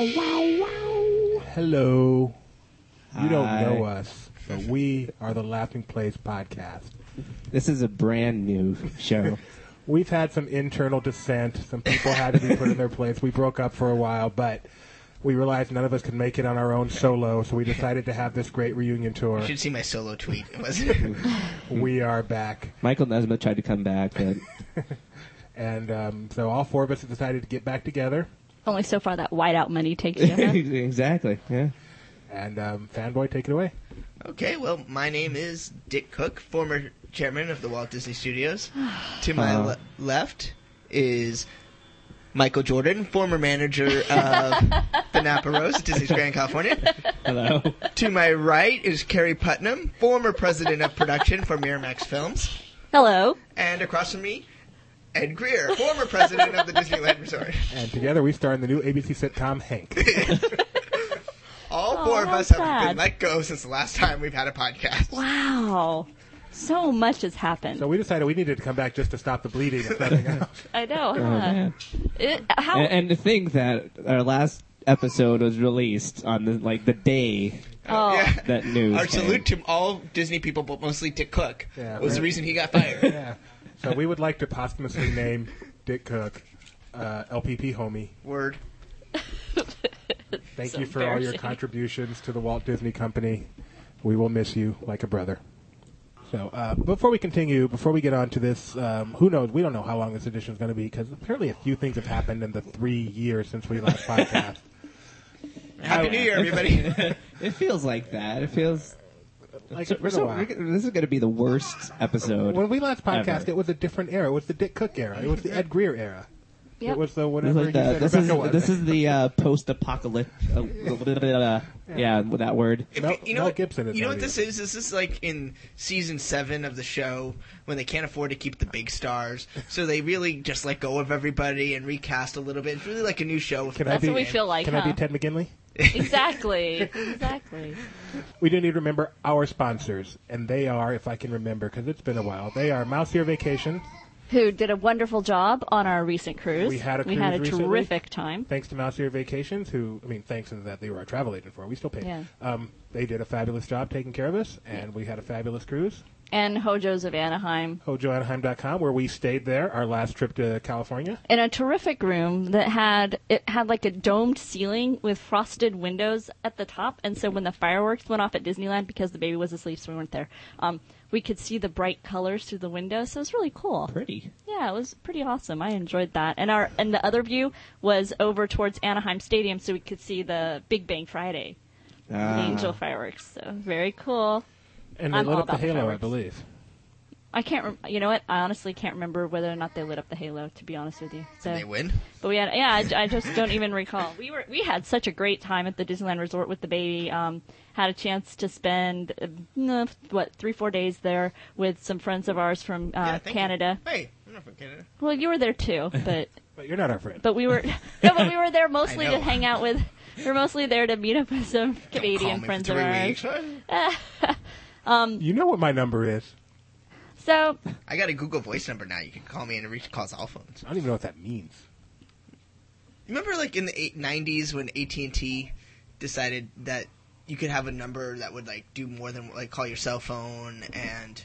wow, wow. Hello. You don't Hi. know us, but we are the Laughing Place podcast. This is a brand new show. We've had some internal dissent. Some people had to be put in their place. We broke up for a while, but we realized none of us could make it on our own solo, so we decided to have this great reunion tour. You should see my solo tweet. It was We are back. Michael Nesmith tried to come back, but And so all four of us have decided to get back together. Only so far that whiteout money takes you. Huh? exactly. Yeah. And Fanboy, take it away. Okay, well, my name is Dick Cook, former chairman of the Walt Disney Studios. To my left is Michael Jordan, former manager of the Napa Rose at Disney's Grand California. Hello. To my right is Carrie Putnam, former president of production for Miramax Films. Hello. And across from me, Ed Greer, former president of the Disneyland Resort. And together we star in the new ABC sitcom Hank. All four of how us have sad. been let go since the last time we've had a podcast. Wow. So much has happened. So we decided we needed to come back just to stop the bleeding if nothing else. I know. Huh? man. How? And to think that our last episode was released on the day Oh. Yeah. that news. Our came. salute to all Disney people, but mostly Dick Cook, Yeah, was the right. reason he got fired. Yeah. So we would like to posthumously name Dick Cook LPP homie. Word. Thank So you for all your embarrassing. contributions to the Walt Disney Company. We will miss you like a brother. So before we continue, before we get on to this, who knows? We don't know how long this edition is going to be because apparently a few things have happened in the 3 years since we last podcast. Happy New Year, everybody. It feels like that. It feels. Like, So, it's been a while. this is going to be the worst episode. When we last podcast, Ever. it was a different era. It was the Dick Cook era. It was the Ed Greer era. Yep. It was the This whatever is he the- said this Rebecca was. is the post-apocalypse. Yeah, with that word. If Mel- you know Mel what, Gibson is you know not what this is? This is like in season 7 of the show when they can't afford to keep the big stars, so they really just let go of everybody and recast a little bit. It's really like a new show. With Can I That's be- what we feel like, Can huh? I be Ted McGinley? Exactly. Exactly. We do need to remember our sponsors, and they are, if I can remember, because it's been a while, they are Mouse Ear Vacation. Who did a wonderful job on our recent cruise. We had a cruise recently. terrific time. Thanks to Mouse Ear Vacations, thanks in that they were our travel agent for. We still pay. Yeah. They did a fabulous job taking care of us, and we had a fabulous cruise. And Hojo's of Anaheim. HojoAnaheim.com, where we stayed there, our last trip to California. In a terrific room that had like a domed ceiling with frosted windows at the top, and so when the fireworks went off at Disneyland, because the baby was asleep, so we weren't there, we could see the bright colors through the windows. So it was really cool. Pretty. Yeah, it was pretty awesome. I enjoyed that. And the other view was over towards Anaheim Stadium, so we could see the Big Bang Friday angel fireworks. So very cool. And they I'm lit all up the about the halo, I fireworks. believe. I can't. You know what? I honestly can't remember whether or not they lit up the halo. To be honest with you, so. They win. But we had, I just don't even recall. We had such a great time at the Disneyland Resort with the baby. Had a chance to spend 3-4 days there with some friends of ours from Yeah, thank you. Canada. Hey, I'm not from Canada. Well, you were there too, but But you're not our friend. we were but we were there mostly I to know. hang out with. We were mostly there to meet up with some Canadian Call me friends for of 3 ours. weeks. You know what my number is. So I got a Google Voice number now. You can call me and it reach calls all phones. I don't even know what that means. Remember, like in the 90s when AT&T decided that you could have a number that would like do more than like call your cell phone and,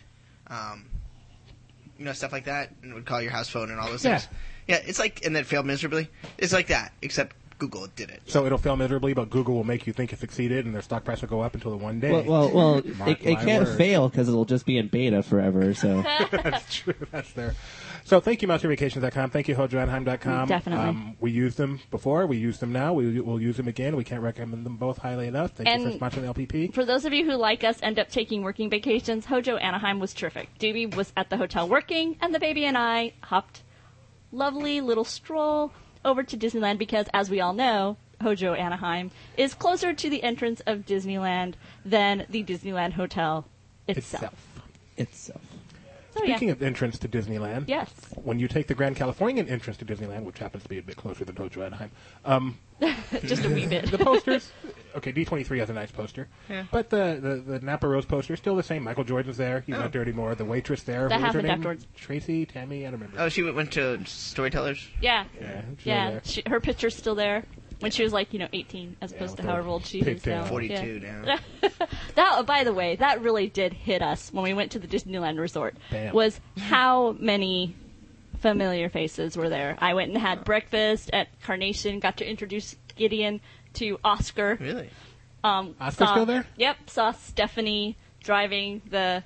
stuff like that, and it would call your house phone and all those things. Yeah, it's like, and then it failed miserably. It's like that, except Google did it. So it'll fail miserably, but Google will make you think it succeeded, and their stock price will go up until the one day. Well, Mark it my can't words. fail because it'll just be in beta forever. So That's true. That's there. So thank you, MouseEarVacations.com. Thank you, HojoAnaheim.com. Definitely. We used them before. We use them now. We'll use them again. We can't recommend them both highly enough. Thank you for And- sponsoring the LPP. for those of you who, like us, end up taking working vacations, Hojo Anaheim was terrific. Doobie was at the hotel working, and the baby and I hopped lovely little stroll over to Disneyland because, as we all know, Hojo Anaheim is closer to the entrance of Disneyland than the Disneyland Hotel itself. itself. So, Speaking yeah. of entrance to Disneyland, Yes. when you take the Grand Californian entrance to Disneyland, which happens to be a bit closer than Hojo Anaheim, Just a wee bit. the posters. Okay, D23 has a nice poster, Yeah. but the Napa Rose poster is still the same. Michael Jordan's there. He's not there anymore. The waitress there. That who was her happened name? afterwards. Tracy, Tammy, I don't remember. Oh, she went to Storytellers. Yeah. yeah, she's Yeah. there. Her picture's still there. when she was like 18 as opposed to with however her old she is pigtail. now. 42 Yeah. now. That, by the way, that really did hit us when we went to the Disneyland Resort. Bam. Was how many familiar faces were there. I went and had breakfast at Carnation, got to introduce Gideon to Oscar. Really? Oscar's still there? Yep, saw Stephanie driving the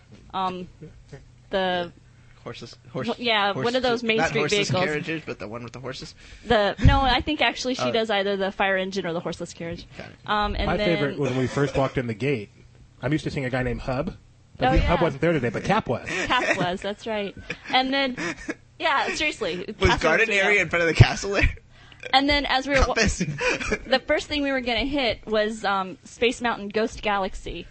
Horses. Yeah, one of those Main not Street horseless vehicles. carriages, but the one with the horses. No, I think actually she does either the fire engine or the horseless carriage. Got it. And My then, favorite when we first walked in the gate, I'm used to seeing a guy named Hub. Oh, Hub yeah. wasn't there today, but Cap was. Cap was, that's right. And then, yeah, seriously. Was Castle garden Rio. area in front of the castle there? And then as we were, Compass. the first thing we were going to hit was Space Mountain Ghost Galaxy.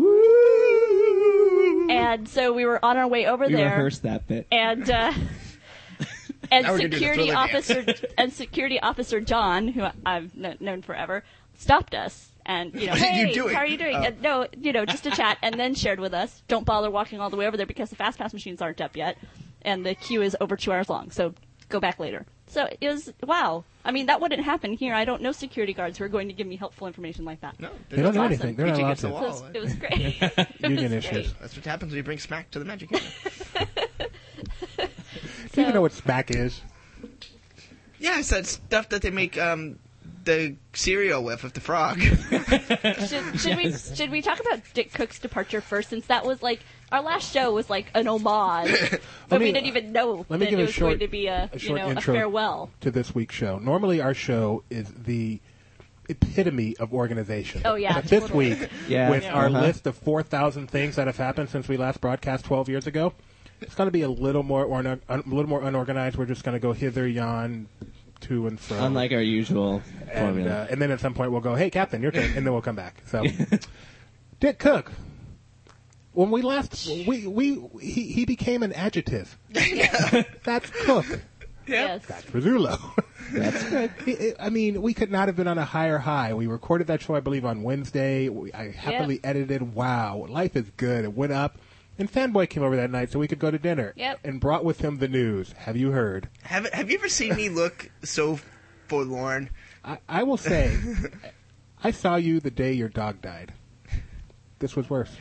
And so we were on our way over We there. rehearsed that bit. And Now we're gonna do the security Thriller dance. security officer John, who I've known forever, stopped us and What are hey, you doing? how are you doing? Oh. And no, just to chat, and then shared with us. Don't bother walking all the way over there because the fast pass machines aren't up yet, and the queue is over 2 hours long. So go back later. So it was wow. I mean, that wouldn't happen here. I don't know security guards who are going to give me helpful information like that. No, They don't know awesome. anything. They're not PG allowed gets the to. wall. So it was great. It was Union great. issues. That's what happens when you bring smack to the Magic Kingdom. Do you even know what SMAC is? Yeah, it's that stuff that they make the cereal with the frog. Should we talk about Dick Cook's departure first, since that was like our last show was like an homage, but me- we didn't even know let me that give it a was short- going to be a short a intro farewell. to this week's show. Normally, our show is the epitome of organization. Oh, yeah, But this totally. week, Yeah. with Yeah. our Uh-huh. list of 4,000 things that have happened since we last broadcast 12 years ago, it's going to be a little more unorganized. We're just going to go hither, yon, to and fro. Unlike our usual formula. And then at some point we'll go, hey, Captain, your turn, and then we'll come back. So, Dick Cook. When we last, he became an adjective. That's Cook. Yes. That's Rizzullo. That's good. I mean, we could not have been on a higher high. We recorded that show, I believe, on Wednesday. I happily edited. Wow, life is good. It went up. And Fanboy came over that night so we could go to dinner. Yep. And brought with him the news. Have you heard? Have you ever seen me look so forlorn? I will say, I saw you the day your dog died. This was worse.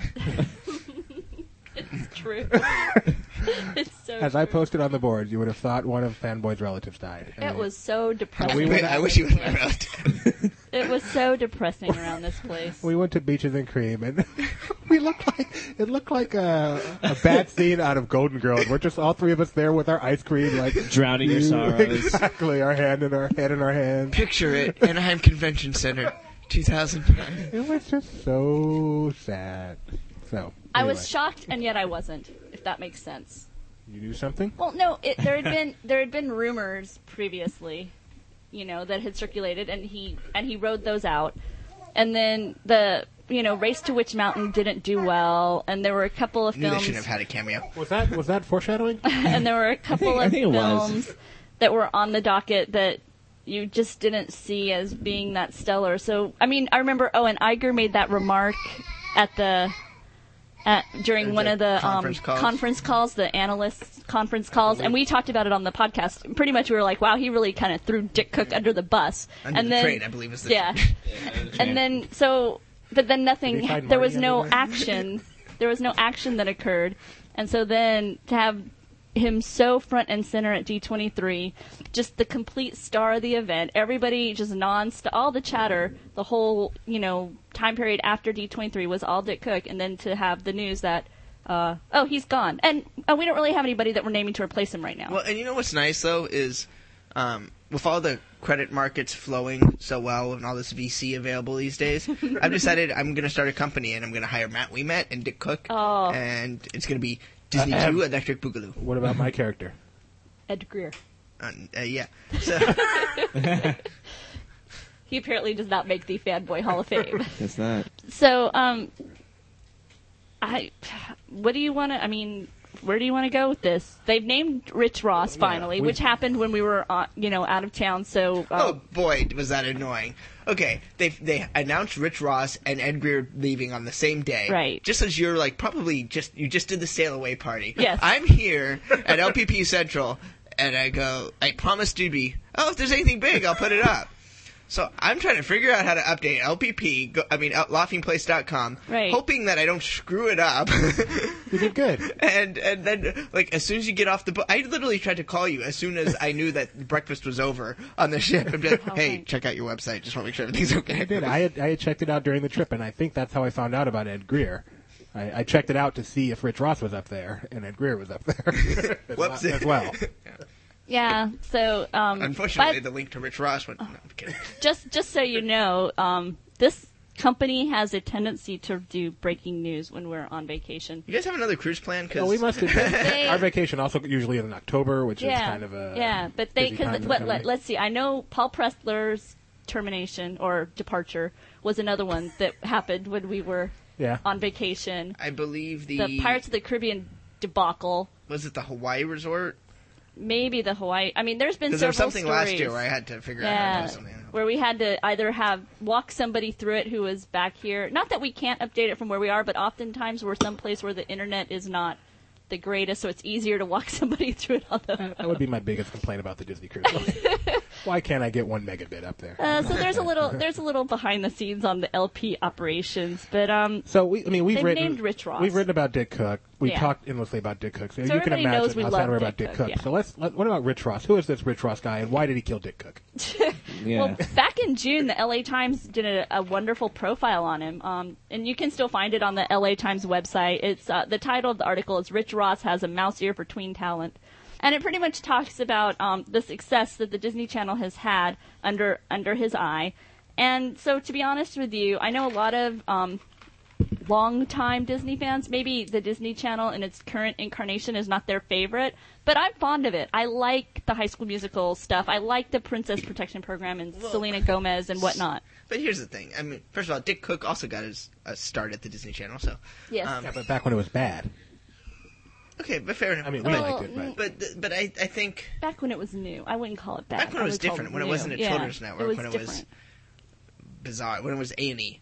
It's true. It's so As true. I posted on the board, you would have thought one of Fanboy's relatives died. I It mean, was so depressing. we went I wish you was my relative. It was so depressing around this place. We went to Beaches and Cream, and it looked like a bad scene out of Golden Girls. We're just all three of us there with our ice cream, like Drowning your sorrows. Exactly, our head in our hand. Picture it, Anaheim Convention Center, 2009. It was just so sad. So I anyway, was shocked, and yet I wasn't. If that makes sense. You knew something? Well, no, there had been rumors previously, that had circulated, and he rode those out, and then the Race to Witch Mountain didn't do well, and there were a couple of Knew they films, shouldn't have had a cameo. Was that foreshadowing? and there were a couple I of think it was. films that were on the docket that you just didn't see as being that stellar. So, I mean, I remember Owen Iger made that remark during one of the conference calls, the analysts conference calls, and we talked about it on the podcast. Pretty much, we were like, "Wow, he really kind of threw Dick Cook under the bus." Under the train, I believe is the yeah. And then but then nothing. Did he find There was Marty no under there? action. There was no action that occurred, and so then to have him so front and center at D23, just the complete star of the event. Everybody just non-stop, all the chatter, the whole, time period after D23 was all Dick Cook, and then to have the news that, he's gone. And we don't really have anybody that we're naming to replace him right now. Well, and you know what's nice, though, is with all the credit markets flowing so well and all this VC available these days, I've decided I'm going to start a company, and I'm going to hire Matt Ouimet and Dick Cook, and it's going to be Disney 2 Electric Boogaloo. What about my character? Ed Greer. Yeah. So, He apparently does not make the Fanboy Hall of Fame. It's not. So, what do you want to? I mean, where do you want to go with this? They've named Rich Ross finally, which happened when we were, out of town. So, oh boy, was that annoying. Okay, they announced Rich Ross and Ed Greer leaving on the same day. Right. Just as you're like you just did the sail away party. Yes. I'm here at LPP Central, and I go, I promised Doobie, if there's anything big, I'll put it up. So I'm trying to figure out how to update LPP, laughingplace.com, Right. hoping that I don't screw it up. You did good. and then, like, as soon as you get off the boat, I literally tried to call you as soon as I knew that breakfast was over on the ship. I'd be like, hey, Okay. check out your website. Just want to make sure everything's okay. I did. I had checked it out during the trip, and I think that's how I found out about Ed Greer. I checked it out to see if Rich Ross was up there, and Ed Greer was up there Whoops. as well. Yeah. So, Unfortunately, the link to Rich Ross went. No, I'm kidding. just so you know, this company has a tendency to do breaking news when we're on vacation. You guys have another cruise plan? Cause Well, we must admit, They- our vacation also usually is in October, which is kind of a but they busy time because for the company. let's see. I know Paul Pressler's termination or departure was another one that happened when we were Yeah. on vacation. I believe The Pirates of the Caribbean debacle. Was it the Hawaii resort? Maybe the Hawaii. I mean, there's been Because there several was something stories. last year where I had to figure out how to do something. Where we had to either walk somebody through it who was back here. Not that we can't update it from where we are, but oftentimes we're someplace where the internet is not the greatest, so it's easier to walk somebody through it on the phone. That would be my biggest complaint about the Disney cruise. Why can't I get 1 megabit up there? So there's a little behind the scenes on the LP operations, but So we've they've written named Rich Ross. We've written about Dick Cook. We've Yeah. talked endlessly about Dick Cook. So you can everybody imagine knows we how love sad we're about Dick Dick Cook, Cook. yeah. So what about Rich Ross? Who is this Rich Ross guy, and why did he kill Dick Cook? Yeah. Well, back in June, the LA Times did a wonderful profile on him, and you can still find it on the LA Times website. It's the title of the article is "Rich Ross has a mouse ear for tween talent," and it pretty much talks about the success that the Disney Channel has had under his eye. And so, to be honest with you, I know a lot of long-time Disney fans. Maybe the Disney Channel in its current incarnation is not their favorite, but I'm fond of it. I like the High School Musical stuff. I like the Princess Protection Program and Selena Gomez and whatnot. But here's the thing. I mean, first of all, Dick Cook also got his start at the Disney Channel, so. Yes. Yeah, but back when it was bad. Okay, but fair enough. I mean, we Well, liked it, but But I think Back when it was new. I wouldn't call it bad. Back when it I was would call different, when it new. wasn't a Yeah, children's network, when it was different. bizarre, when it was A&E.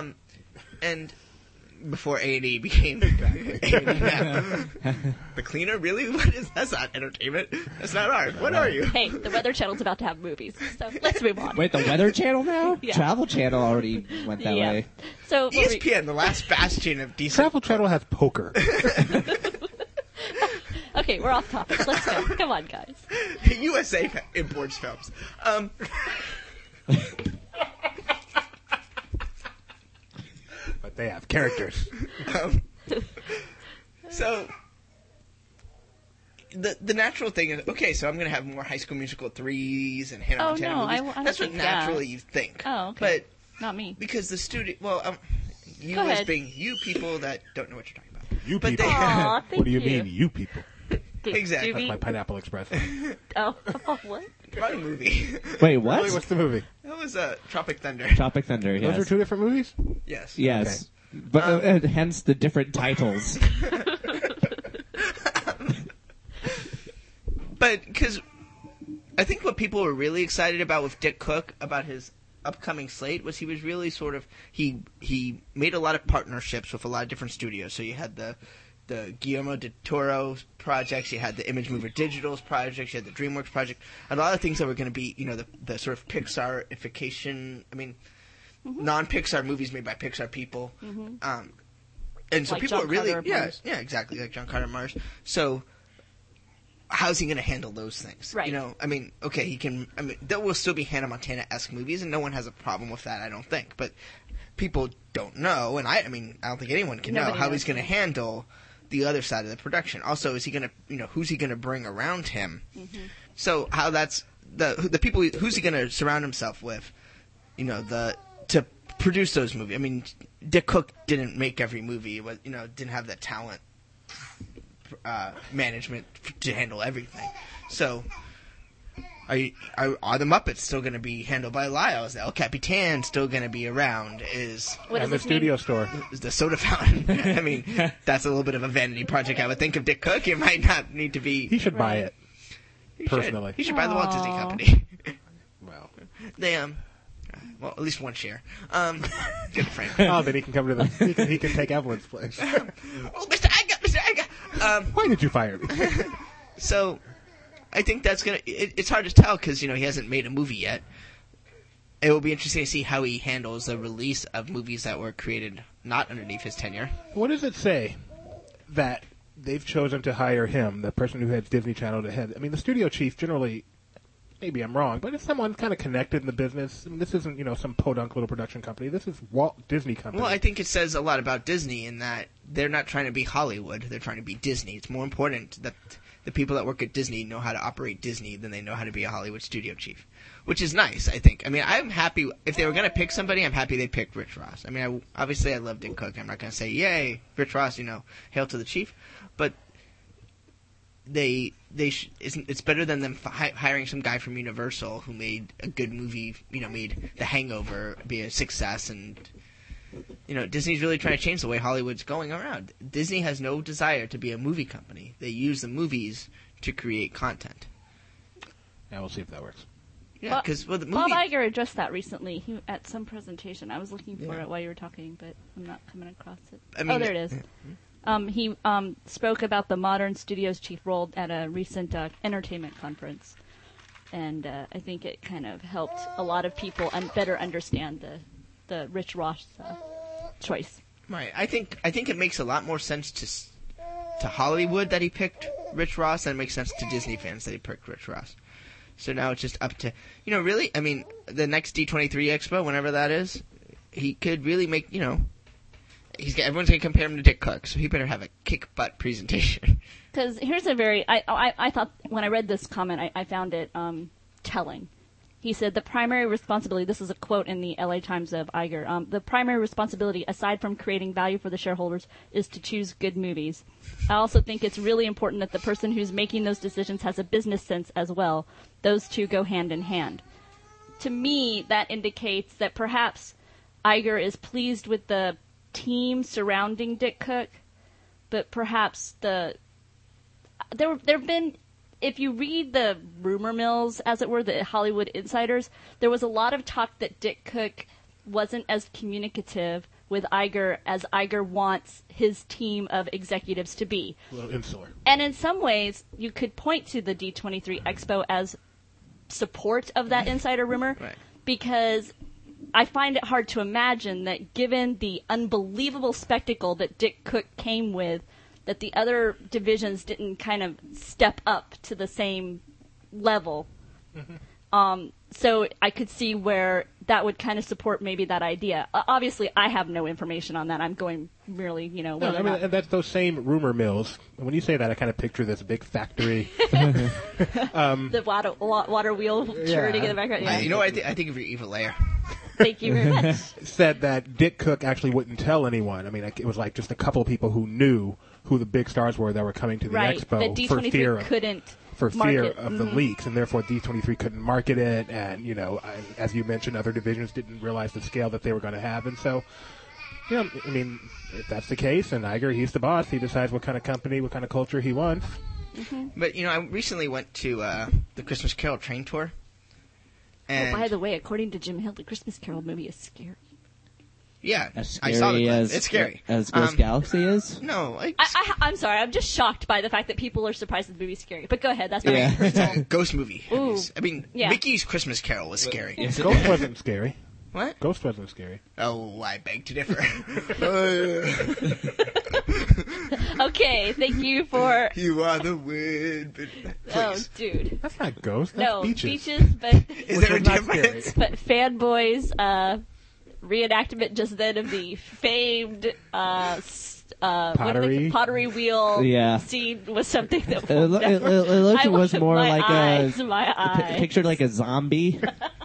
And before A&E became A&E now. The Cleaner? Really? What is that's not entertainment. That's not art. What are you? Hey, the Weather Channel's about to have movies, so let's move on. Wait, the Weather Channel now? Yeah. Travel Channel already went that Yeah. way. So what we- ESPN, the last bastion of decent. Travel Channel has poker. okay, we're off topic. Let's go. Come on, guys. USA imports films. But they have characters. So the natural thing is, okay, so I'm going to have more High School Musical 3s and Hannah Oh, Montana no, movies. I don't That's what think that. naturally you think. Oh, okay. But Not me. because the studio, well, you Go as ahead. being you people that don't know what you're talking about. You But people. they- Aw, What do you thank mean, you people? Exactly. Do That's we- my Pineapple Express. Oh, what? Wrong movie. Wait, what? Really, what's the movie? That was Tropic Thunder. Tropic Thunder, yes. Those are two different movies? Yes. Yes. But hence the different titles. But because I think what people were really excited about with Dick Cook about his upcoming slate was he was really sort of he made a lot of partnerships with a lot of different studios. So you had the Guillermo del Toro projects, you had the Image Mover Digital's projects, you had the DreamWorks project, and a lot of things that were going to be, you know, the sort of Pixar-ification. I mean, non-Pixar movies made by Pixar people. And so Like people John are really, Carter of Mars. yeah, exactly, like John Carter of Mars. So how's he going to handle those things? Right. You know, I mean, okay, he can. I mean, there will still be Hannah Montana-esque movies, and no one has a problem with that, I don't think. But people don't know, and I mean, I don't think anyone can know Nobody how knows. he's going to handle the other side of the production. Also, is he going to, you know, who's he going to bring around him? So how that's the people. Who's he going to surround himself with? You know, to produce those movies. I mean, Dick Cook didn't make every movie. It was, you know, didn't have the talent management to handle everything. So, are the Muppets still going to be handled by Lyle? Is El Capitan still going to be around? Is What And is the his name? studio store. the soda fountain? I mean, that's a little bit of a vanity project. I would think of Dick Cook. It might not need to be. He should buy Right. it. He should. personally. He should buy the Walt Disney Aw. Company. Well, They well, at least one share. Good friend. oh, then he can come to the. He can take Evelyn's place. Oh, Mr. Aga. Why did you fire me? So, I think that's gonna. It's hard to tell because you know he hasn't made a movie yet, it will be interesting to see how he handles the release of movies that were created not underneath his tenure. What does it say that they've chosen to hire him, the person who heads Disney Channel, to head? I mean, the studio chief generally, maybe I'm wrong, but it's someone kind of connected in the business. I mean, this isn't, some podunk little production company. This is Walt Disney Company. Well, I think it says a lot about Disney in that they're not trying to be Hollywood. They're trying to be Disney. It's more important that the people that work at Disney know how to operate Disney than they know how to be a Hollywood studio chief, which is nice, I think. I mean, I'm happy. If they were going to pick somebody, I'm happy they picked Rich Ross. I mean, obviously I love Dick Cook. I'm not going to say, yay, Rich Ross, hail to the chief. But it's better than them hiring some guy from Universal who made a good movie, made The Hangover be a success. And, Disney's really trying to change the way Hollywood's going around. Disney has no desire to be a movie company. They use the movies to create content. Yeah, we'll see if that works. Yeah, because the movie... Bob Iger addressed that recently at some presentation. I was looking for it while you were talking, but I'm not coming across it. There it is. He spoke about the modern studios chief role at a recent entertainment conference, and I think it kind of helped a lot of people better understand the Rich Ross choice. Right. I think it makes a lot more sense to Hollywood that he picked Rich Ross than it makes sense to Disney fans that he picked Rich Ross. So now it's just up to really. I mean, the next D23 Expo, whenever that is, he could really make everyone's going to compare him to Dick Cook, so he better have a kick-butt presentation. Because here's a very... I thought, when I read this comment, I found it telling. He said, the primary responsibility... This is a quote in the LA Times of Iger. The primary responsibility, aside from creating value for the shareholders, is to choose good movies. I also think it's really important that the person who's making those decisions has a business sense as well. Those two go hand in hand. To me, that indicates that perhaps Iger is pleased with the team surrounding Dick Cook, but perhaps there have been, if you read the rumor mills, as it were, the Hollywood insiders, there was a lot of talk that Dick Cook wasn't as communicative with Iger as Iger wants his team of executives to be. A little insular. And in some ways, you could point to the D23 Expo as support of that insider rumor, right. Because I find it hard to imagine that given the unbelievable spectacle that Dick Cook came with, that the other divisions didn't kind of step up to the same level. Mm-hmm. So I could see where that would kind of support maybe that idea. Obviously, I have no information on that. I'm going merely, No, I mean, and that's those same rumor mills. When you say that, I kind of picture this big factory. The water wheel churning in the background. Yeah. I think of your Evil Lair. Thank you very much. Said that Dick Cook actually wouldn't tell anyone. I mean, it was like just a couple of people who knew who the big stars were that were coming to the expo that D23 couldn't for fear market. of the leaks, and therefore D23 couldn't market it. And as you mentioned, other divisions didn't realize the scale that they were going to have, and so. I mean, if that's the case, and Iger, he's the boss. He decides what kind of company, what kind of culture he wants. Mm-hmm. But I recently went to the Christmas Carol train tour. And by the way, according to Jim Hill, the Christmas Carol movie is scary. Yeah, I saw the clip. It's scary. As Ghost Galaxy is? No. I'm sorry. I'm just shocked by the fact that people are surprised that the movie's scary. But go ahead. That's not It's a ghost movie. Ooh. I mean, Mickey's Christmas Carol was scary. Ghost wasn't scary. What? Ghost wasn't scary. Oh, I beg to differ. Okay, thank you for... You are the wind. Please. Oh, dude. That's not Ghost. That's Beaches. But... Is there a difference? But Fanboys, reenactment just then of the famed... pottery wheel scene was something that... It looked was more like my eyes. Pictured like a zombie.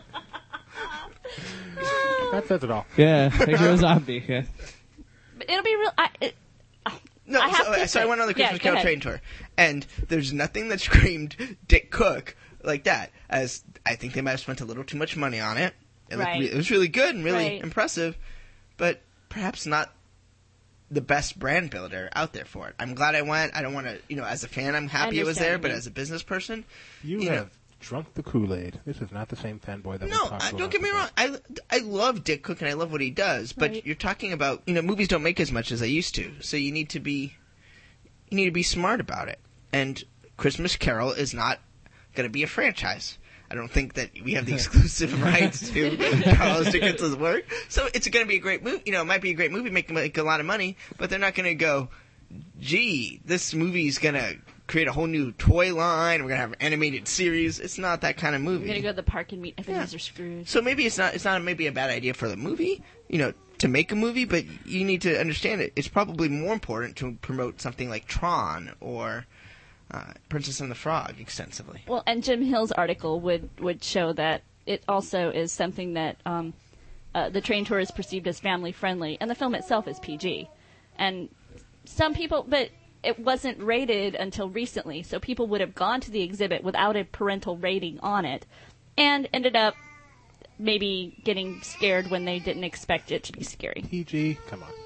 That says it all. Yeah, picture a zombie. Yeah. But it'll be real... So I went on the Christmas Carol train tour, and there's nothing that screamed Dick Cook like that, as I think they might have spent a little too much money on it. It was really good and really impressive, but perhaps not the best brand builder out there for it. I'm glad I went. I don't want to, as a fan, I'm happy it was there, but as a business person... You have drunk the Kool-Aid. This is not the same fanboy that we talked about. No, don't get me wrong. I love Dick Cook and I love what he does, but you're talking about, movies don't make as much as they used to, so you need to be smart about it. And Christmas Carol is not going to be a franchise. I don't think that we have the exclusive rights to Carlos Dickinson's work. So it's going to be a great movie. It might be a great movie, make a lot of money, but they're not going to go, gee, this movie's going to create a whole new toy line. We're going to have an animated series. It's not that kind of movie. We're going to go to the park and meet Ebenezer Scrooge. So maybe it's not maybe a bad idea for the movie, to make a movie, but you need to understand it. It's probably more important to promote something like Tron or Princess and the Frog extensively. Well, and Jim Hill's article would show that it also is something that the train tour is perceived as family friendly, and the film itself is PG. And some people, but it wasn't rated until recently, so people would have gone to the exhibit without a parental rating on it, and ended up maybe getting scared when they didn't expect it to be scary. PG, come on.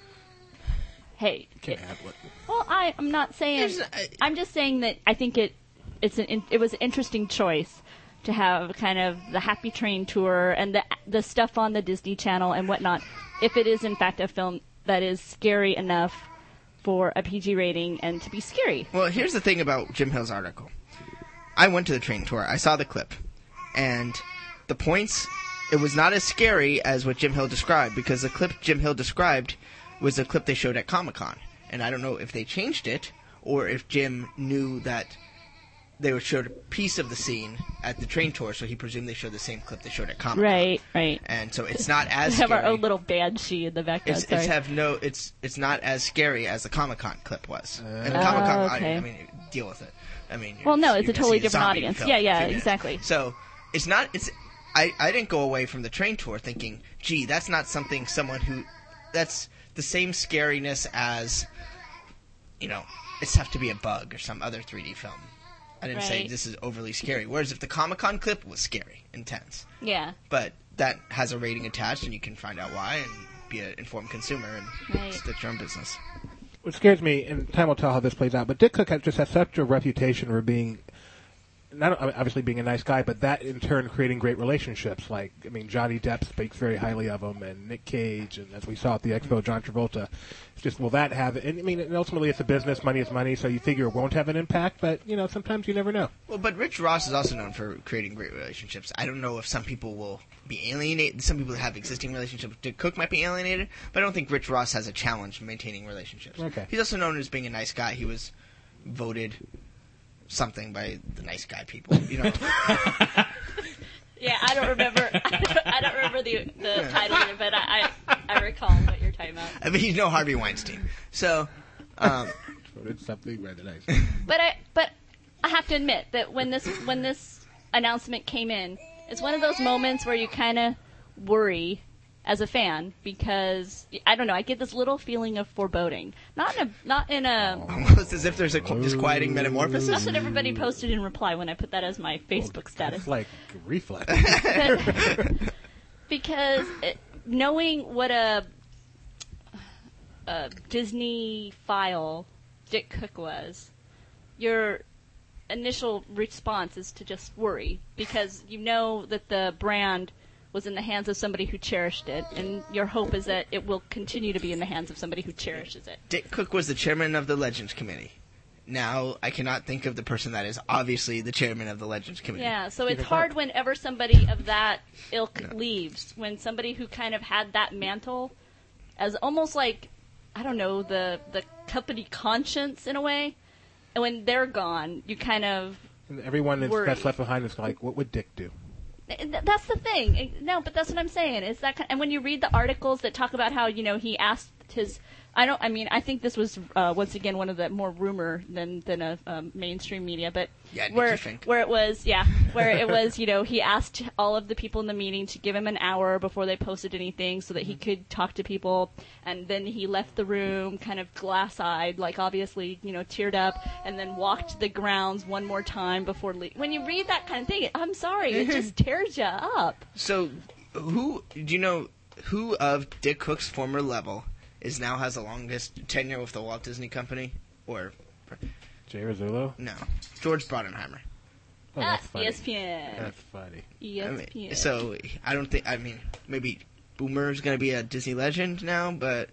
Hey, Can't handle it. well, I'm not saying. I'm just saying that I think it was an interesting choice to have kind of the Happy Train tour and the stuff on the Disney Channel and whatnot. If it is in fact a film that is scary enough for a PG rating and to be scary. Well, here's the thing about Jim Hill's article. I went to the train tour. I saw the clip, and the points. It was not as scary as what Jim Hill described, because the clip Jim Hill described was the clip they showed at Comic-Con. And I don't know if they changed it, or if Jim knew that they showed a piece of the scene at the train tour, so he presumed they showed the same clip they showed at Comic-Con. Right. And so it's not as We have scary. our own little banshee in the background. It's not as scary as the Comic-Con clip was. And the Comic-Con, okay. I mean, deal with it. I mean, Well, no, it's you're a totally gonna see different zombie audience. film Yeah, in 2 minutes. exactly. So it's not. I didn't go away from the train tour thinking, gee, that's not something that's the same scariness as, it's tough to be a bug or some other 3D film. I didn't say Right. this is overly scary. Whereas if the Comic-Con clip was scary, intense. Yeah. But that has a rating attached, and you can find out why and be an informed consumer and Right. stitch your own business. What scares me, and time will tell how this plays out, but Dick Cook just has such a reputation for being, not obviously being a nice guy, but that in turn creating great relationships. Like, I mean, Johnny Depp speaks very highly of him, and Nick Cage, and as we saw at the Expo, John Travolta. It's just, will that have, and I mean, and ultimately it's a business, money is money, so you figure it won't have an impact, but, sometimes you never know. Well, but Rich Ross is also known for creating great relationships. I don't know if some people will be alienated. Some people that have existing relationships. Dick Cook might be alienated, but I don't think Rich Ross has a challenge in maintaining relationships. Okay. He's also known as being a nice guy. He was voted something by the nice guy people. Yeah, I don't remember. I don't remember the title of it, but I recall what you're talking about. I mean, he's no Harvey Weinstein. So, Voted something rather nice. But I have to admit that when this announcement came in, it's one of those moments where you kind of worry as a fan, because I don't know, I get this little feeling of foreboding. Not in a almost as if there's a disquieting metamorphosis. That's what everybody posted in reply when I put that as my Facebook status. It's like reflex. Because knowing what a Disney file Dick Cook was, your initial response is to just worry, because you know that the brand was in the hands of somebody who cherished it, and your hope is that it will continue to be in the hands of somebody who cherishes it. Dick Cook was the chairman of the Legends Committee. Now, I cannot think of the person that is obviously the chairman of the Legends Committee. Yeah, so it's hard whenever somebody of that ilk leaves, when somebody who kind of had that mantle as almost like, I don't know, the company conscience in a way, and when they're gone, you kind of And everyone worry. that's left behind is like, what would Dick do? That's the thing. No, but that's what I'm saying. Is that and when you read the articles that talk about how he asked his. I think this was once again one of the more rumor than a mainstream media, but where it was he asked all of the people in the meeting to give him an hour before they posted anything so that he could talk to people, and then he left the room kind of glass-eyed, like obviously teared up, and then walked the grounds one more time before leaving. When you read that kind of thing, I'm sorry, it just tears you up. So, who of Dick Cook's former level now has the longest tenure with the Walt Disney Company? Or Jay Rizzullo? no, George Brodenheimer. Oh, that's funny. ESPN. That's funny. ESPN. So I don't think. I mean, maybe Boomer's going to be a Disney legend now, but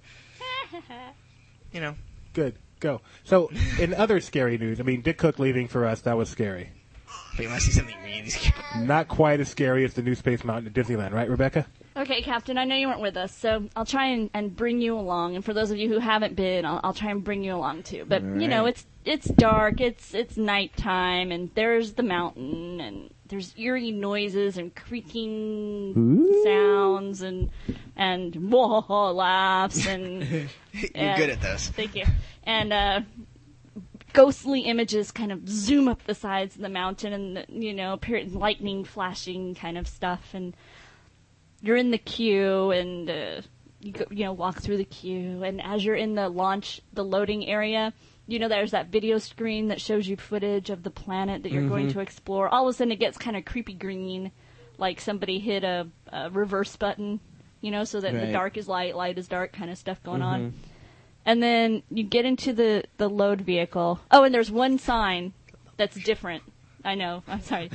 Good. Go. So, in other scary news, I mean, Dick Cook leaving for us, that was scary. But you want to see something really scary. Not quite as scary as the new Space Mountain at Disneyland, right, Rebecca? Okay, Captain, I know you weren't with us, so I'll try and bring you along. And for those of you who haven't been, I'll try and bring you along too. But All you know, right. it's dark, it's nighttime, and there's the mountain, and there's eerie noises and creaking Ooh. sounds and whoa laughs and You're good at those. Thank you. And ghostly images kind of zoom up the sides of the mountain, and lightning flashing kind of stuff. And you're in the queue, and you walk through the queue. And as you're in the loading area, there's that video screen that shows you footage of the planet that you're going to explore. All of a sudden, it gets kind of creepy green, like somebody hit a reverse button, so that the Right. dark is light, light is dark kind of stuff going on. And then you get into the load vehicle. Oh, and there's one sign that's different. I know. I'm sorry.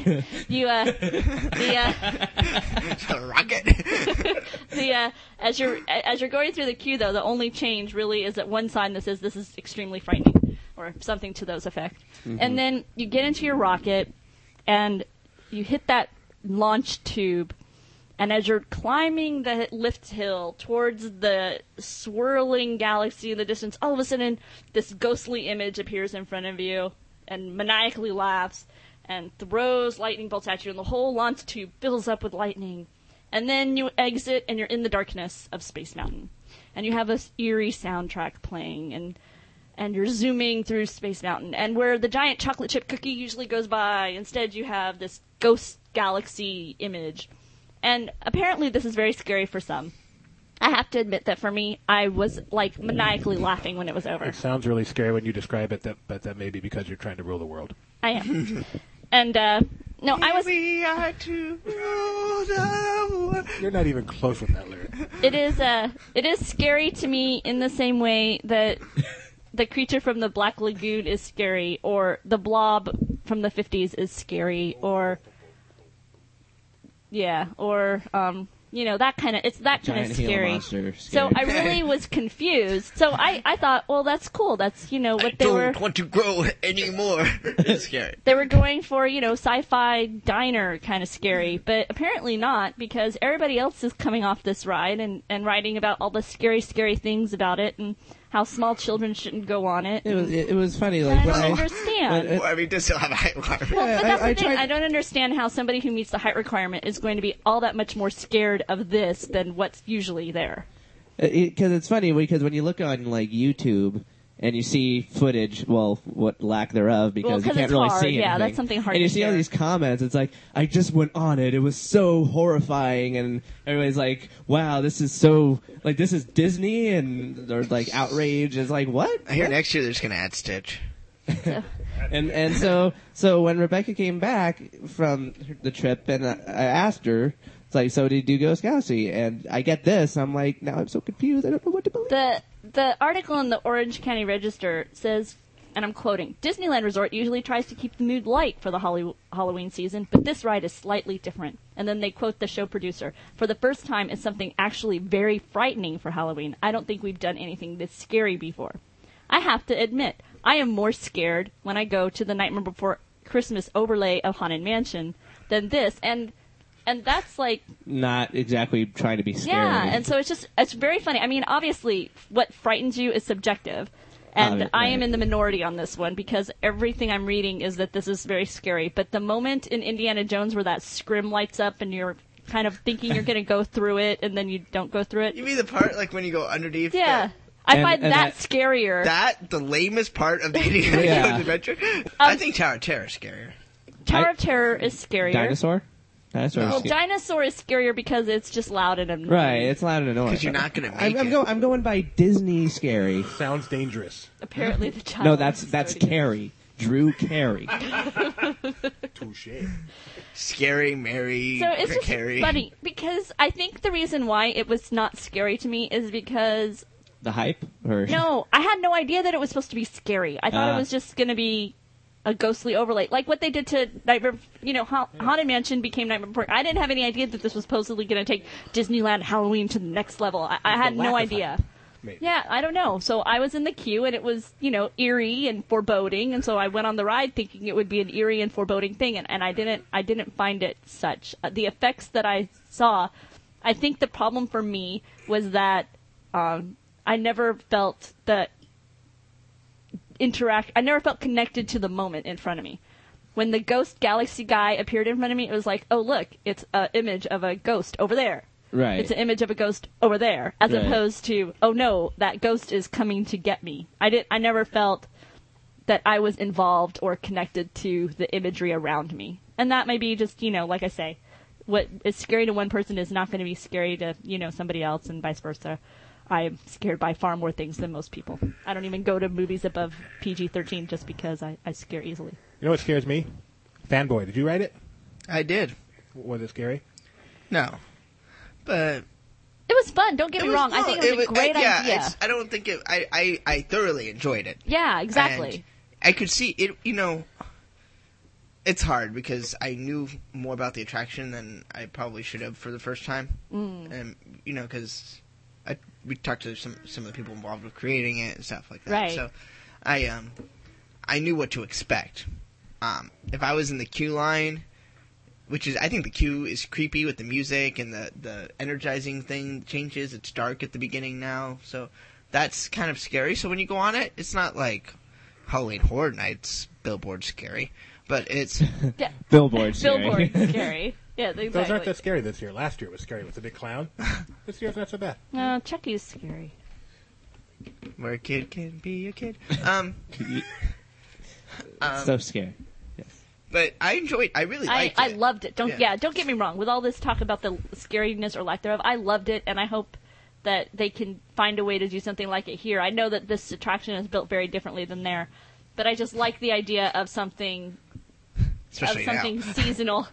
A rocket. As you're going through the queue, though, the only change really is that one sign that says this is extremely frightening, or something to those effect. And then you get into your rocket, and you hit that launch tube. And as you're climbing the lift hill towards the swirling galaxy in the distance, all of a sudden this ghostly image appears in front of you and maniacally laughs and throws lightning bolts at you, and the whole launch tube fills up with lightning. And then you exit, and you're in the darkness of Space Mountain. And you have this eerie soundtrack playing, and you're zooming through Space Mountain. And where the giant chocolate chip cookie usually goes by, instead you have this ghost galaxy image. And apparently this is very scary for some. I have to admit that for me, I was like maniacally laughing when it was over. It sounds really scary when you describe it, but that may be because you're trying to rule the world. I am. And no, I was. We are to rule the world. You're not even close with that lyric. It is scary to me in the same way that the creature from the Black Lagoon is scary, or the Blob from the 50s is scary, or that kind of, it's that kind of Giant Gila scary. monster So scary. I really was confused. So I thought, well, that's cool. That's what they were. Don't want to grow anymore. It's scary. They were going for, sci-fi diner kind of scary, but apparently not, because everybody else is coming off this ride and writing about all the scary, scary things about it, and how small children shouldn't go on it. It was funny. And Like I when don't understand. Well, I mean, does still have a height requirement. Well, but that's the thing. tried- I don't understand how somebody who meets the height requirement is going to be all that much more scared of this than what's usually there. Because it's funny because when you look on like YouTube and you see footage, well, what lack thereof, because Well, you 'cause can't it's really hard. see anything. Yeah, that's something hard And you to see all share. these comments. It's like, I just went on it. It was so horrifying, and everybody's like, "Wow, this is so like this is Disney," and there's like outrage. It's like, what? I hear next year they're just going to add Stitch. And so when Rebecca came back from the trip, and I asked her, it's like, so did you go Galaxy? And I get this, I'm like, now I'm so confused. I don't know what to believe. The article in the Orange County Register says, and I'm quoting, Disneyland Resort usually tries to keep the mood light for the Halloween season, but this ride is slightly different. And then they quote the show producer. For the first time, it's something actually very frightening for Halloween. I don't think we've done anything this scary before. I have to admit, I am more scared when I go to the Nightmare Before Christmas overlay of Haunted Mansion than this. And that's like, Not exactly trying to be scary. yeah, and so it's very funny. I mean, obviously, what frightens you is subjective. And I am right. in the minority on this one because everything I'm reading is that this is very scary. But the moment in Indiana Jones where that scrim lights up and you're kind of thinking you're going to go through it and then you don't go through it. You mean the part like when you go underneath? Yeah. I find and that that- scarier. The lamest part of the Indiana Yeah. Jones adventure? I think Tower of Terror is scarier. Tower of Terror is scarier. Dinosaur? Dinosaur. Well, is scary. Dinosaur is scarier because it's just loud and annoying. Right, it's loud and annoying. Because you're not going to make I'm, it. I'm going by Disney scary. Sounds dangerous. Apparently the child. No, that's custodian. Carrie. Drew Carey. Touche. Scary Mary So it's just Carey. funny because I think the reason why it was not scary to me is because The hype? Or no, I had no idea that it was supposed to be scary. I thought Ah. it was just going to be a ghostly overlay, like what they did to Nightmare. Haunted Mansion became Nightmare Before. I didn't have any idea that this was supposedly going to take Disneyland Halloween to the next level. I had no lack of idea. maybe. Yeah, I don't know. So I was in the queue, and it was, eerie and foreboding, and so I went on the ride thinking it would be an eerie and foreboding thing, and I didn't find it such. The effects that I saw, I think the problem for me was that I never felt I never felt connected to the moment in front of me. When the Ghost Galaxy guy appeared in front of me, it was like, oh, look, it's an image of a ghost over there. Right. It's an image of a ghost over there, as opposed to, oh no, that ghost is coming to get me. I never felt that I was involved or connected to the imagery around me. And that may be just, like I say, what is scary to one person is not going to be scary to, somebody else, and vice versa. I'm scared by far more things than most people. I don't even go to movies above PG-13 just because I scare easily. You know what scares me? Fanboy. Did you write it? I did. Was it scary? No. But it was fun. Don't get me wrong. No, I think it was a great idea. I don't think it. I thoroughly enjoyed it. Yeah, exactly. And I could see it. It's hard because I knew more about the attraction than I probably should have for the first time. And because we talked to some of the people involved with creating it and stuff like that. Right. So I knew what to expect. If I was in the queue line, which is, I think the queue is creepy with the music and the energizing thing changes. It's dark at the beginning now, so that's kind of scary. So when you go on it, it's not like Halloween Horror Nights billboard scary, but it's Billboard scary. Billboard scary. Yeah, exactly. Those aren't that scary this year. Last year was scary with the big clown. This year's not so bad. No, Chucky's scary. where a kid can be a kid. So scary. But I really liked it. I loved it. Don't get me wrong. With all this talk about the scariness or lack thereof, I loved it, and I hope that they can find a way to do something like it here. I know that this attraction is built very differently than there, but I just like the idea of something seasonal,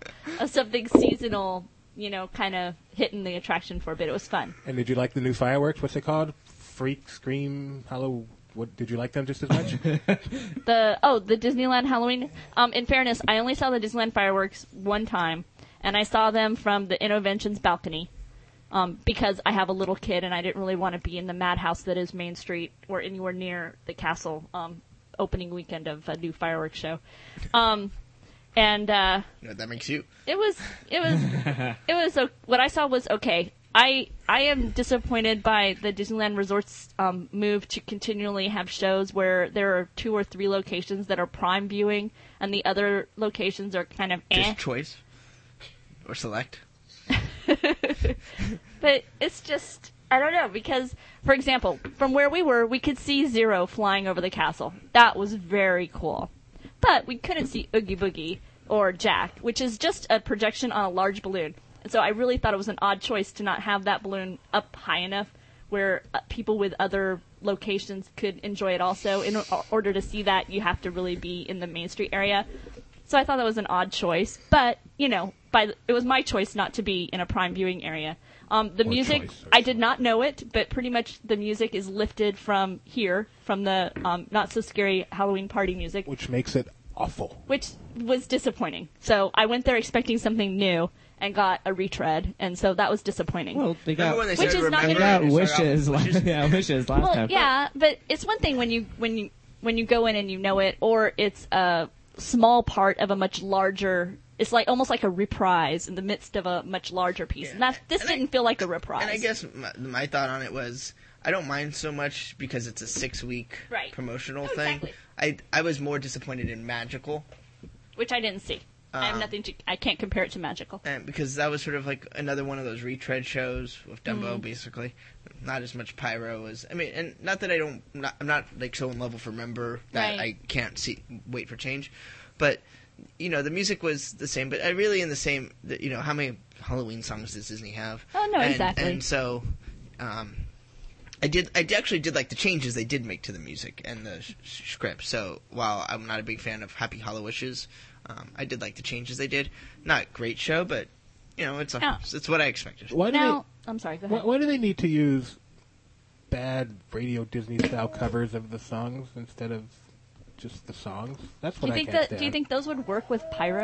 kind of hitting the attraction for a bit. It was fun. And did you like the new fireworks? What's it called? Freak, Scream, Hollow. What did you like them just as much? The Disneyland Halloween. In fairness, I only saw the Disneyland fireworks one time, and I saw them from the Innoventions balcony. Because I have a little kid and I didn't really want to be in the madhouse that is Main Street or anywhere near the castle opening weekend of a new fireworks show. What that makes you? It was what I saw was okay. I am disappointed by the Disneyland Resorts move to continually have shows where there are 2 or 3 locations that are prime viewing and the other locations are kind of just choice or select. But it's just, I don't know, because, for example, from where we were, we could see Zero flying over the castle. That was very cool. But we couldn't see Oogie Boogie or Jack, which is just a projection on a large balloon. And so I really thought it was an odd choice to not have that balloon up high enough where people with other locations could enjoy it also. In order to see that, you have to really be in the Main Street area. So I thought that was an odd choice. But, it was my choice not to be in a prime viewing area. The music, I did not know it, but pretty much the music is lifted from here, from the Not So Scary Halloween Party music. Which makes it awful. Which was disappointing. So I went there expecting something new and got a retread, and so that was disappointing. Well, they got wishes last time. Yeah, but it's one thing when you go in and you know it, or it's a small part of a much larger. It's like almost like a reprise in the midst of a much larger piece, and this didn't feel like a reprise. And I guess my thought on it was I don't mind so much because it's a 6-week promotional thing. Exactly. I was more disappointed in Magical, which I didn't see. I have nothing to. I can't compare it to Magical. And because that was sort of like another one of those retread shows with Dumbo, basically. Not as much pyro as and not that I'm not like so in love with Remember that I can't wait for change, but the music was the same. But I really in the same. How many Halloween songs does Disney have? Oh no, exactly. And so, I actually did like the changes they did make to the music and the script. So while I'm not a big fan of Happy Hollow Wishes. I did like the changes they did. Not great show, but it's what I expected. I'm sorry. Go ahead. Why do they need to use bad Radio Disney style covers of the songs instead of just the songs? That's what I can't stand. Do you think those would work with pyro?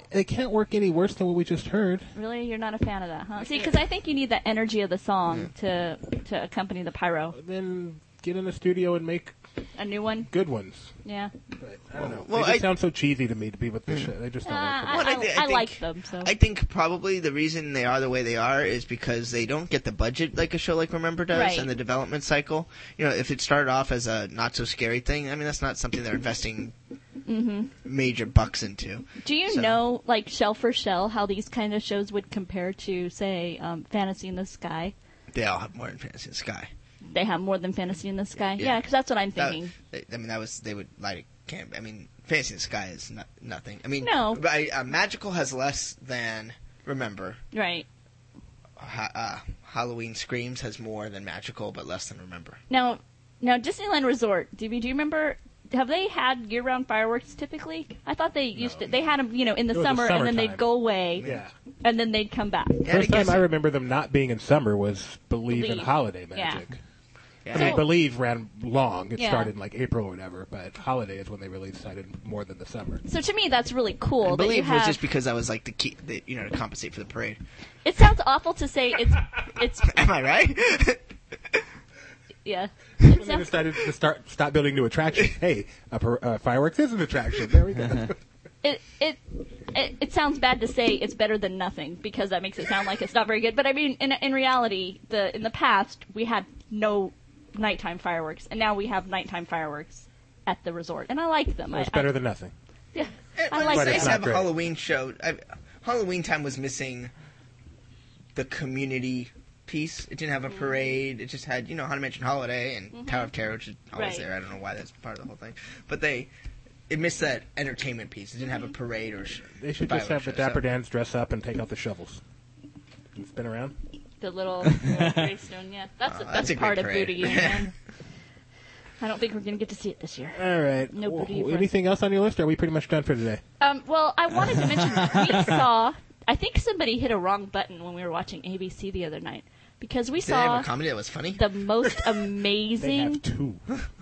they can't work any worse than what we just heard. Really, you're not a fan of that, huh? See, because I think you need that energy of the song to accompany the pyro. Then get in the studio and make A new one. good ones. Yeah. But I don't know. Well, they just sound so cheesy to me to be with this shit. They just don't work. Well, I like them. So I think probably the reason they are the way they are is because they don't get the budget like a show like Remember does, Right. and the development cycle. You know, if it started off as a not so scary thing, I mean, that's not something they're investing major bucks into. do you So- know, like shell for shell, how these kind of shows would compare to, say, Fantasy in the Sky? They all have more than Fantasy in the Sky. They have more than Fantasy in the Sky. Yeah. Yeah, because that's what I'm thinking. They would like can't. I mean, Fantasy in the Sky is nothing. I mean, No. but, Magical has less than Remember. Right. Halloween Screams has more than Magical, but less than Remember. Now Disneyland Resort. Do you remember? Have they had year-round fireworks typically? I thought they used to. They had them, in the It was the summer, and then summertime. they'd go away, Yeah. and then they'd come back. Yeah, First guess- time I remember them not being in summer was Believe in Believe. Holiday Yeah. Magic. Yeah. I mean, So- Believe ran long. It Yeah. started in like April or whatever, but Holiday is when they really started more than the summer. So to me, that's really cool. I that you believe have, was just because that was like the key, to compensate for the parade. It sounds awful to say it's Am I right? yeah. And they decided to stop building new attractions. Hey, fireworks is an attraction. There we go. It sounds bad to say it's better than nothing because that makes it sound like it's not very good. But I mean, in reality, in the past we had no nighttime fireworks, and now we have nighttime fireworks at the resort, and I like them. It's better than nothing. Yeah, Well, I like it's But nice it's to not have a great. Halloween show. Halloween time was missing the community piece. It didn't have a parade. It just had, Haunted Mansion Holiday and Tower of Terror, which is always Right. there. I don't know why that's part of the whole thing. But it missed that entertainment piece. It didn't have a parade or They should just have the fireworks show, Dapper so- Dans dress up and take out the shovels. And spin around. the little gravestone. Yeah, that's the that's best a great part of parade. Booty Union. I don't think we're going to get to see it this year. All right. No booty for us. Anything else on your list? Or are we pretty much done for today? Well, I wanted to mention we saw. I think somebody hit a wrong button when we were watching ABC the other night because we Did they have saw a comedy that was funny? the most They amazing, have two.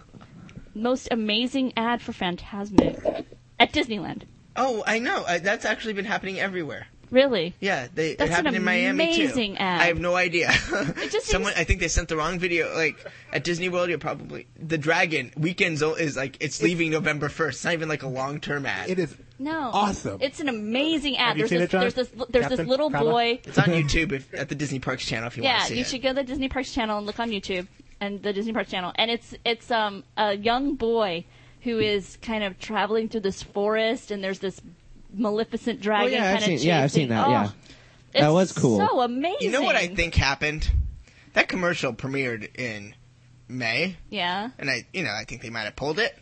ad for Fantasmic at Disneyland. Oh, I know. That's actually been happening everywhere. Really? Yeah, it That's happened an in Miami too. amazing ad. I have no idea. just Someone, seems- I think they sent the wrong video. Like at Disney World, you're probably the Dragon Weekends is like it's leaving November 1st. It's not even like a long-term ad. It is No. awesome. It's an amazing ad. Have you seen it, John? There's this Captain little Kava? boy. It's on YouTube at the Disney Parks channel if you want Yeah, to see you it. should go to the Disney Parks channel and look on YouTube and the Disney Parks channel. And it's a young boy who is kind of traveling through this forest, and there's this Maleficent dragon yeah, kind I've of seen- chasing. yeah, I've seen that, Oh, yeah. it's That was cool. So amazing. You know what I think happened? That commercial premiered in May, Yeah. and I think they might have pulled it.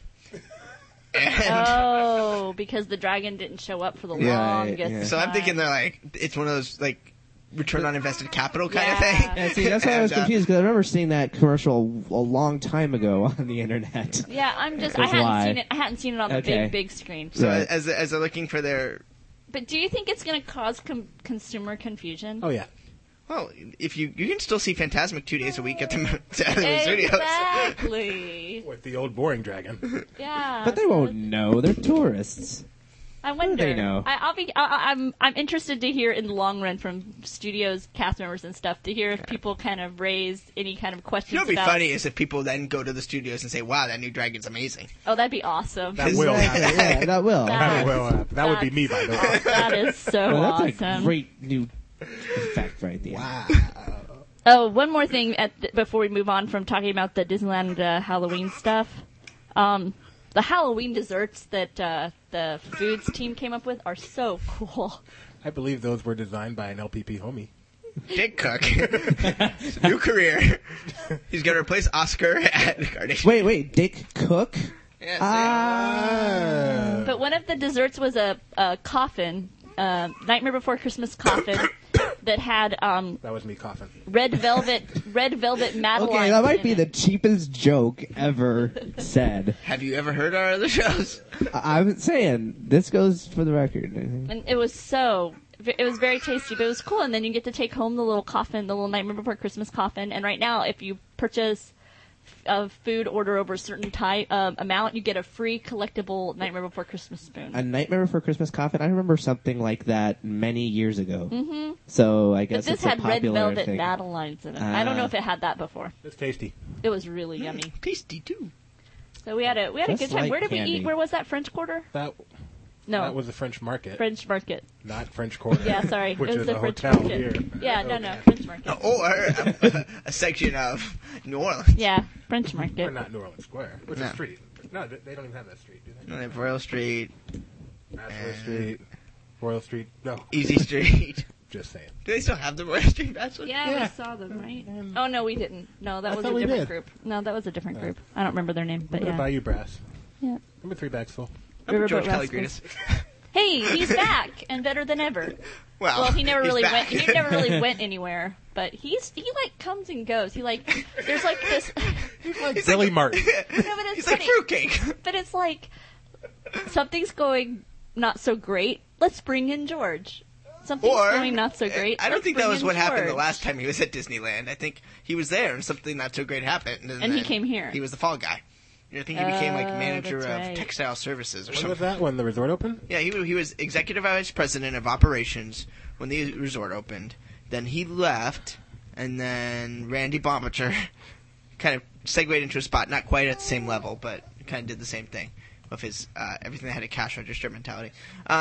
And Oh, because the dragon didn't show up for the Yeah, longest. yeah. so I'm time. thinking they're like, it's one of those like return on invested capital kind of Yeah. thing. Yeah, see, that's why I was And, confused because I remember seeing that commercial a long time ago on the internet. Yeah, I That's hadn't why. seen it. I hadn't seen it on the Okay. big screen. So Right. as they're looking for their, But do you think it's going to cause consumer confusion? Oh yeah. well, if you can still see Fantasmic 2 days a week at the studios. Exactly. With the old boring dragon. Yeah. But they won't know. They're tourists. I wonder. they know? I'm interested to hear in the long run from studios, cast members, and stuff to hear if people kind of raise any kind of questions. You know what'd be about, funny is if people then go to the studios and say, "Wow, that new dragon's amazing." Oh, that'd be awesome. That will happen. Yeah, that will. That- That would be me, by the way. That is so Well, that's awesome. a great new effect right there. Wow. Oh, one more thing before we move on from talking about the Disneyland Halloween stuff. The Halloween desserts that the foods team came up with are so cool. I believe those were designed by an LPP homie. Dick Cook, new career. He's gonna replace Oscar at Carnation. Wait, Dick Cook? Yeah, But one of the desserts was a coffin, Nightmare Before Christmas coffin that had That was me coughing. red velvet Madeline. Okay, that might be in the it. cheapest joke ever said. have you ever heard our other shows? I'm saying, this goes for the record. And it was very tasty, but it was cool. And then you get to take home the little coffin, the little Nightmare Before Christmas coffin. And right now, if you purchase food order over a certain amount, you get a free collectible Nightmare Before Christmas spoon. A Nightmare Before Christmas coffin. I remember something like that many years ago. Mm-hmm. So I guess but this it's a had red popular velvet thing. Madeleines in it. I don't know if it had that before. It's tasty. It was really yummy. Tasty too. So we had a Just good time. like Where did candy. we eat? Where was that? French Quarter? That was the French Market, French Market. not French Quarter. Yeah, sorry. Which it was is the a French hotel Market. here. Yeah, Okay. no, French Market. Or a section of New Orleans. Yeah, French Or Market. not New Orleans Square. Which is No. a street. No, they don't even have that street, do they? They have Royal Street, Bachelor Street, Royal Street. No, Easy Street. just saying. Do they still have the Royal Street Bachelor? Yeah, Yeah. we saw them, right? Oh, no, we didn't. No, that I was thought a we different did. group. No, that was a different group. I don't remember their name, but I'm gonna yeah. buy you brass. Yeah. Number 3 bags full. Remember George Riverboat Calligridis? Hey, he's back and better than ever. Well, he never he's really back. went. He never really went anywhere. But he like comes and goes. He like there's like this. Like Billy Martin. No, but it's He's like funny. fruitcake. But it's like something's going not so great. Let's bring in George. Something's Or going not so great. I don't Let's think that bring was in what happened the George. last time he was at Disneyland. I think he was there and something not so great happened. And he then came here. He was the fall guy. I think he became like Oh, manager that's of right. textile services or When something. was that? When the resort opened? Yeah, he was executive vice president of operations when the resort opened. Then he left, and then Randy Bombacher kind of segued into a spot, not quite at the same level, but kind of did the same thing with his everything that had a cash register mentality.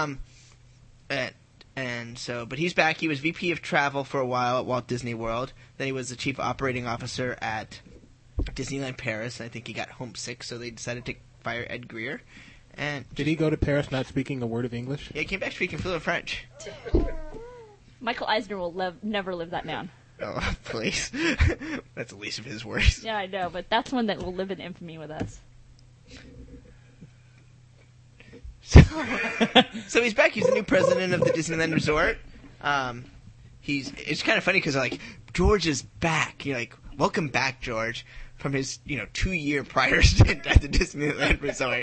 And so, but he's back. He was VP of travel for a while at Walt Disney World. Then he was the chief operating officer at Disneyland Paris. I think he got homesick, so they decided to fire Ed Greer. And Did he go to Paris not speaking a word of English? yeah, he came back speaking fluent French. Michael Eisner will never live that down. Oh, please. That's the least of his worries. Yeah, I know, but that's one that will live in infamy with us. So he's back. He's the new president of the Disneyland Resort. It's kind of funny because like George is back. You're like, welcome back, George, from his 2-year prior stint at the Disneyland Resort.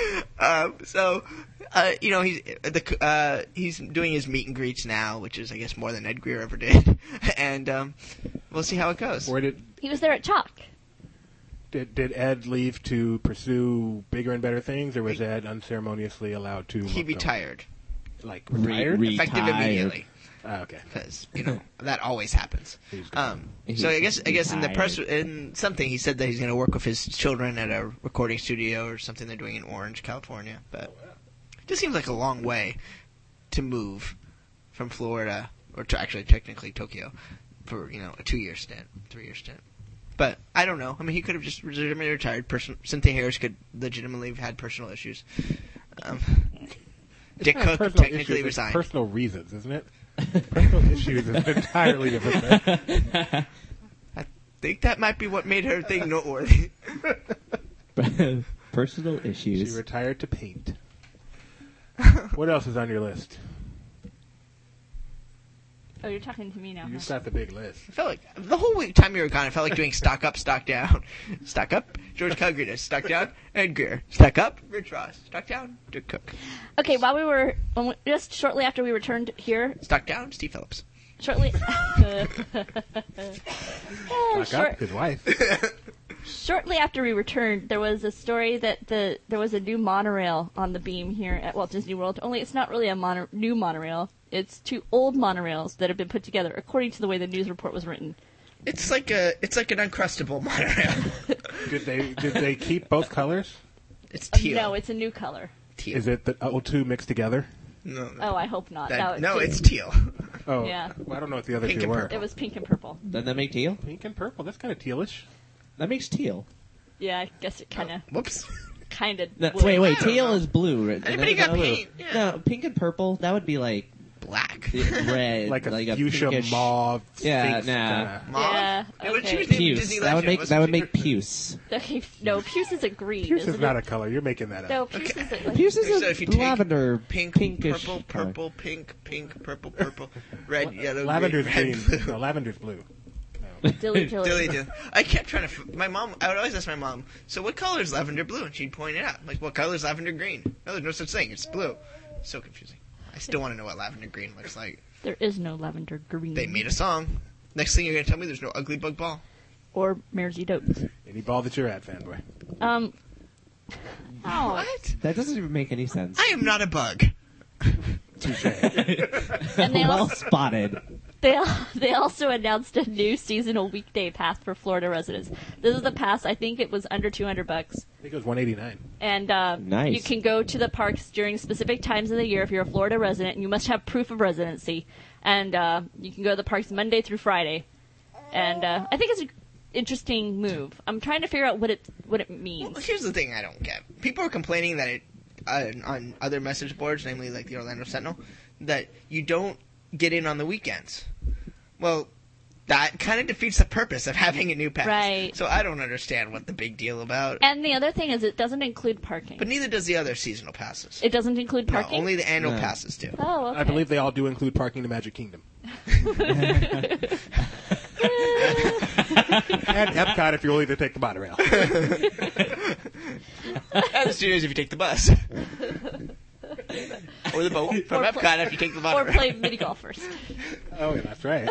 He's doing his meet and greets now, which is I guess more than Ed Greer ever did, and we'll see how it goes. Where did He was there at Chalk. did Ed leave to pursue bigger and better things, or was Ed unceremoniously allowed to? He look retired, Like retired? effective Retired. immediately. Okay. Because that always happens. He's gone. So I guess in the press retired. in something he said that he's going to work with his children at a recording studio or something they're doing in Orange, California. But it just seems like a long way to move from Florida, or to actually technically Tokyo, for a 2-year stint, 3-year stint. But I don't know. I mean, he could have just legitimately retired. Cynthia Harris could legitimately have had personal issues. Dick Not Cook personal technically issues, it's resigned. personal reasons, isn't it? Personal issues is an entirely different thing. I think that might be what made her thing noteworthy. Personal She issues. retired to paint. What else is on your list? Oh, you're talking to me now. You've Huh? got the big list. I felt like the whole time you were gone, I felt like doing stock up, stock down. Stock up, George Calgaridas. Stock down, Ed Greer. Stock up, Rich Ross. Stock down, Dick Cook. Okay, just shortly after we returned here, Stock down, Steve Phillips. shortly. Lock up his wife. Shortly after we returned, there was a story that there was a new monorail on the beam here at Walt Disney World. Only it's not really a new monorail. It's 2 old monorails that have been put together, according to the way the news report was written. It's like an uncrustable monorail. Did they keep both colors? It's teal. No, it's a new color. teal. Is it the two mixed together? No, Oh, I hope not. it's teal. Oh, Yeah. well, I don't know what the other Pink two and were. purple. It was pink and purple. Doesn't that make teal? Pink and purple. That's kind of tealish. That makes teal. Yeah, I guess it kind of Whoops. No, blue. wait, I don't teal know. is blue. Right? Anybody got No, paint? Yeah. No, pink and purple. That would be like Black. red, Like a fuchsia pinkish- mauve. Yeah, Sphinx nah. kinda. Mauve? Yeah, Yeah, what she okay. was named Puce. Disney That would Legend, make wasn't she? puce. Okay, no, puce is a green. Puce is isn't not it? a color. You're making that up. No, puce Okay. is a, like, Puce is So a if you take lavender, Pink, pinkish purple, color. purple, pink, purple, purple, red, yellow, Lavender's green, green. red, blue. No, lavender's blue. dilly. Dilly. I kept trying to. My mom. I would always ask my mom. So what color is lavender blue? And she'd point it out. I'm like, what color is lavender green? No, there's no such thing. It's blue. So confusing. I still want to know what lavender green looks like. There is no lavender green. They made a song. Next thing you're gonna tell me, there's no ugly bug ball. or Mersey Doats. Any ball that you're at, fanboy. What? That doesn't even make any sense. I am not a bug. Touche. And they Well also, spotted. they also announced a new seasonal weekday pass for Florida residents. This is the pass. I think it was under $200. I think it was $189. And Nice. you can go to the parks during specific times of the year if you're a Florida resident, and you must have proof of residency. And you can go to the parks Monday through Friday. And I think it's an interesting move. I'm trying to figure out what it means. Well, here's the thing I don't get. People are complaining that it on other message boards, namely like the Orlando Sentinel, that you don't get in on the weekends. Well, that kind of defeats the purpose of having a new pass. Right. So I don't understand what the big deal about. And the other thing is it doesn't include parking. But neither does the other seasonal passes. It doesn't include No, parking? only the annual No. passes do. Oh, okay. I believe they all do include parking in the Magic Kingdom. And Epcot if you're willing to take the monorail. And the studios if you take the bus. Or the boat from Or Epcot if you take the Or monorail. play mini golf first. Oh, yeah, that's right.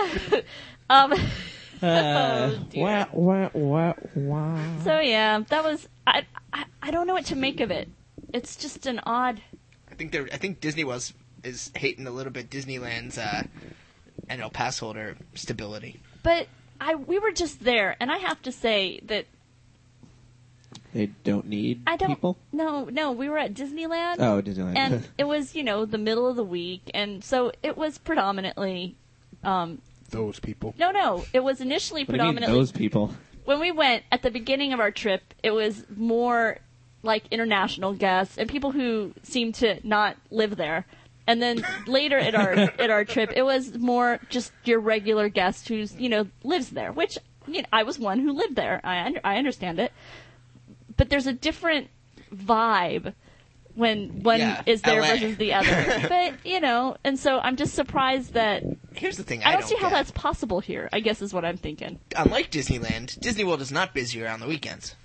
Oh, dear. Wah. So yeah, that was I don't know what to make of it. It's just an odd. I think Disney is hating a little bit Disneyland's annual pass holder stability. But we were just there, and I have to say that They don't need I don't. people? No, we were at Disneyland. Oh, Disneyland. And it was, the middle of the week, and so it was predominantly. Those people. No, it was initially What do you mean, predominantly. those people? When we went at the beginning of our trip, it was more like international guests and people who seemed to not live there. And then later at our trip, it was more just your regular guest who's lives there. Which I was one who lived there. I understand it, but there's a different vibe when one is there LA. versus the other. But and so I'm just surprised that Here's the thing I don't see how get. that's possible here. I guess is what I'm thinking. Unlike Disneyland, Disney World is not busier on the weekends.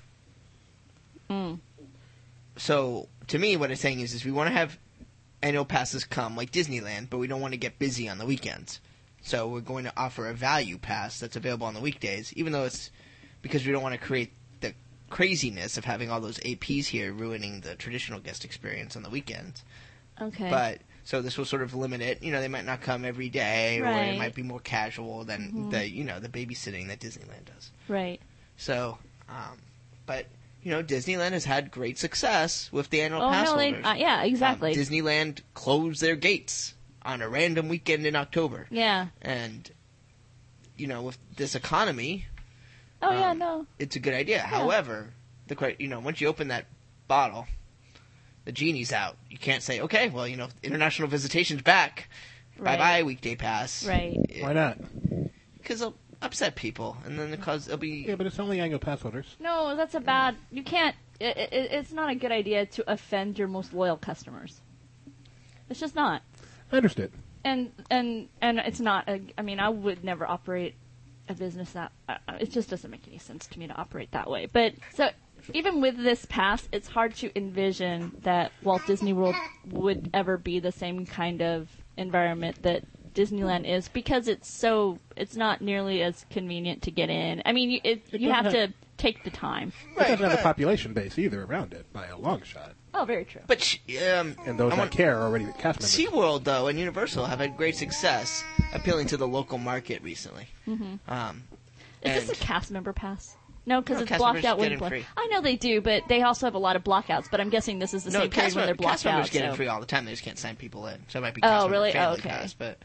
So, to me, what it's saying is we want to have annual passes come like Disneyland, but we don't want to get busy on the weekends. So we're going to offer a value pass that's available on the weekdays, even though it's because we don't want to create the craziness of having all those APs here ruining the traditional guest experience on the weekends. Okay. But so this will sort of limit it. They might not come every day, or Right. it might be more casual than the babysitting that Disneyland does. Right. So, but Disneyland has had great success with the annual Oh pass no, holders. yeah, exactly. Disneyland closed their gates on a random weekend in October, Yeah. and with this economy, Oh yeah, no. it's a good idea. However, once you open that bottle, the genie's out. You can't say, okay, well, international visitation's back. Right. Bye-bye, weekday pass. Right. Why not? Because it'll upset people, and then it'll be... Yeah, but it's only annual pass holders. No, that's a bad. You can't. It's not a good idea to offend your most loyal customers. It's just not. I understood. And it's not. I would never operate a business that. It just doesn't make any sense to me to operate that way. But so even with this pass, it's hard to envision that Walt Disney World would ever be the same kind of environment that Disneyland is, because it's not nearly as convenient to get in. I mean, you have to take the time. It doesn't have a population base either around it by a long shot. Oh, very true. But And those that care are already cast members. SeaWorld, though, and Universal have had great success appealing to the local market recently. Is this a cast member pass? No, because No, it's cast blocked members out get when in free. I know they do, but they also have a lot of blockouts. But I'm guessing this is the same case when they're blocked cast members out. get in so- free all the time. They just can't sign people in. So it might be Oh, cast member really? family Oh, okay. pass, but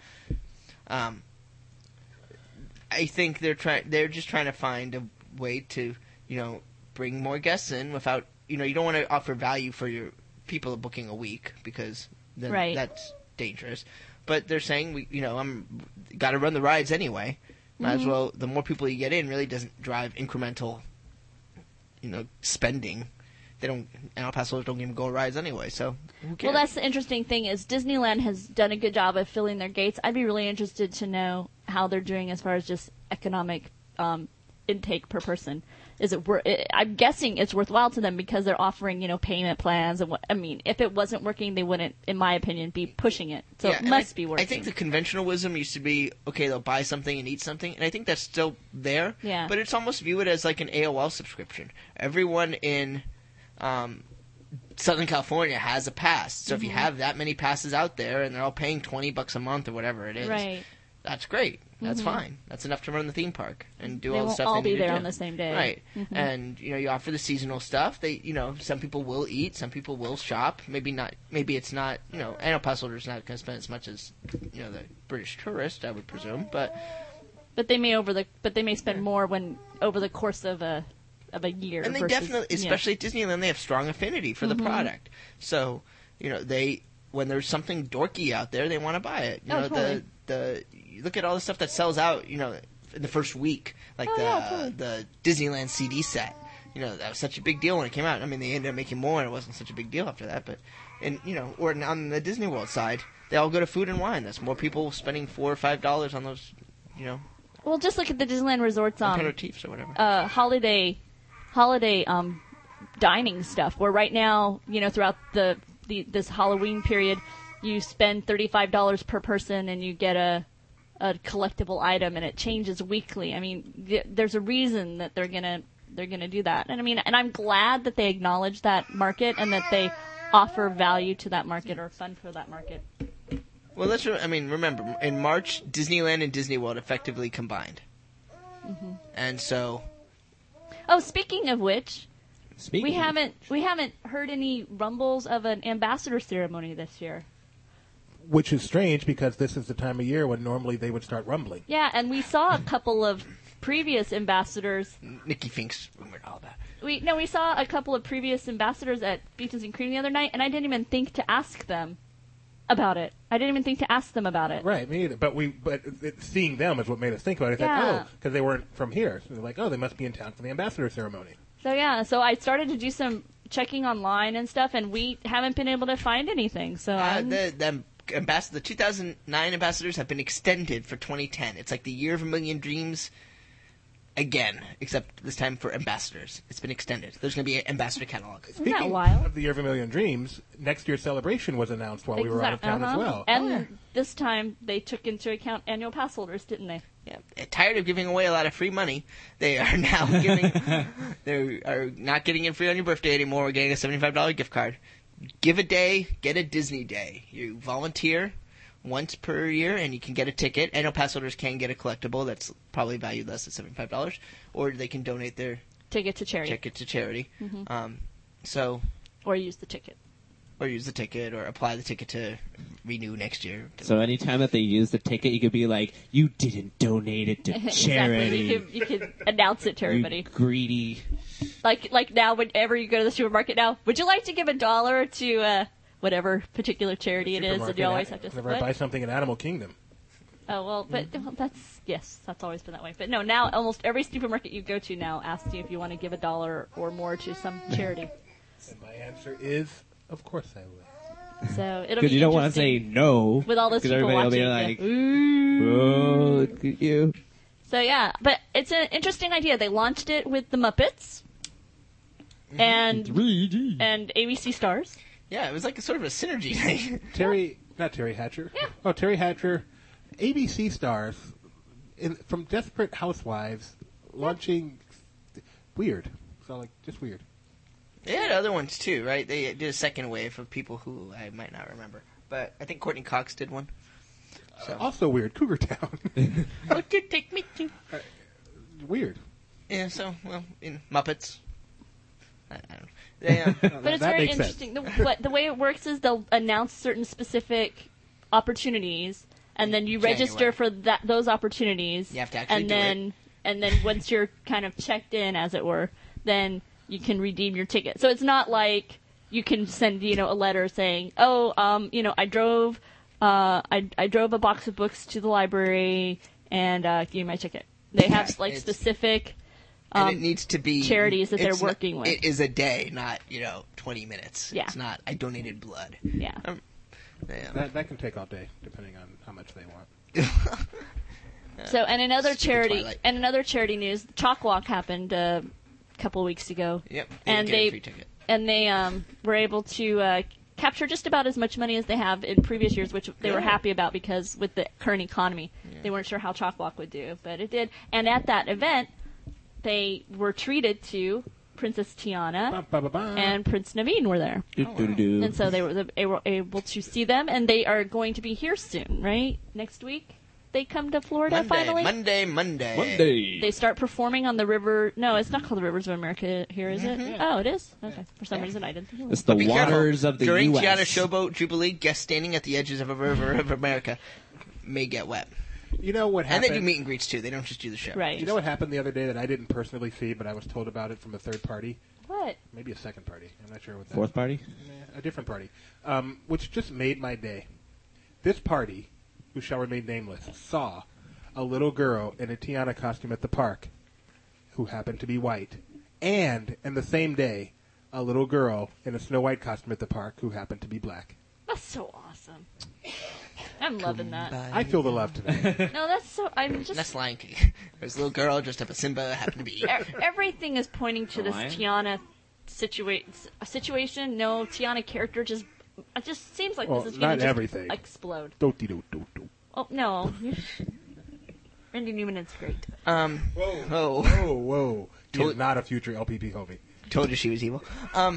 I think they're just trying to find a way to bring more guests in without you don't want to offer value for your people booking a week, because then Right. that's dangerous. But they're saying I'm got to run the rides anyway. Might as well. The more people you get in really doesn't drive incremental spending. They don't. Annual pass holders don't even go rides anyway. So who cares? Well, that's the interesting thing is Disneyland has done a good job of filling their gates. I'd be really interested to know how they're doing as far as just economic intake per person? Is it I'm guessing it's worthwhile to them because they're offering, payment plans and what. I mean, if it wasn't working, they wouldn't, in my opinion, be pushing it. So it must be working. I think the conventional wisdom used to be, okay, they'll buy something and eat something, and I think that's still there. Yeah. But it's almost viewed as like an AOL subscription. Everyone in Southern California has a pass. So if you have that many passes out there and they're all paying $20 a month or whatever it is, right. That's great. That's fine. That's enough to run the theme park and do They all the won't stuff all they need be there to do. on the same day. Right. And, you offer the seasonal stuff. They, some people will eat, some people will shop. Maybe it's not, annual pass holders not going to spend as much as, the British tourist, I would presume, but they may spend more over the course of a year. And they versus, definitely, especially at Disneyland, they have strong affinity for the product. So, when there's something dorky out there, they want to buy it. Totally. You look at all the stuff that sells out, in the first week, like the Disneyland CD set. That was such a big deal when it came out. I mean, they ended up making more, and it wasn't such a big deal after that. But, or on the Disney World side, they all go to food and wine. That's more people spending $4 or $5 on those, Well, just look at the Disneyland resorts aperitifs or whatever. holiday dining stuff. Where right now, throughout this Halloween period, you spend $35 per person and you get a collectible item, and it changes weekly. I mean, there's a reason that they're gonna do that. And I mean, and I'm glad that they acknowledge that market and that they offer value to that market or fund for that market. Well, remember, in March, Disneyland and Disney World effectively combined. And so... Oh, speaking of which, we haven't heard any rumbles of an ambassador ceremony this year. Which is strange because this is the time of year when normally they would start rumbling. Yeah, and we saw a couple of previous ambassadors. Nikki Finks rumored all that. We saw a couple of previous ambassadors at Beaches and Cream the other night, and I didn't even think to ask them about it. Right, me either. But seeing them is what made us think about it. It's like, because they weren't from here. So they're like, they must be in town for the ambassador ceremony. So I started to do some checking online and stuff, and we haven't been able to find anything. So the 2009 ambassadors have been extended for 2010. It's like the year of a million dreams again, except this time for ambassadors. It's been extended. There's going to be an ambassador catalog. Speaking of the year of a million dreams, next year's celebration was announced while we were out of town as well. And this time they took into account annual pass holders, didn't they? Yeah. Tired of giving away a lot of free money, they are now they are not getting it free on your birthday anymore. We're getting a $75 gift card. Give a day, get a Disney day. You volunteer once per year, and you can get a ticket. Annual pass holders can get a collectible that's probably valued less than $75, or they can donate their ticket to charity. Or use the ticket. Or use the ticket, or apply the ticket to renew next year. So anytime that they use the ticket, you could be like, "You didn't donate it to charity." Exactly. You could announce it to everybody. You greedy. Like now, whenever you go to the supermarket now, would you like to give $1 to whatever particular charity it is that you always have to split? Whenever I buy something in Animal Kingdom. Oh, well, but that's always been that way. But no, now almost every supermarket you go to now asks you if you want to give $1 or more to some charity. And my answer is, of course I will. So it'll be because you don't want to say no. With all those people watching. Everybody will be like, "Ooh, look at you." So yeah, but it's an interesting idea. They launched it with the Muppets and 3D and ABC Stars. Yeah, it was like a sort of a synergy thing. Not Terry Hatcher. Yeah. Oh, Terry Hatcher. ABC Stars from Desperate Housewives launching weird. So just weird. They had other ones too, right? They did a second wave of people who I might not remember, but I think Courtney Cox did one. So. Also weird, Cougar Town. What you take me to? Weird. Yeah. So in Muppets. I don't know. But it's very interesting. The way it works is they'll announce certain specific opportunities, and then you register for those opportunities. You have to actually do it. And then once you're kind of checked in, as it were, then you can redeem your ticket. So it's not like you can send a letter saying, I drove a box of books to the library and give me my ticket. They have specific. And it needs to be charities that they're working with. It is a day, not 20 minutes. Yeah. It's not. I donated blood. Yeah. That can take all day, depending on how much they want. So, and another Stupid Twilight. charity news, Chalk Walk happened a couple weeks ago. Yep. And get a free ticket. they were able to capture just about as much money as they have in previous years, which they were happy about because with the current economy, they weren't sure how Chalk Walk would do, but it did. And at that event, they were treated to Princess Tiana and Prince Naveen were there. And so they were able to see them, and they are going to be here soon, right? Next week? They come to Florida finally? Monday. They start performing on the river. No, it's not called the Rivers of America here, is it? Oh, it is? Okay. For some reason, I didn't think it was. It's the Be waters careful. of the During U.S. Tiana Showboat Jubilee, guests standing at the edges of a river of America may get wet. You know what And happened? they do meet and greets, too. They don't just do the show. Right. You know what happened the other day that I didn't personally see, but I was told about it from a third party? What? Maybe a second party. I'm not sure what that Fourth party? A different party. Which just made my day. This party, who shall remain nameless, saw a little girl in a Tiana costume at the park who happened to be white. And, in the same day, a little girl in a Snow White costume at the park who happened to be black. That's so awesome. I'm loving that. I feel the love today. No, that's so. I'm just. That's Lion King. There's a little girl dressed up as Simba, happened to be... Everything is pointing to The this lion? Tiana situation. No, Tiana character just. It just seems like Well, this is not going to everything. explode. Do-de-do-do-do. Oh no. Randy Newman is great. Whoa. Whoa. He is Told- not a future LPP homie. Told you she was evil.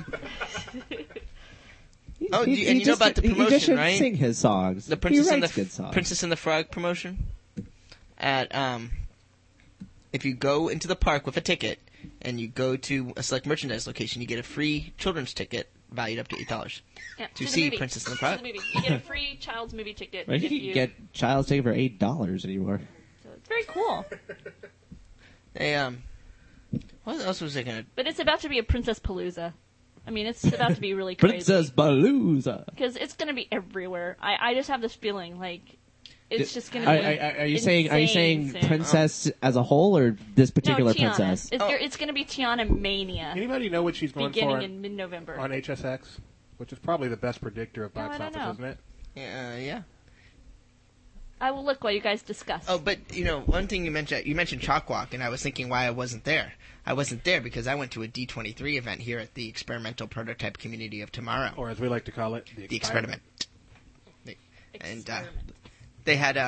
He and you know just- about the he just promotion, shouldn't right? sing his songs. The Princess he and writes the good songs. Princess and the Frog promotion. At if you go into the park with a ticket and you go to a select merchandise location, you get a free children's ticket valued up to $8 Yeah, to the see movie. Princess and the To Frog. the movie. You get a free child's movie ticket. Right, if you can get Child's Ticket for $8 anymore. So it's very cool. They what else was I gonna? But it's about to be a Princess Palooza. I mean, it's about to be really crazy. Princess Palooza. Because it's going to be everywhere. I just have this feeling like it's just going to be. Are you saying insane. princess as a whole or this particular no, Tiana. princess? It's going to be Tiana Mania Anybody know what she's going beginning for in mid-November. on HSX? Which is probably the best predictor of No, box I don't office, know. isn't it? Yeah. I will look while you guys discuss. Oh, but one thing you mentioned Chalk Walk, and I was thinking why I wasn't there. I wasn't there because I went to a D23 event here at the Experimental Prototype Community of Tomorrow. Or as we like to call it, The Experiment. And Experiment. they had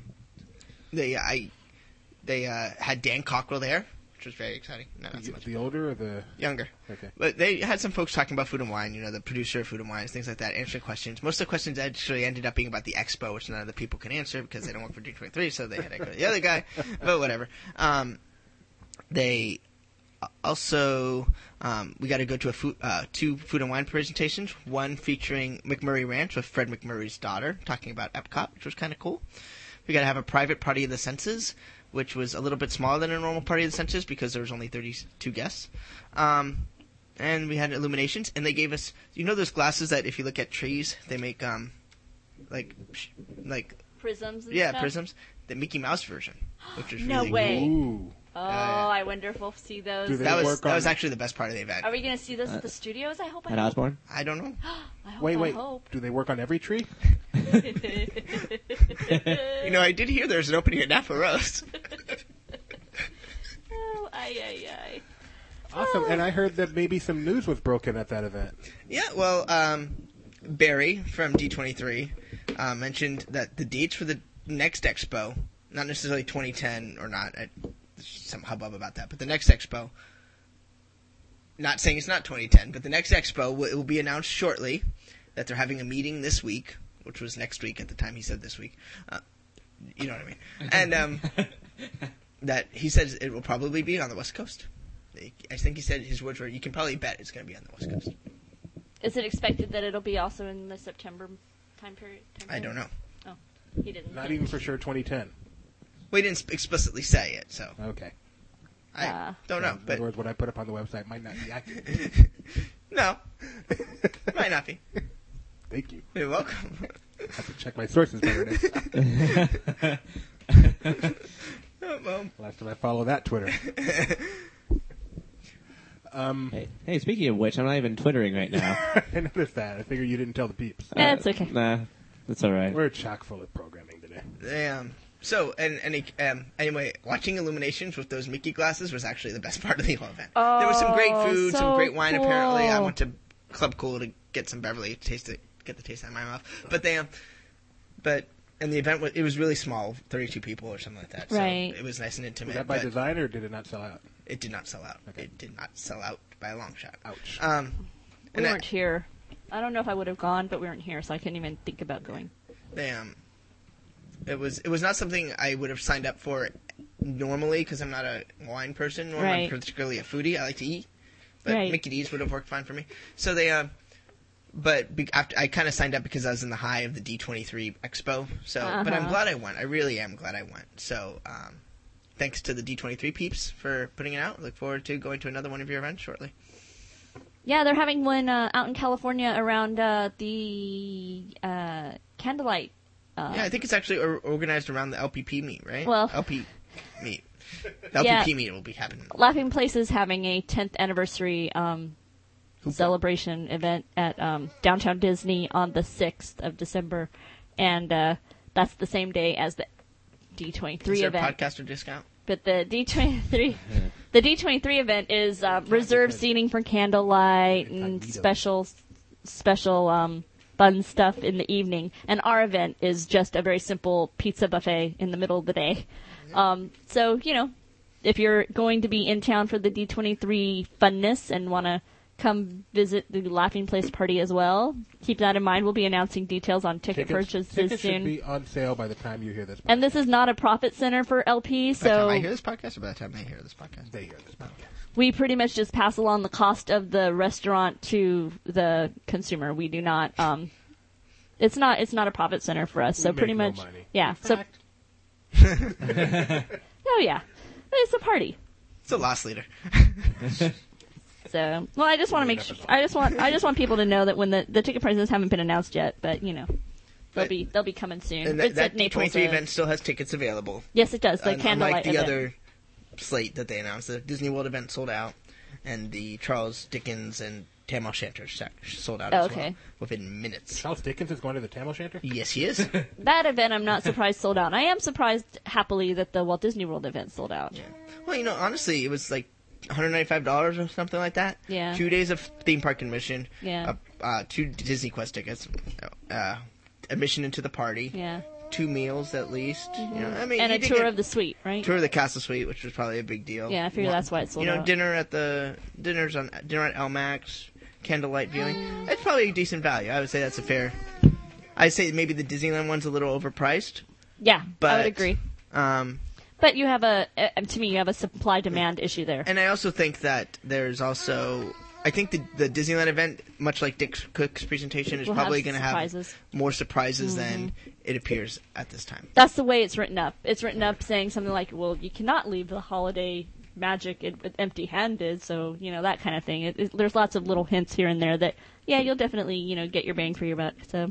they had Dan Cockrell there, which was very exciting. No, not so much. The older or the... Younger. Okay. But they had some folks talking about Food and Wine, the producer of Food and Wine, things like that, answering questions. Most of the questions actually ended up being about the expo, which none of the people can answer because they don't work for D23, so they had to go to the other guy. But whatever. They also we got to go to two Food and Wine presentations. One featuring McMurray Ranch with Fred McMurray's daughter, talking about Epcot, which was kind of cool. We got to have a private Party of the Senses, which was a little bit smaller than a normal Party of the Senses because there was only 32 guests. And we had illuminations, and they gave us, those glasses that if you look at trees, they make like Prisms and yeah, stuff? prisms. The Mickey Mouse version, which was No really way. cool. Ooh. Oh, yeah. I wonder if we'll see those. Do they That work was on- actually the best part of the event. Are we going to see those at the studios? I hope. At Osborne? I don't know. I hope. Wait. I hope. Do they work on every tree? I did hear there's an opening at Napa Rose. Oh, ay. Awesome. And I heard that maybe some news was broken at that event. Yeah, well, Barry from D23 mentioned that the dates for the next expo, not necessarily 2010 or not, there's some hubbub about that, but the next expo, not saying it's not 2010, but the next expo will be announced shortly, that they're having a meeting this week, which was next week at the time he said this week. You know what I mean. And that he says it will probably be on the West Coast. I think he said his words were, you can probably bet it's going to be on the West Coast. Is it expected that it'll be also in the September time period? I don't know. Oh, he didn't. Not even for sure 2010. We didn't explicitly say it, so Okay. I don't know. In But other words, what I put up on the website might not be accurate. no, might not be. Thank you. You're welcome. I have to check my sources better next time. Oh, well, Last time I followed that Twitter. Hey, speaking of which, I'm not even Twittering right now. I noticed that. I figured you didn't tell the peeps. That's okay. Nah, that's all right. We're chock full of programming today. So, anyway, watching Illuminations with those Mickey glasses was actually the best part of the whole event. Oh, there was some great food, so some great wine. cool. Apparently, I went to Club Cool to get some Beverly, get the taste out of my mouth. And the event it was really small, 32 people or something like that. Right. So it was nice and intimate. Was that by design, or did it not sell out? It did not sell out. Okay. It did not sell out by a long shot. Ouch. We weren't here. I don't know if I would have gone, but we weren't here, so I couldn't even think about going. It was not something I would have signed up for normally because I'm not a wine person, nor am I particularly a foodie. I like to eat, but Mickey D's would have worked fine for me. So I kind of signed up because I was in the high of the D23 Expo. So, but I'm glad I went. I really am glad I went. So, thanks to the D23 peeps for putting it out. Look forward to going to another one of your events shortly. Yeah, they're having one out in California around the Candlelight. Yeah, I think it's actually organized around the LPP meet, right? Well, LP meet. The LPP meet will be happening. Laughing Place is having a 10th anniversary celebration event at Downtown Disney on the 6th of December, and that's the same day as the D23 Is there event. a podcaster discount? But the D23 event is reserved seating for candlelight and special fun stuff in the evening. And our event is just a very simple pizza buffet in the middle of the day. So, if you're going to be in town for the D23 funness and want to come visit the Laughing Place party as well, keep that in mind. We'll be announcing details on ticket purchases tickets soon. Should be on sale by the time you hear this podcast. And this is not a profit center for LP, so... By the time I hear this podcast, or by the time they hear this podcast? They hear this podcast. We pretty much just pass along the cost of the restaurant to the consumer. We do not. It's not a profit center for us. So pretty much, money. yeah. In Oh yeah, it's a party. It's a loss leader. So I just want to make sure. I just want people to know that when the ticket prices haven't been announced yet, but they'll be coming soon. And It's that at Naples. D23 event still has tickets available. Yes, it does. The Unlike candlelight the event. other slate that they announced, the Disney World event sold out, and the Charles Dickens and Tam O'Shanter sold out as well within minutes. Charles Dickens is going to the Tam O'Shanter? Yes, he is. That event, I'm not surprised sold out. I am surprised happily that the Walt Disney World event sold out. Yeah. Well, honestly, it was like $195 or something like that. Yeah. 2 days of theme park admission. Yeah. 2 Disney Quest tickets. Admission into the party. Yeah. 2 meals at least. Mm-hmm. I mean, And you a did tour get of the suite, right? tour of the Castle Suite, which was probably a big deal. Yeah, I figure that's why it sold out. Dinner at dinner at LMAX, candlelight viewing. That's probably a decent value. I would say that's a fair. I'd say maybe the Disneyland one's a little overpriced. Yeah, But, I would agree. But you have to me, you have a supply-demand issue there. And I also think that there's also, I think the Disneyland event, much like Dick Cook's presentation, is We'll probably have going to have surprises. more surprises than it appears at this time. That's the way it's written up. It's written up saying something like, well, you cannot leave the holiday magic empty-handed, so, that kind of thing. There's lots of little hints here and there that, yeah, you'll definitely, get your bang for your buck, so.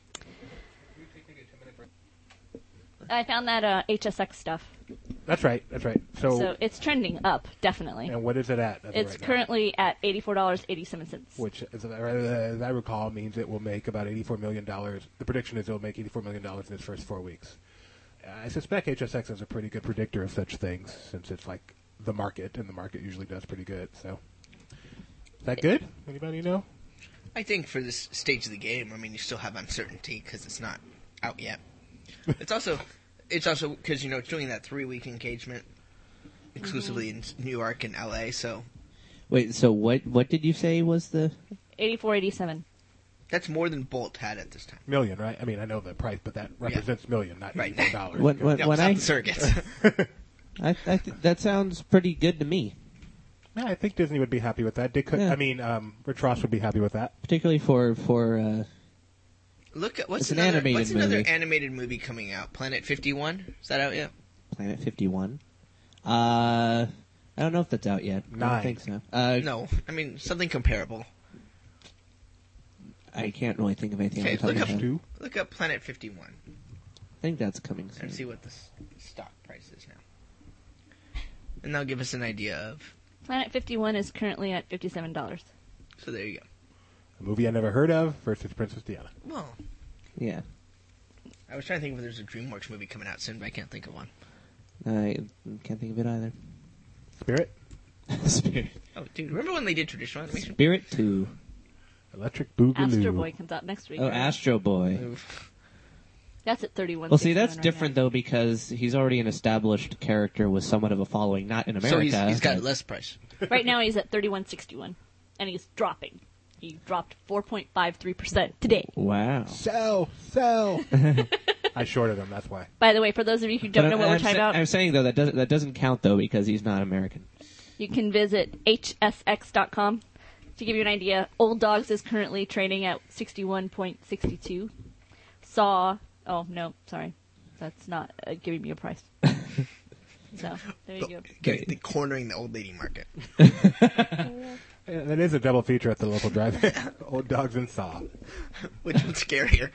I found that HSX stuff. That's right. So it's trending up, definitely. And what is it at? It's right now? currently at $84.87. Which, as I recall, means it will make about $84 million. The prediction is it will make $84 million in its first 4 weeks. I suspect HSX is a pretty good predictor of such things, since it's like the market, and the market usually does pretty good. So, is that good? Anybody know? I think for this stage of the game, you still have uncertainty because it's not out yet. It's also because it's doing that 3-week engagement exclusively in New York and LA. So Wait, so what did you say was the? $84.87. that's more than Bolt had at this time. Million, right? I mean, I know the price, but that represents million, not Right. $84. When No, it's not I the surrogates. that sounds pretty good to me, Yeah, I think Disney would be happy with that. Yeah. Rich Ross would be happy with that. particularly for Look at It's an animated what's another movie. animated movie coming out? Planet 51? Is that out yet? Planet 51. I don't know if that's out yet. I 9. don't think so. No, something comparable. I can't really think of anything Okay, off the top of my head. 2. Look up Planet 51 I think that's coming soon. and see what the stock price is now. And that'll give us an idea of. Planet 51 is currently at $57. So there you go. A movie I never heard of versus Princess Diana. Well, Yeah. I was trying to think if there's a DreamWorks movie coming out soon, but I can't think of one. I can't think of it either. Spirit, Spirit. Oh, dude, remember when they did traditional animation? Spirit 2. Electric Boogaloo. Astro Boy comes out next week. Oh, right? Astro Boy. That's at 31. Well, see, that's different, though, because he's already an established character with somewhat of a following, not in America. So he's got but- less price. Right now he's at 31.61, and he's dropping. He dropped 4.53% today. Wow. Sell. I shorted him. That's why. By the way, for those of you who don't know what we're talking about, I'm saying, though, that doesn't count, though, because he's not American. you can visit hsx.com to give you an idea. Old Dogs is currently trading at 61.62. Saw. Oh no, sorry, that's not giving me a price. So there you go. The cornering the old lady market. Yeah, that is a double feature at the local drive-in. Old Dogs and Saw. Which one's scarier?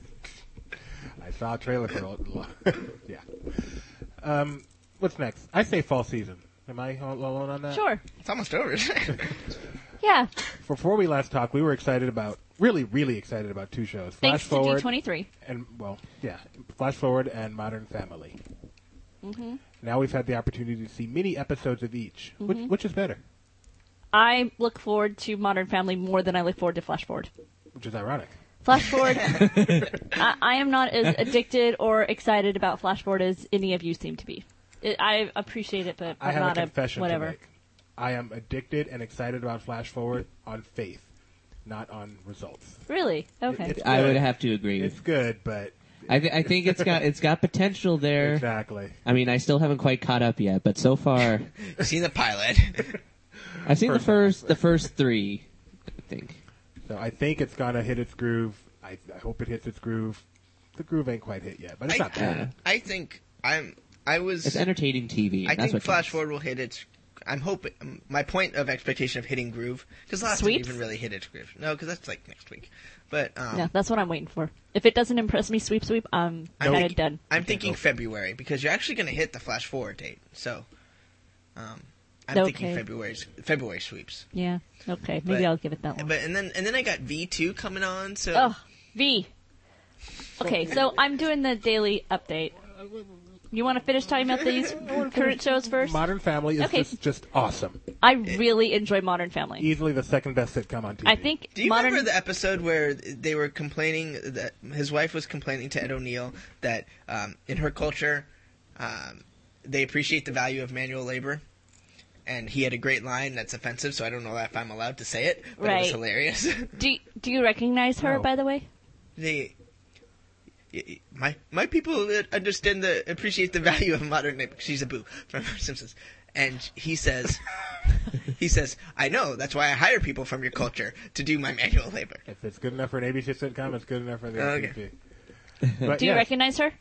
I saw a trailer for Old. Yeah. What's next? I say fall season. Am I alone on that? Sure. It's almost over. Yeah. Before we last talked, we were excited about, really, really excited about two shows. Thanks Flash Forward to D23. and, well, yeah, Flash Forward and Modern Family. Mm-hmm. Now we've had the opportunity to see mini episodes of each. Which is better? I look forward to Modern Family more than I look forward to Flash Forward. Which is ironic. Flash Forward, I am not as addicted or excited about Flash Forward as any of you seem to be. I appreciate it, but I I'm have not a confession whatever. to make. I am addicted and excited about Flash Forward on faith, not on results. Really? Okay. It's I good. would have to agree. It's good, but I think it's got potential there. exactly. I mean, I still haven't quite caught up yet, but so far, You've seen the pilot. I've seen the first three, I think. So I think it's gonna hit its groove. I hope it hits its groove. The groove ain't quite hit yet, but it's not bad. I think It's entertaining TV. I That's think what Flash counts. Forward will hit its. I'm hoping my point of expectation of hitting groove because last Sweeps? didn't even really hit its groove. No, because that's like next week. But Yeah, that's what I'm waiting for. If it doesn't impress me, sweep, I'm kind of done. I'm thinking February because you're actually going to hit the Flash Forward date. So, I'm thinking Okay. February sweeps. Yeah. Okay. Maybe But- I'll give it that one. But and then I got V2 coming on. So Oh, V. Okay, so I'm doing the daily update. You want to finish talking about these current shows first? Modern Family is Okay. just awesome. I really enjoy Modern Family. Easily the second best sitcom on TV. I think Do you Modern. remember the episode where they were complaining that his wife was complaining to Ed O'Neill that in her culture they appreciate the value of manual labor, and he had a great line that's offensive, so I don't know if I'm allowed to say it, but it was Right. hilarious. Do you recognize her, No. by the way? My people appreciate the value of modern labor. She's a boo from Simpsons, and he says, I know, that's why I hire people from your culture to do my manual labor. If it's good enough for an ABC sitcom, it's good enough for the Okay. NCP. But Do you yes, recognize her?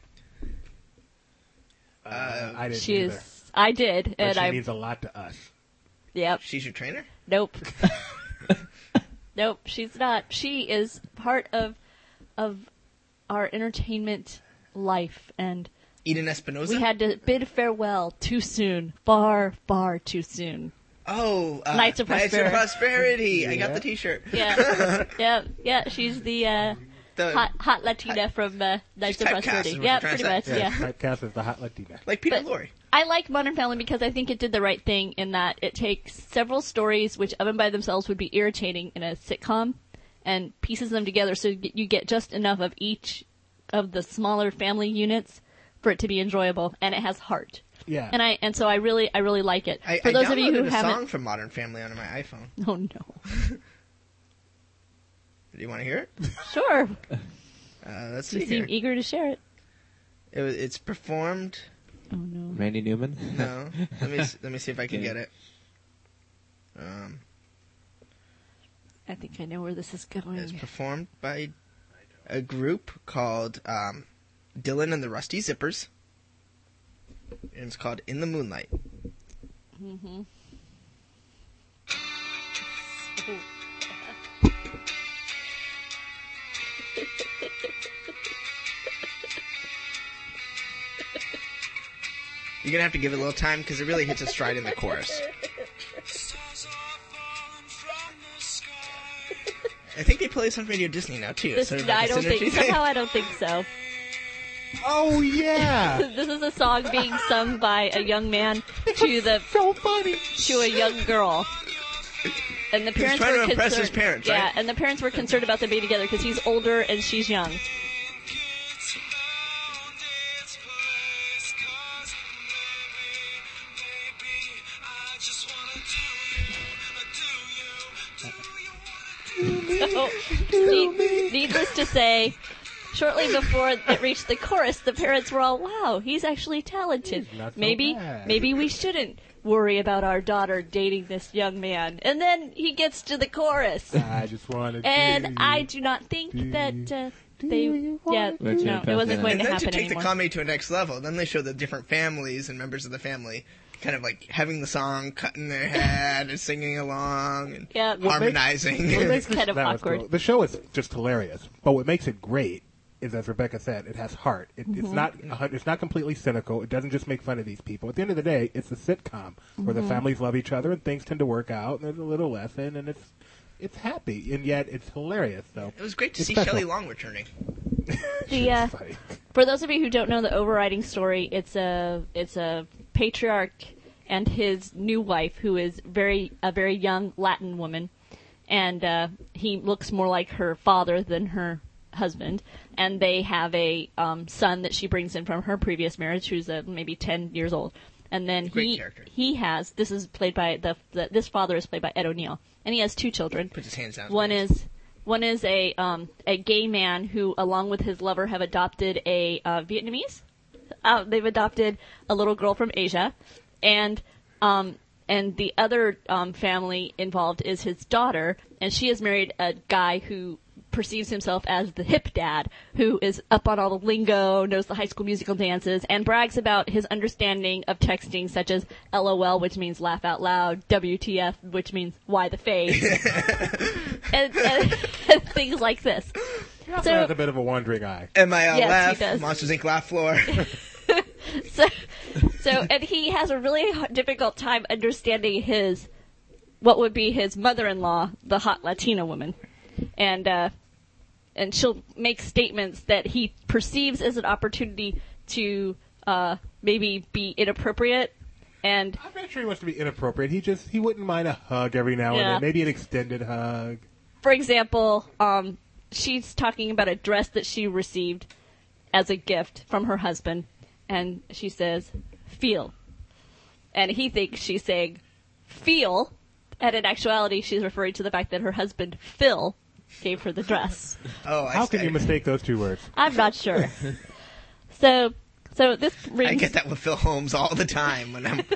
I didn't She either. is. I did, But and she I. means a lot to us. Yep. She's your trainer? Nope. Nope. She's not. She is part of our entertainment life, and Eden Espinosa? we had to bid farewell too soon, far, far too soon. Oh, Knights of Prosperity. Prosperity. I got Yeah. the T-shirt. Yeah, yeah. She's the The- hot Latina from Knights She's of typecast, Prosperity. is what Yeah, you're trying pretty to much. say. Yeah. Typecast as the hot Latina. like Peter But- Lorre. I like Modern Family because I think it did the right thing in that it takes several stories which of and by themselves would be irritating in a sitcom and pieces them together so you get just enough of each of the smaller family units for it to be enjoyable, and it has heart. Yeah. And so I really like it. I For those of you who downloaded a haven't, song from Modern Family on my iPhone. oh no, Do you want to hear it? sure, Let's you see here. seem eager to share it. It's performed. Oh no, Randy Newman. No, let me see if I can Okay. get it. I think I know where this is It's going. performed by a group called Dylan and the Rusty Zippers, and it's called "In the Moonlight." Mm-hmm. You're gonna have to give it a little time because it really hits a stride in the chorus. I think they play this on Radio Disney now too. This, so I don't think synergy thing. somehow I don't think so. Oh yeah. This is a song being sung by a young man to So funny. to a young girl. And the parents trying were to impress concerned. his parents, Yeah, right? and the parents were concerned about them being together because he's older and she's young. So, needless to say, shortly before it reached the chorus, the parents were all, "Wow, he's actually talented. He's not so maybe bad." we shouldn't worry about our daughter dating this young man." And then he gets to the chorus, I just want to. and I do not think that they. Yeah, Let's no, get it wasn't past going And to then happen to take anymore. the comedy to a next level, then they show the different families and members of the family kind of like having the song cut in their head and singing along and Yeah. What harmonizing. What makes kind of that was awkward. cool. The show is just hilarious, but what makes it great is, as Rebecca said, it has heart. It's not completely cynical. It doesn't just make fun of these people. At the end of the day, it's a sitcom where the families love each other and things tend to work out. And there's a little lesson, and it's happy, and yet it's hilarious. So It was great to it's see special. Shelley Long returning. The, Funny. for those of you who don't know the overriding story, it's a patriarch and his new wife, who is a very young Latin woman, and he looks more like her father than her husband, and they have a son that she brings in from her previous marriage, who's maybe 10 years old. And then Great character. he has, this is played by this father is played by Ed O'Neill, and he has two children. Puts his hands down. One is a gay man who, along with his lover, have adopted a Vietnamese. They've adopted a little girl from Asia, and the other family involved is his daughter, and she has married a guy who perceives himself as the hip dad, who is up on all the lingo, knows the High School Musical dances, and brags about his understanding of texting, such as LOL, which means laugh out loud, WTF, which means why the face, and things like this. He also has a bit of a wandering eye. MIL Yes, he laugh, does. Monsters Inc. laugh floor. So, and he has a really difficult time understanding what would be his mother-in-law, the hot Latina woman, and she'll make statements that he perceives as an opportunity to maybe be inappropriate, and I'm not sure he wants to be inappropriate. He wouldn't mind a hug every now and Yeah. then, maybe an extended hug. for example, she's talking about a dress that she received as a gift from her husband, and she says, "Feel." And he thinks she's saying, "Feel," and in actuality, she's referring to the fact that her husband, Phil, gave her the dress. Oh, How can you mistake those two words? I'm not sure. So this brings... I get that with Phil Holmes all the time when I'm.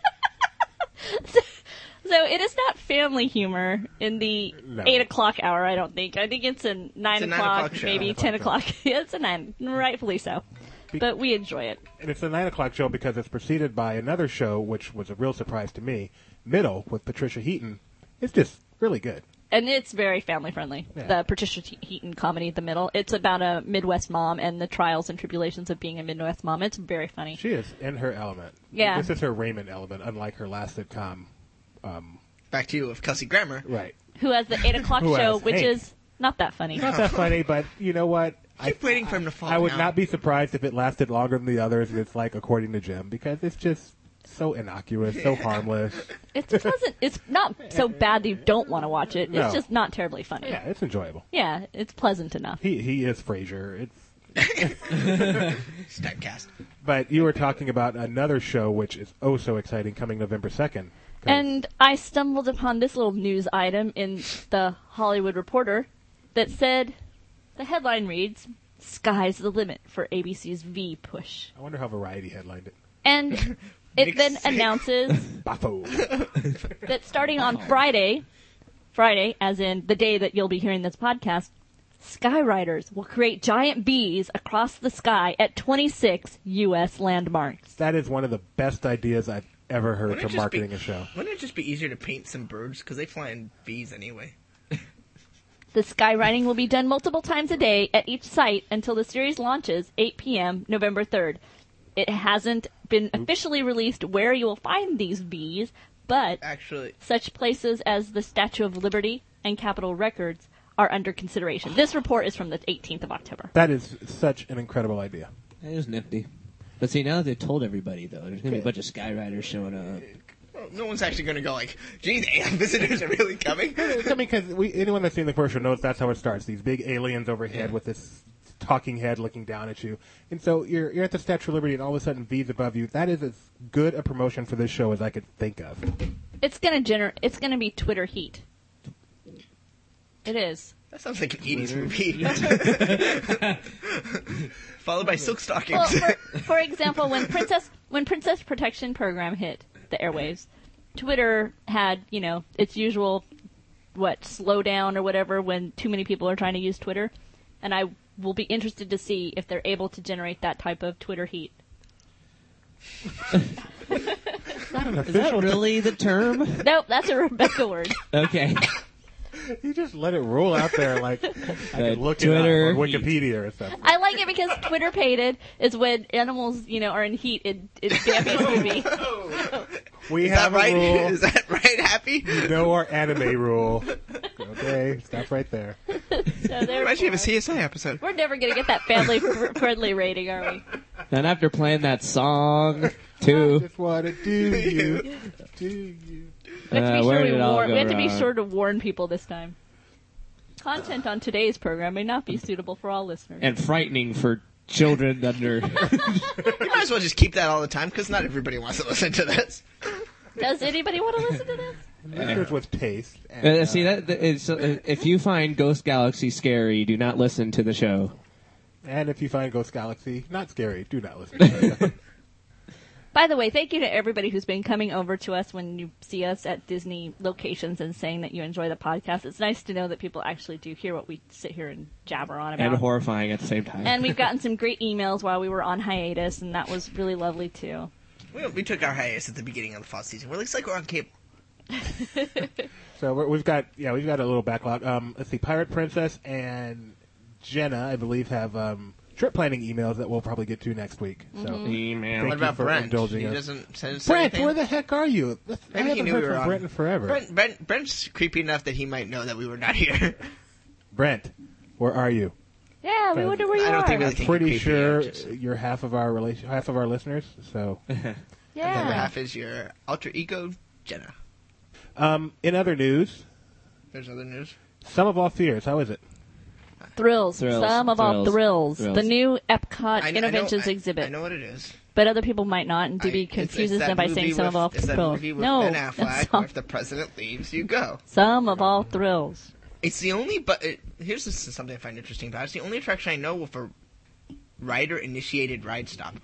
So it is not family humor in the No. 8 o'clock hour, I don't think. I think it's a 9 It's a 9 o'clock, o'clock show. maybe 9 10 o'clock o'clock. Yeah, it's a 9, rightfully so. But we enjoy it. And it's a 9 o'clock show because it's preceded by another show, which was a real surprise to me, Middle, with Patricia Heaton. It's just really good. And it's very family friendly. Yeah. The Patricia Heaton comedy, The Middle. It's about a Midwest mom and the trials and tribulations of being a Midwest mom. It's very funny. She is in her element. Yeah. This is her Raymond element, unlike her last sitcom. Back to you with Kelsey Grammer. Right. Who has the 8 o'clock Who show, has which Hank. is not that funny. Not that funny, but you know what? I keep waiting for him to fall I would down. not be surprised if it lasted longer than the others. And it's like according to Jim, because it's just so innocuous, so harmless. It's pleasant. It's not so bad that you don't want to watch it. No. It's just not terribly funny. Yeah, it's enjoyable. Yeah, it's pleasant enough. He is Frasier. It's Typecast. but you were talking about another show which is oh so exciting coming November 2nd. And I stumbled upon this little news item in the Hollywood Reporter that said, the headline reads, "Sky's the limit for ABC's V push." I wonder how Variety headlined it. And it then Mixtape. announces Baffo. that starting on Friday, as in the day that you'll be hearing this podcast, Skyriders will create giant bees across the sky at 26 U.S. landmarks. That is one of the best ideas I've ever heard Wouldn't it for just marketing be- a show. Wouldn't it just be easier to paint some birds? Because they fly in bees anyway. The skywriting will be done multiple times a day at each site until the series launches 8 p.m. November 3rd. It hasn't been officially released where you will find these bees, but Actually, such places as the Statue of Liberty and Capitol Records are under consideration. This report is from the 18th of October. That is such an incredible idea. It was nifty. But see, now that they've told everybody, though, there's going to be a bunch of Skyriders showing up. Well, no one's actually going to go like, gee, the alien visitors are really coming. It's coming because anyone that's seen the commercial knows that's how it starts. These big aliens overhead with this talking head looking down at you. And so you're at the Statue of Liberty and all of a sudden V's above you. That is as good a promotion for this show as I could think of. It's gonna be Twitter heat. It is. That sounds like an 80s movie. Followed by silk stockings. Well, for example, when Princess Protection Program hit the airwaves, Twitter had, its usual, slowdown or whatever when too many people are trying to use Twitter. And I will be interested to see if they're able to generate that type of Twitter heat. Is that really the term? Nope, that's a Rebecca word. Okay. You just let it roll out there like I could look Twitter it up on Wikipedia or something. I like it because Twitter pated is when animals, are in heat in Bambi's movie. We Is have that right? a rule. Is that right, Happy? You know our anime rule. Okay, stop right there. So Reminds me of a CSI episode. we're never going to get that family friendly rating, are we? And after playing that song, I too. just want to do you. We have to be, where sure, did it all go we have to be wrong? sure to warn people this time. Content on today's program may not be suitable for all listeners. And frightening for children under... You might as well just keep that all the time, because not everybody wants to listen to this. Does anybody want to listen to this? Listeners with taste. And, See, if you find Ghost Galaxy scary, do not listen to the show. and if you find Ghost Galaxy not scary, do not listen to it. By the way, thank you to everybody who's been coming over to us when you see us at Disney locations and saying that you enjoy the podcast. It's nice to know that people actually do hear what we sit here and jabber on about. And horrifying at the same time. And we've gotten some great emails while we were on hiatus, and that was really lovely, too. We took our hiatus at the beginning of the fall season. It looks like we're on cable. So we've got a little backlog. Let's see, Pirate Princess and Jenna, I believe, have trip planning emails that we'll probably get to next week. So Email. Thank What about you for Brent? indulging He us. doesn't send us Brent, anything? where the heck are you? I Maybe he haven't knew heard we were from on. Brent in forever. Brent's creepy enough that he might know that we were not here. Brent, where are you? Yeah, we wonder where you I don't are. think I'm think pretty you're creepy, sure I'm just- you're half of our listeners. So, The other yeah. half is your alter ego, Jenna. in other news, There's other news. Sum of All Fears. How is it? Thrills. Thrills. Some of all Thrills. thrills. The new Epcot I know- Interventions I exhibit. know what it is. But other people might not, and Dibby It's confuses that them by movie saying some of all It's that thrills. movie with No, Ben that's Affleck, all- where if the president leaves, you go. some of all thrills. It's the only, here's something I find interesting about it. It's the only attraction I know with a rider-initiated ride stop.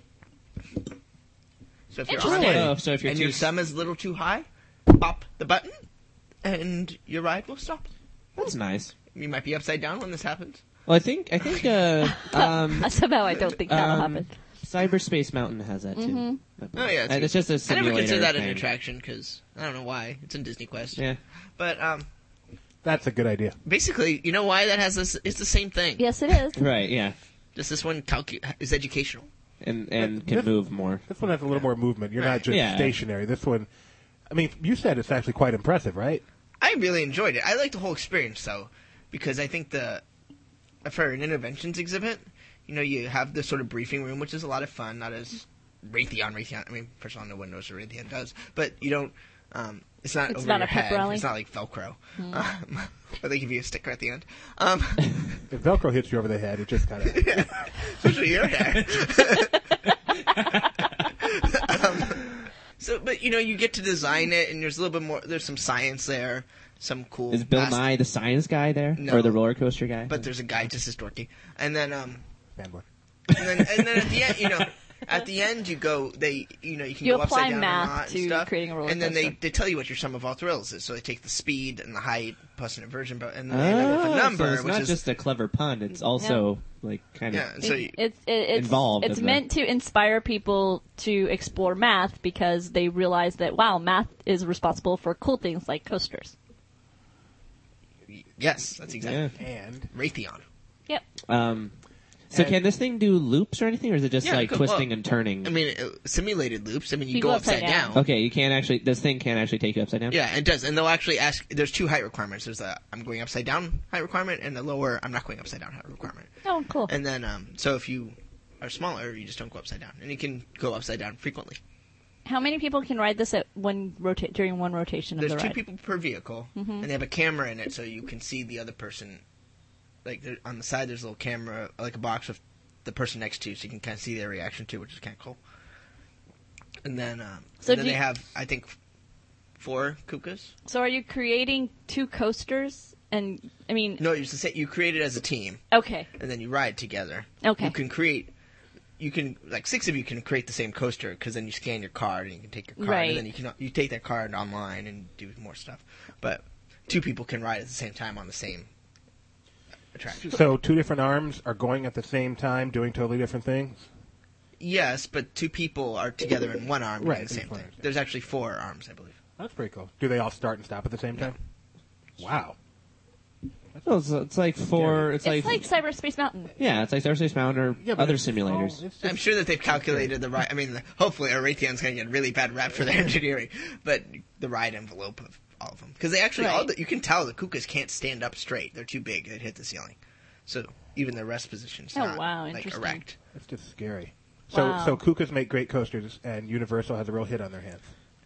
So if you're on Interesting. it, Oh, so if you're and too- your sum is a little too high, pop the button, and your ride will stop. That's nice. You might be upside down when this happens. Well, I think Somehow I don't think that'll happen. Cyberspace Mountain has that too. Oh yeah, And it's just a I simulator never consider that an thing. attraction because I don't know why. It's in Disney Quest. Yeah. But That's a good idea. basically, you know why that has this? It's the same thing. Yes, it is. Right. Yeah. Just this one is educational. And But can this- move more. This one has a little more movement. You're Right. not just Yeah. stationary. This one, I mean, you said it's actually quite impressive, right? I really enjoyed it. I liked the whole experience though, because I think for an interventions exhibit, you have this sort of briefing room, which is a lot of fun. Not as Raytheon. I mean, first of all, no one knows what Raytheon does, but you don't. It's not It's over not your a pep head. rally? It's not like Velcro. But they give you a sticker at the end. If Velcro hits you over the head, it just kind of. Especially your hair. But you get to design it, and there's a little bit more. There's some science there, some cool. Is Bill Nye the science guy there, No. or the roller coaster guy? But there's a guy just as dorky, and then Fanboy. and then at the end, at the end you go. You can You go apply upside down math or not to and stuff, creating a roller and then they coaster. tell you what your sum of all thrills is. So they take the speed and the height plus an inversion, and then they end up with a number, so it's which not is just a clever pun. It's also like kind of. yeah. And so you, It's Involved It's in meant to inspire people to explore math because they realize that math is responsible for cool things like coasters. yes, that's exactly Yeah. And Raytheon. Yep. So And- can this thing do loops or anything, or is it just Yeah, like well, twisting and turning? I mean, simulated loops. I mean, you You go go upside upside down. down. Okay, you can't actually. This thing can't actually take you upside down. Yeah, it does, and they'll actually ask. There's two height requirements. There's a I'm going upside down height requirement, and the lower I'm not going upside down height requirement. Oh, cool. And then, so if you are smaller, you just don't go upside down, and you can go upside down frequently. How many people can ride this at during one rotation of There's the two ride? people per vehicle, and they have a camera in it, so you can see the other person. Like on the side, there's a little camera, like a box with the person next to you, so you can kind of see their reaction too, which is kind of cool. And then, they have, I think, 4 Kukas. So are you creating 2 coasters? And I mean, No, you create it as a team, okay, and then you ride together. Okay. You can like 6 of you can create the same coaster, because then you scan your card and you can take your card, Right. and then you take that card online and do more stuff. But 2 people can ride at the same time on the same attraction. So 2 different arms are going at the same time, doing totally different things. Yes, but 2 people are together in one arm doing Right, the same each one, thing. yeah. There's actually 4 arms, I believe. That's pretty cool. Do they all start and stop at the same time? Wow. No, it's like it's like Cyberspace Mountain. yeah, it's like Cyberspace Mountain or Yeah, but other it's simulators. all- it's I'm just- sure that they've calculated the ride. I mean, hopefully, Raytheon's going to get a really bad rap for their engineering, but the ride envelope of all of them, because they actually Right. you can tell the Kukas can't stand up straight. They're too big. They'd hit the ceiling. So even their rest position's Oh, not wow, like interesting. erect. It's just scary. So Wow. so Kukas make great coasters, and Universal has a real hit on their hands.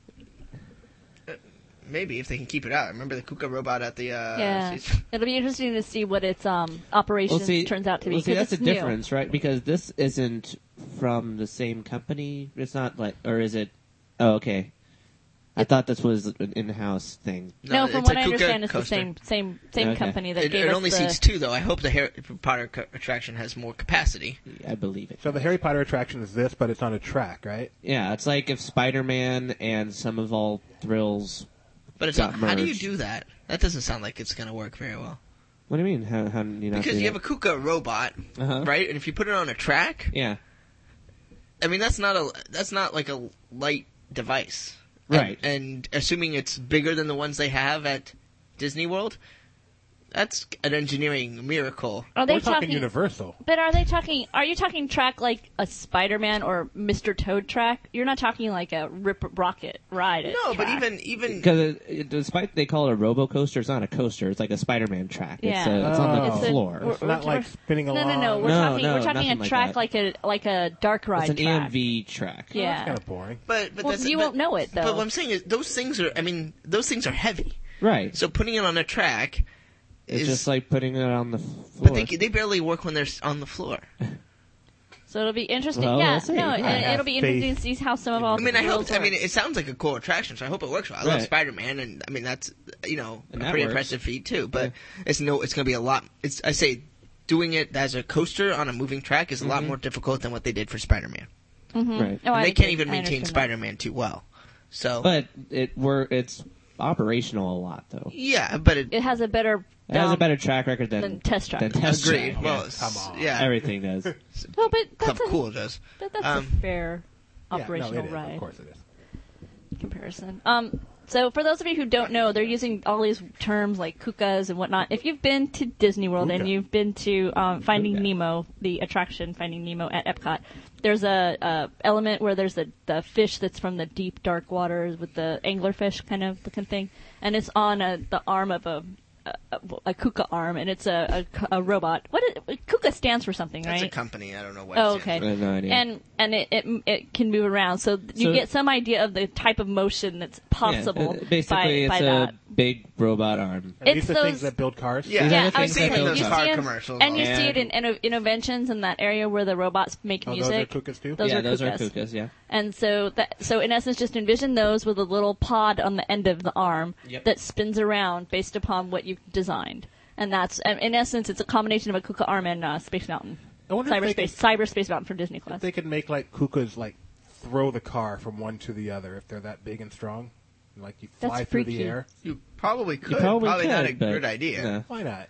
Maybe if they can keep it out. Remember the Kuka robot at the Yeah, it'll be interesting to see what its operation turns out to be. Well, see, 'cause that's the it's new. difference, right? Because this isn't from the same company. It's not like, or is it? Oh, okay. I thought this was an in-house thing. No, from it's what a I Kuka understand, it's the coaster. same Okay. company that It gave us only the. seats 2, though. I hope the Harry Potter attraction has more capacity. I believe it. So the Harry Potter attraction is this, but it's on a track, right? Yeah, it's like if Spider-Man and Some of All Thrills. But it's Got not, how do you merged. do that? That doesn't sound like it's going to work very well. What do you mean? How do you not Because do you have that? a Kuka robot, Uh-huh. right? And if you put it on a track, Yeah. I mean that's not like a light device, Right. And assuming it's bigger than the ones they have at Disney World, that's an engineering miracle. Are they We're talking Universal. But are you talking track like a Spider-Man or Mr. Toad track? You're not talking like a Rip Rocket ride. No, but track. even Because despite they call it a robo coaster, it's not a coaster. It's like a Spider-Man track. Yeah. It's on the It's floor. It's not like spinning No, along. no. We're No, talking nothing a track like like a dark ride it's an track. EMV track. Yeah. That's kind of boring. but Well, that's, you but, won't know it, though. But what I'm saying is those things are heavy. Right. So putting it on a track It's is just like putting it on the floor. but they barely work when they're on the floor. So it'll be interesting. Well, yeah, we'll see. no, I and have it'll be interesting to faith see how some of all. I mean, I hope. those I mean, work. it sounds like a cool attraction, so I hope it works well. I love Right. Spider-Man, and I mean that's a And that pretty works. impressive feat too. But it's going to be a lot. I say doing it as a coaster on a moving track is a lot more difficult than what they did for Spider-Man. Right. Oh, I And they can't agree. even I maintain understand that. Spider-Man too well. So But it's operational a lot, though. yeah, but It has a better. It has a better track record than than Test Track. Than Test agreed. Track. Well, Come on. yeah, Everything does. Well, but Club that's Cool does. a Um, fair operational yeah, no, it is. ride Of course it is. comparison. So for those of you who don't know, they're using all these terms like Kukas and whatnot. If you've been to Disney World and Kuka. you've been to Finding Kuka. Nemo, the attraction Finding Nemo at Epcot, there's a element where there's the fish that's from the deep dark waters with the anglerfish kind of looking thing, and it's on the arm of a Kuka arm, and it's a robot. Kuka stands for something, That's right? a company. I don't know what. Oh, it stands okay. I have no idea. And it can move around, so you So- get some idea of the type of motion that's possible. Yeah, basically, by it's that. a big robot arm. Are It's these the those- things that build cars? Yeah, These are Yeah, the I was things that saying, those you car see it, commercials and you all see the it in Innoventions in that area where the robots make Oh, music. those are Kukas too? Those yeah, are those Kukas. are Kukas, yeah. And so in essence, just envision those with a little pod on the end of the arm Yep. that spins around based upon what you've designed. And that's, in essence, it's a combination of a Kuka arm and Space Mountain. I wonder if they Cyberspace Mountain from Disney If Class. they could make like Kukas like throw the car from one to the other if they're that big and strong, like you fly That's through freaky. the air. You probably could. probably not a could, but, good idea. yeah. Why not?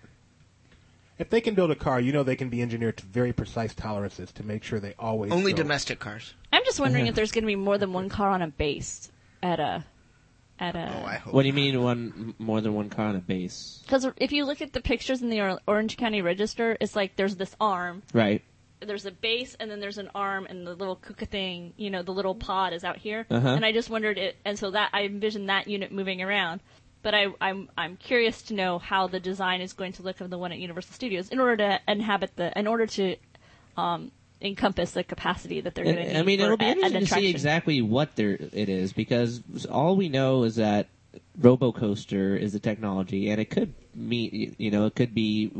If they can build a car, they can be engineered to very precise tolerances to make sure they always Only go. domestic cars. I'm just wondering if there's going to be more than one car on a base at a. Oh, I hope. What do you mean more than one car on a base? Because if you look at the pictures in the Orange County Register, it's like there's this arm, Right. there's a base, and then there's an arm, and the little Kuka thing, the little pod is out here. Uh-huh. And I just wondered and so that I envisioned that unit moving around. But I'm curious to know how the design is going to look of the one at Universal Studios in order to encompass the capacity that they're going to need. I mean, for it'll be an interesting to see attraction. exactly what it is, because all we know is that RoboCoaster is the technology, and it could meet, it could be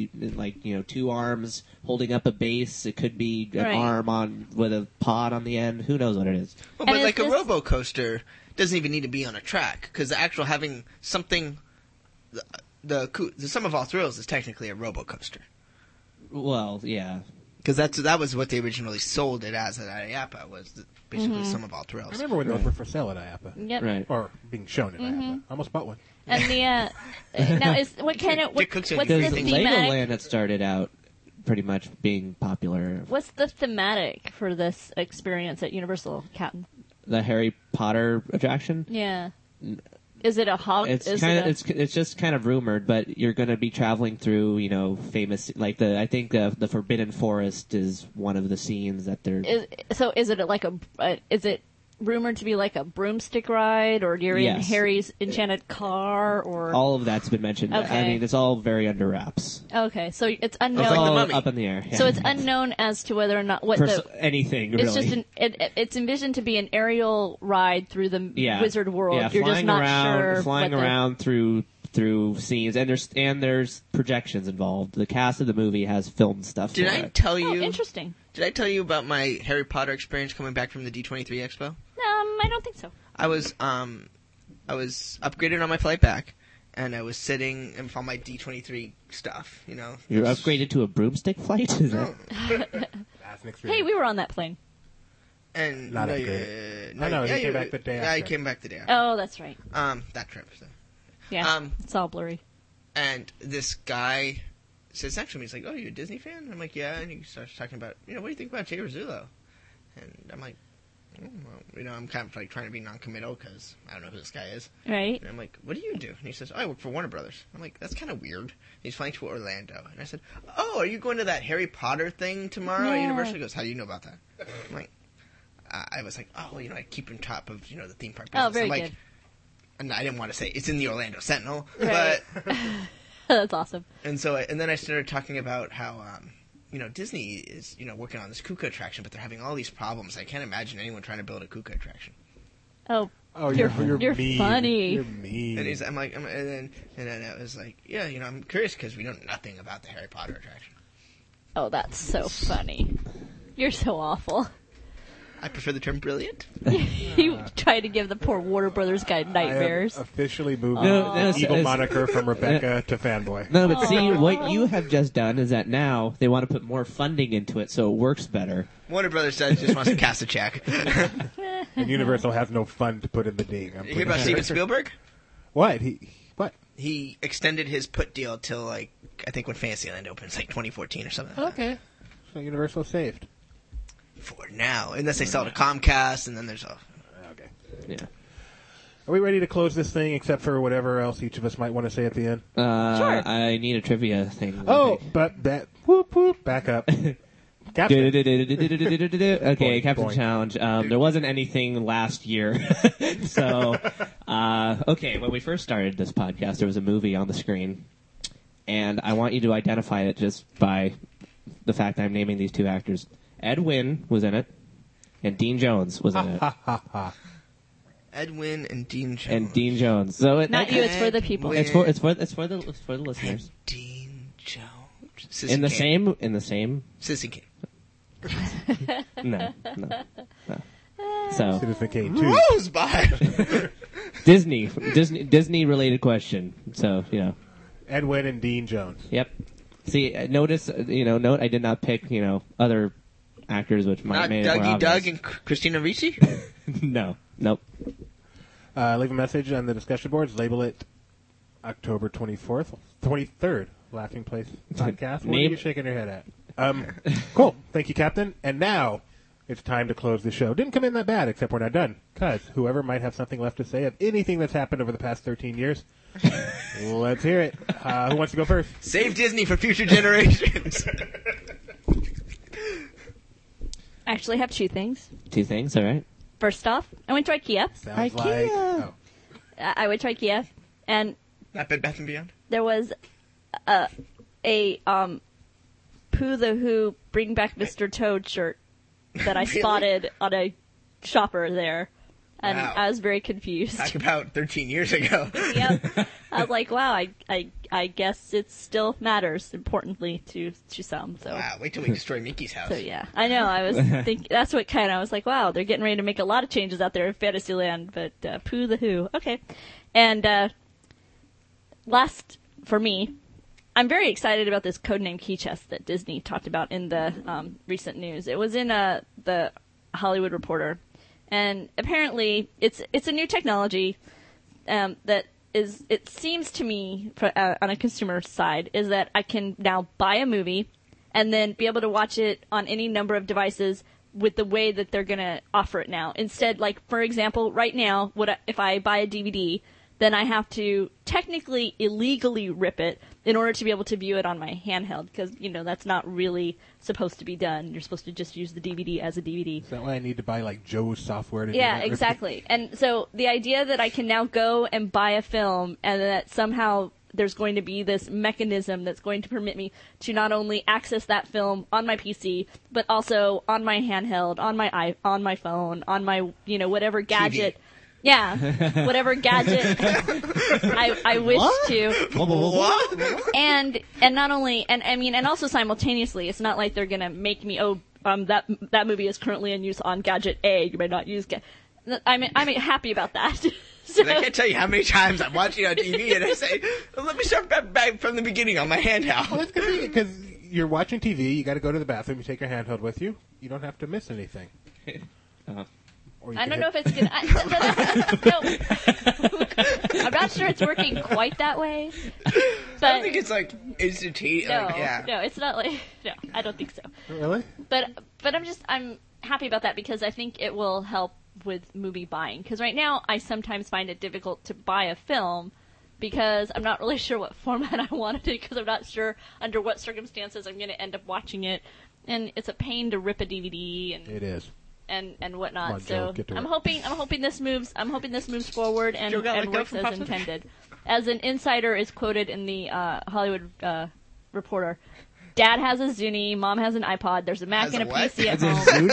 two arms holding up a base. It could be an Right. arm with a pod on the end. Who knows what it is? Well, And but like a this- robo coaster doesn't even need to be on a track, because the actual having something, the Sum of All Thrills is technically a robo coaster, Well, yeah. because that was what they originally sold it as at IAAPA, was basically Sum of All I Thrills. remember when those were for sale at IAPA. Yep. Right. Or being shown at IAPA. I almost bought one. And the now is what kind of Dick Cook's what's gonna the Because do everything. thematic? Legoland had started out pretty much being popular. What's the thematic for this experience at Universal, Captain? The Harry Potter attraction. Yeah. Is it a hog? It's is kind it of it's just kind of rumored, but you're going to be traveling through famous I think the Forbidden Forest is one of the scenes that they're. is it like is it rumored to be like a broomstick ride, or you're in Yes. Harry's enchanted car, or All of that's been mentioned. Okay. I mean, it's all very under wraps. okay, so it's It's unknown. like the all Mummy. up in the air. Yeah. So it's unknown as to whether or not what anything it's really. just it's envisioned to be an aerial ride through the yeah. wizard world. Yeah, You're flying just not around, sure flying what the- around through scenes, and there's projections involved. The cast of the movie has filmed stuff. Did for I it. tell Oh, you? interesting. Did I tell you about my Harry Potter experience coming back from the D23 Expo? I don't think so. I was upgraded on my flight back, and I was sitting and all my D23 stuff. You're upgraded to a broomstick flight? Is that? That's an Hey, experience. we were on that plane. And Not no, upgraded. no, No, he yeah, came back the day Yeah, I after. came back the day after. Oh, that's right. That trip. So. Yeah, it's all blurry. And this guy sits next to me. He's like, "Oh, you a Disney fan?" I'm like, "Yeah." And he starts talking about, what do you think about Jay Rizzullo? And I'm like, well, I'm kind of like trying to be non-committal because I don't know who this guy is. Right? And I'm like, "What do you do?" And he says, "Oh, I work for Warner Brothers." I'm like, "That's kind of weird." He's flying to Orlando, and I said, "Oh, are you going to that Harry Potter thing tomorrow at Yeah. Universal?" He goes, "How do you know about that?" I'm like, I was like, "Oh, well, I keep on top of the theme park business." Oh, very I'm like, good. And I didn't want to say it's in the Orlando Sentinel, Right. but That's awesome. and then I started talking about how Disney is working on this Kuka attraction, but they're having all these problems. I can't imagine anyone trying to build a Kuka attraction. Oh, Oh, You're you're mean. funny. You're mean. And and then I was like, yeah, I'm curious because we know nothing about the Harry Potter attraction. oh, that's so funny. You're so awful. I prefer the term brilliant. You try to give the poor Warner Brothers guy I have nightmares. officially moved No, the no, evil it's- moniker from Rebecca to fanboy. No, but see, what you have just done is that now they want to put more funding into it so it works better. Warner Brothers just wants to cast a check. And Universal has no fund to put in the ding. I'm You hear pretty about sure. Steven Spielberg? What? What? He extended his put deal till I think when Fantasyland opens, 2014 or something. Like that. Okay. So Universal saved. For now, unless they sell it to Comcast, and then there's a. Okay. Yeah. Are we ready to close this thing, except for whatever else each of us might want to say at the end? Sure. I need a trivia thing. Oh, but that whoop whoop back up. Captain. Okay, Boing, Captain boing. Challenge. There wasn't anything last year. So, okay, when we first started this podcast, there was a movie on the screen. And I want you to identify it just by the fact I'm naming these two actors. Ed Wynn was in it, and Dean Jones was in it. Edwin and Dean Jones. And Dean Jones. So Not you, it's for the people. Wait. It's for the listeners. Dean Jones. In the same Sissy King. no. So Citizen Kane 2. Rosebud. Disney related question. So Edwin and Dean Jones. yep. See, notice note I did not pick other actors which might Not make it more Dougie Doug obvious. and Christina Ricci. No, nope. Leave a message on the discussion boards. Label it October 23rd. Laughing Place podcast. What are Name- you shaking your head at? Cool. Thank you, Captain. And now it's time to close the show. Didn't come in that bad, except we're not done. Because whoever might have something left to say of anything that's happened over the past 13 years, let's hear it. Who wants to go first? Save Disney for future generations. I actually have two things. Two things, all right. First off, I went to IKEA. Sounds IKEA. like... Oh. I went to IKEA, and Not Bed Bath & Beyond? there was a Pooh the Who Bring Back Mr. Toad shirt that I Really? spotted on a shopper there. And Wow. I was very confused. Talk about 13 years ago. Yep. I was like, wow, I guess it still matters importantly to some. So Wow, wait till we destroy Mickey's house. So yeah, I know. I was thinking that's what kind of I was like, wow, they're getting ready to make a lot of changes out there in Fantasyland. But Pooh the Who, okay. And last for me, I'm very excited about this codename key chest that Disney talked about in the recent news. It was in the Hollywood Reporter, and apparently it's a new technology that is. It seems to me on a consumer side is that I can now buy a movie and then be able to watch it on any number of devices with the way that they're going to offer it now. Instead, like, for example, right now, if I buy a DVD, then I have to technically illegally rip it in order to be able to view it on my handheld, because, that's not really supposed to be done. You're supposed to just use the DVD as a DVD. Is that why I need to buy, like, Joe's software to do Yeah, that? exactly. And so the idea that I can now go and buy a film and that somehow there's going to be this mechanism that's going to permit me to not only access that film on my PC, but also on my handheld, on my phone, on my, whatever gadget. TV. Yeah, whatever gadget I wish to. What? And not only, and also simultaneously, it's not like they're gonna make me, that movie is currently in use on gadget A, you may not use I'm happy about that. So, I can't tell you how many times I'm watching on TV and I say, let me start back from the beginning on my handheld. Well, that's convenient, because you're watching TV, you got to go to the bathroom, you take your handheld with you, you don't have to miss anything. Or you I can don't know hit- if it's no. I'm not sure it's working quite that way. I But don't think it's like instantaneous. no, Yeah. no, it's not like no. I don't think so. Really? But I'm happy about that because I think it will help with movie buying. Because right now I sometimes find it difficult to buy a film because I'm not really sure what format I want it in, because I'm not sure under what circumstances I'm going to end up watching it, and it's a pain to rip a DVD and It is. and whatnot. Come on, So Joe, get to I'm work. hoping this moves forward and, Joe got and let go works from as Pop Smoke? intended. As an insider is quoted in the Hollywood Reporter, Dad has a Zuni, Mom has an iPod, there's a Mac Has and a a what? PC at As in home.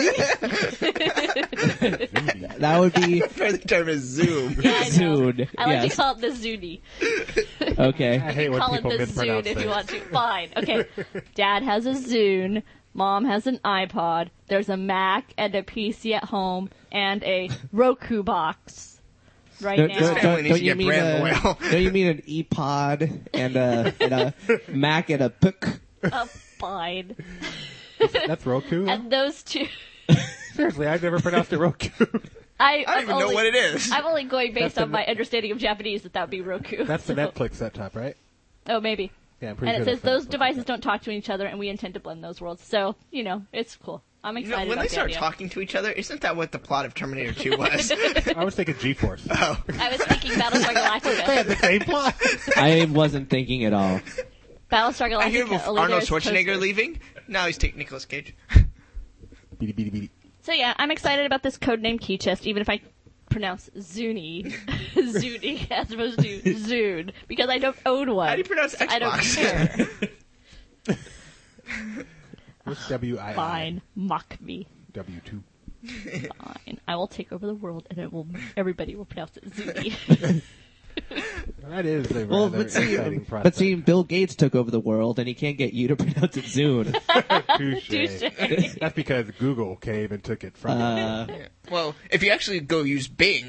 Zuni? That would be The term is Zoom. Yeah, I know. Zune. I like Yes. to call it the Zuni. Okay. I hate when Call it people the mispronounce Zune if you things. want to. Fine. Okay. Dad has a Zune. Mom has an iPod. There's a Mac and a PC at home and a Roku box right Don't, now. don't, family don't, needs don't to you get mean brand a, loyal. don't you mean an ePod and a Mac and a PUC? Fine. That's Roku? And those two. Seriously, I've never pronounced it Roku. I don't even know what it is. I'm only going based That's the on my understanding of Japanese that would be Roku. That's the So- Netflix set top, right? Oh, maybe. Yeah, I'm pretty And it sure says that's those the Netflix devices set don't talk to each other, and we intend to blend those worlds. So, it's cool. I'm You know, excited when about they the start idea. talking to each other, isn't that what the plot of Terminator 2 was? top. I was thinking GeForce. Oh. I was thinking Battlestar They Galactica. had the same plot. I wasn't thinking at all. Battlestar Galactica. I hear with Alita Arnold is Schwarzenegger toaster. leaving, now he's taking Nicolas Cage. Beady, beady, beady. So yeah, I'm excited about this codename key chest, even if I pronounce Zuni, Zuni as opposed to Zune, because I don't own one. How do you pronounce I don't Xbox? care. What's W-I-I? Fine, mock me. W2. Fine, I will take over the world, and everybody will pronounce it Zuni. That is a Well, rather exciting but prospect. see, Bill Gates took over the world, and he can't get you to pronounce it Zune. Touche. Touche. That's because Google came and took it from you. Well, if you actually go use Bing,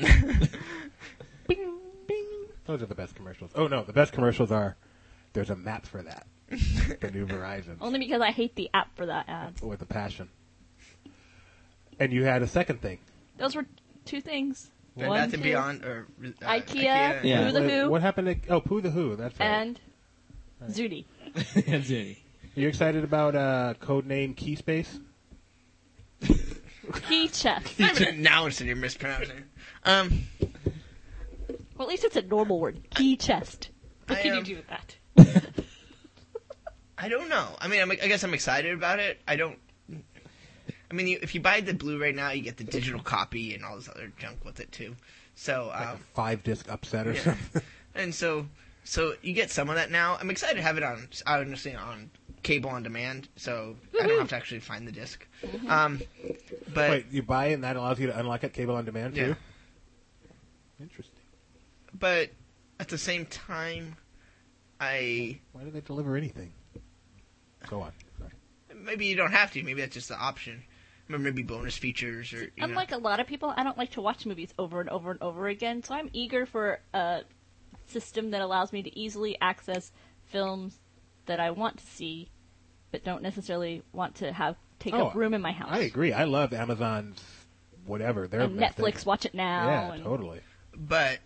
Those are the best commercials. Oh, no, the best commercials are, there's a map for that. The new Verizon. Only because I hate the app for that ad. With a passion. And you had a second thing. Those were two things. Bed One, Bath and two, Beyond, or IKEA. Yeah. Who the Who, What happened to... Oh, Pooh the Who. That's right. and Zuni. Zune. Are you excited about codename Keyspace? Key chest. Not even announced and you're mispronouncing. Well, at least it's a normal word. Key chest. What I, can you um, do with that? I don't know. I mean, I guess I'm excited about it. If you buy the Blu-ray now, you get the digital copy and all this other junk with it too. So, Like a 5-disc upset or yeah. something? and so you get some of that now. I'm excited to have it on, honestly, on cable on demand, so I don't have to actually find the disc. But Wait, you buy it and that allows you to unlock it cable on demand too? Yeah. Interesting. but at the same time, Why do they deliver anything? Go on. Sorry. maybe you don't have to. Maybe that's just the option. Or maybe bonus features or Unlike a lot of people, I don't like to watch movies over and over and over again, so I'm eager for a system that allows me to easily access films that I want to see, but don't necessarily want to have take up room in my house. I agree. I love Amazon's whatever. Their And Netflix, Watch It Now. Yeah, and totally. But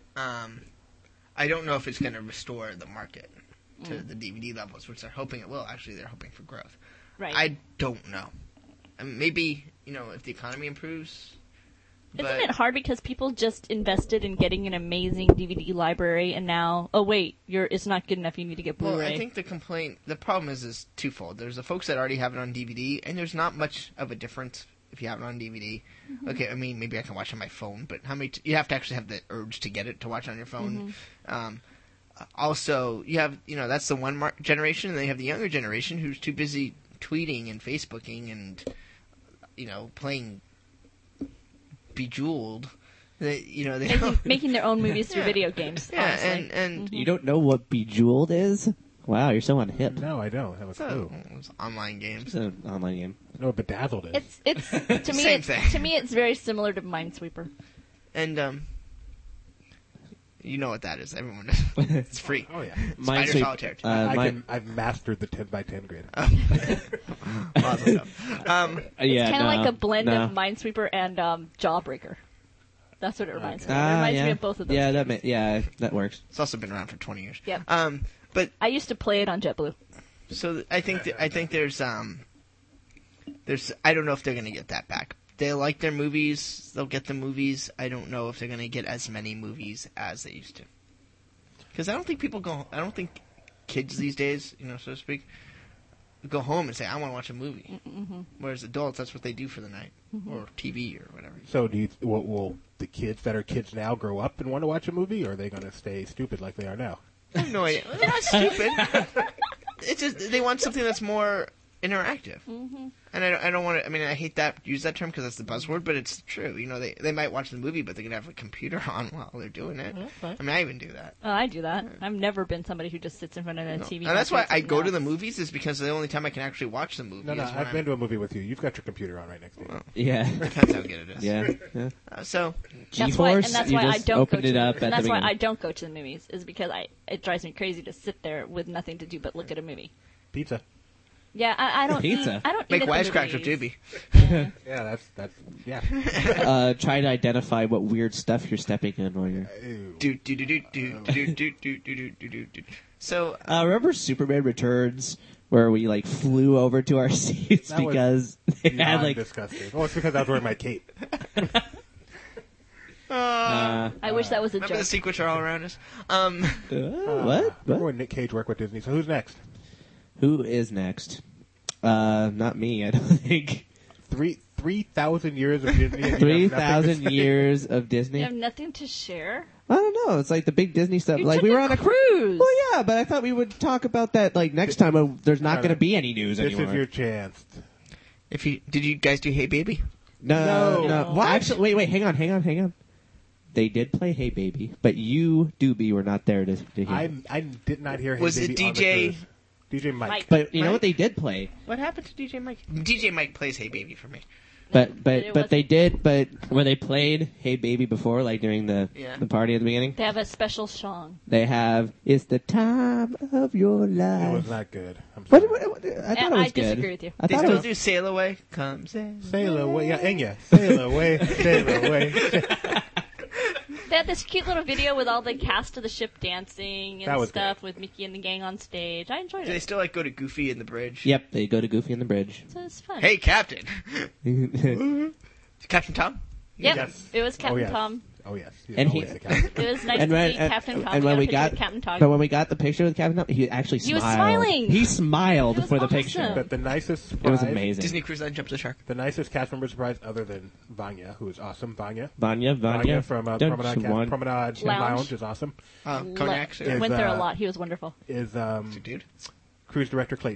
I don't know if it's going to restore the market to the DVD levels, which they're hoping it will. Actually, they're hoping for growth. Right. I don't know. Maybe, if the economy improves. Isn't it hard because people just invested in getting an amazing DVD library, and now, oh wait, it's not good enough. You need to get Blu-ray. Well, I think the problem is twofold. There's the folks that already have it on DVD, and there's not much of a difference if you have it on DVD. Mm-hmm. Okay, I mean, maybe I can watch it on my phone, but how many? You have to actually have the urge to get it to watch it on your phone. Mm-hmm. Also, you have, that's the one generation, and then you have the younger generation who's too busy tweeting and Facebooking and, playing Bejeweled. Making their own movies through video games. Yeah, honestly. and You don't know what Bejeweled is? Wow, you're so unhip. No, I don't have a clue. it's online games. It's an online game. I know what Bedazzled is. It's to me. Same It's, thing. to me, it's very similar to Minesweeper. And you know what that is. Everyone knows. It's free. Oh yeah. Spider Minesweep- Solitaire. I've mastered the 10x10 grid. Awesome. Yeah, Kind of like a blend no. of Minesweeper and Jawbreaker. That's what it reminds me of. It Ah, reminds yeah. me of both of those. Yeah, games. that works. It's also been around for 20 years. Yep. But I used to play it on JetBlue. so I think there's I don't know if they're gonna get that back. They like their movies. They'll get the movies. I don't know if they're gonna get as many movies as they used to. Because I don't think kids these days, so to speak, go home and say, I want to watch a movie. Mm-hmm. Whereas adults, that's what they do for the night. Mm-hmm. Or TV or whatever. So will the kids that are kids now grow up and want to watch a movie, or are they going to stay stupid like they are now? I have no idea. They're not stupid. It's just they want something that's more interactive. Mm-hmm. And I don't want to. I mean, I hate use that term because that's the buzzword, but it's true. They might watch the movie, but they're gonna have a computer on while they're doing it. Okay. I mean, I even do that. Oh, I do that. I've never been somebody who just sits in front of a TV. And that's why I go to the movie. movies is because the only time I can actually watch the movie. No, is when I've been to a movie with you. You've got your computer on right next to you. Yeah. Depends how good it is. Yeah. So That's why GeForce, I you just don't go opened to it up the, at and that's the why beginning. I don't go to the movies. Is because it drives me crazy to sit there with nothing to do but look at a movie. Pizza. Yeah, I don't Pizza. eat. I don't make eat at the wisecracks with movies. Doobie. Yeah, that's Try to identify what weird stuff you're stepping in while you're... Do. So remember Superman Returns, where we flew over to our seats That was because they had beyond disgusting. Oh, it's because I was wearing my cape. I wish that was a remember the joke. secrets are all around us. what? Remember What? when Nick Cage worked with Disney? So who's next? Who is next? Not me, I don't think. 3,000 years of Disney. and you have nothing to 3,000 say? years of Disney. You have nothing to share. I don't know. It's like the big Disney stuff. You Like took we were a on a cruise. Well, yeah, but I thought we would talk about that next time. There's not No, going to be any news This anymore. is your chance. Did you guys do Hey Baby? No. No. Well, actually, wait, hang on. They did play Hey Baby, but you, Doobie, were not there to hear. I did not hear. Hey Was it Baby on the DJ cruise. DJ Mike? Mike. But you know Right? what they did play? What happened to DJ Mike? DJ Mike plays Hey Baby for me. But it they wasn't- did. But where they played Hey Baby before, during the party at the beginning, They have a special song. they have "It's the Time of Your It Life." was not good. I'm sorry. What? I thought And it was I good. disagree with you. I They thought it still was. do Sail Away. Come sail. Sail away, yeah, Enya. Sail away, sail away. They had this cute little video with all the cast of the ship dancing That and was stuff with Mickey and the gang on stage. I enjoyed Do they it. still go to Goofy in the bridge? Yep, they go to Goofy on the bridge. So it's fun. Hey, Captain. Captain Tom? Yep. Yes. It was Captain yes. Tom. Oh yes. And always he- the captain. It was nice And to when- see and- Captain Tom. and when got a we picture got- with Captain Tom. But when we got the picture with Captain Tom, he actually He was smiled. smiling. He smiled It was for the awesome. picture. But the nicest surprise, It was amazing. Disney Cruise Line Jump the Shark. the nicest cast member surprise other than Vanya, who is awesome. Vanya Vanya from Don't Promenade, you want- Promenade Lounge. is awesome. Cognac. Is, Went there a uh, lot. He was wonderful. Is Dude. cruise director Clayton.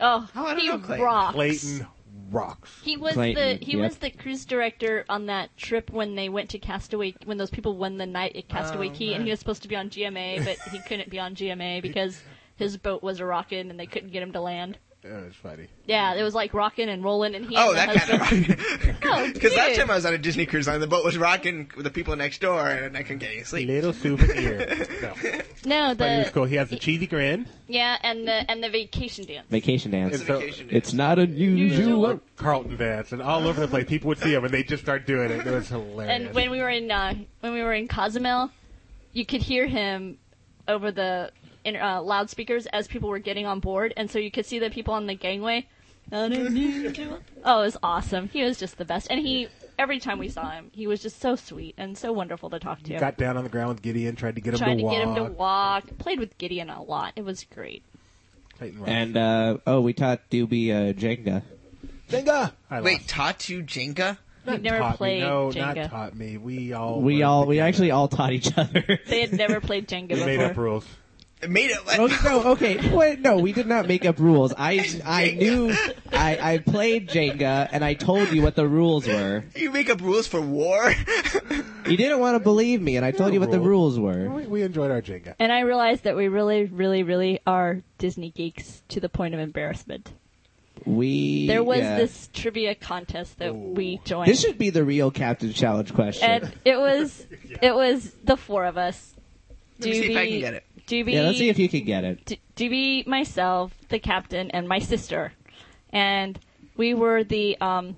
Oh, Oh, I don't he know Clayton. rocks. Clayton rocks. He was Clayton, he was the cruise director on that trip when they went to Castaway, when those people won the night at Castaway Key, and he was supposed to be on GMA, but he couldn't be on GMA because his boat was a rockin' and they couldn't get him to land. That was funny. Yeah, it was like rocking and rolling, and he. Oh, and the that kind husband- of Oh, Because last dude. time I was on a Disney cruise line, the boat was rocking with the people next door, and I couldn't get any sleep. Little souvenir. No. No, But it was the cool. He has the cheesy grin. yeah, and the vacation dance. Vacation dance. It's so- Vacation day. It's not unusual. Carlton dance, and all over the place. People would see him, and they just start doing it. It was hilarious. And when we were in Cozumel, you could hear him over the loudspeakers as people were getting on board, and so you could see the people on the gangway. Oh, it was awesome. He was just the best, and every time we saw him, he was just so sweet and so wonderful to talk to. Got down on the ground with Gideon, tried to get him Tried to to walk. get him to walk. Played with Gideon a lot. It was great. Clayton rocks. And we taught Doobie Jenga. Jenga! I Wait, lost. taught you Jenga? We've never Taught me. played No, Jenga. not taught me. We all We actually all taught each other. They had never played Jenga we before. made up rules. It made it. Oh, no, okay. Wait, no, we did not make up rules. I knew I played Jenga and I told you what the rules were. You make up rules for war? You didn't want to believe me, and I told you what the rules were. We enjoyed our Jenga. And I realized that we really, really, really are Disney geeks to the point of embarrassment. There was this trivia contest that we joined. This should be the real Captain Challenge question. And it was the four of us. Let me see if I can get it. Doobie, Yeah, let's see if you can get it. Doobie, myself, the captain, and my sister. And we were it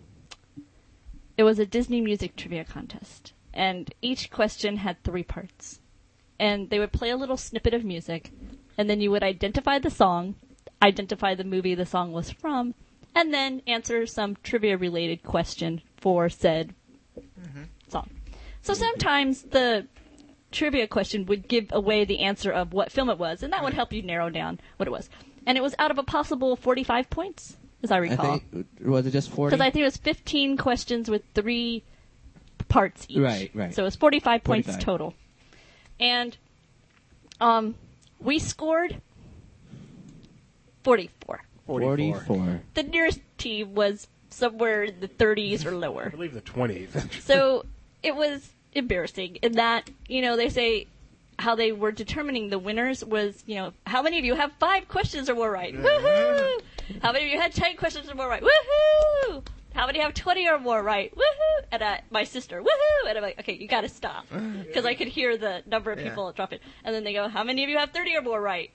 was a Disney music trivia contest. And each question had 3 parts. And they would play a little snippet of music, and then you would identify the song, identify the movie the song was from, and then answer some trivia-related question for said song. So sometimes the trivia question would give away the answer of what film it was, and that would help you narrow down what it was. And it was out of a possible 45 points, as I recall. Was it just 40? Because I think it was 15 questions with 3 parts each. Right. So it was 45 points 45. total. And we scored 44. 44. The nearest team was somewhere in the 30s or lower. I believe the 20s. So it was embarrassing in that, they say how they were determining the winners was, how many of you have 5 questions or more right? Woohoo! How many of you had 10 questions or more right? Woohoo! How many have 20 or more right? Woohoo! And my sister, woohoo! And I'm like, okay, you gotta stop. Because I could hear the number of people dropping. And then they go, how many of you have 30 or more right?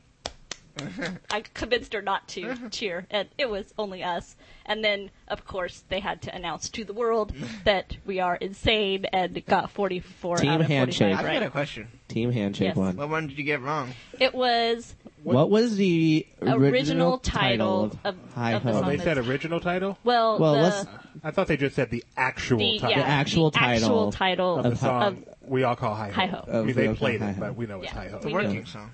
I convinced her not to cheer, and it was only us. And then, of course, they had to announce to the world that we are insane and got 44 Team out of 45 handshake. I've got a right. question. Team handshake Yes. one. What one did you get wrong? It was What was the original title of Hi of the Ho? song. They said original title? well, Well, the, let's I thought they just said the actual title The actual title title of the song we all call Hi Ho. Hi-Ho. I mean, they Of played Hi-Ho. it, but we know it's Yeah. Hi Ho. The We working know. song.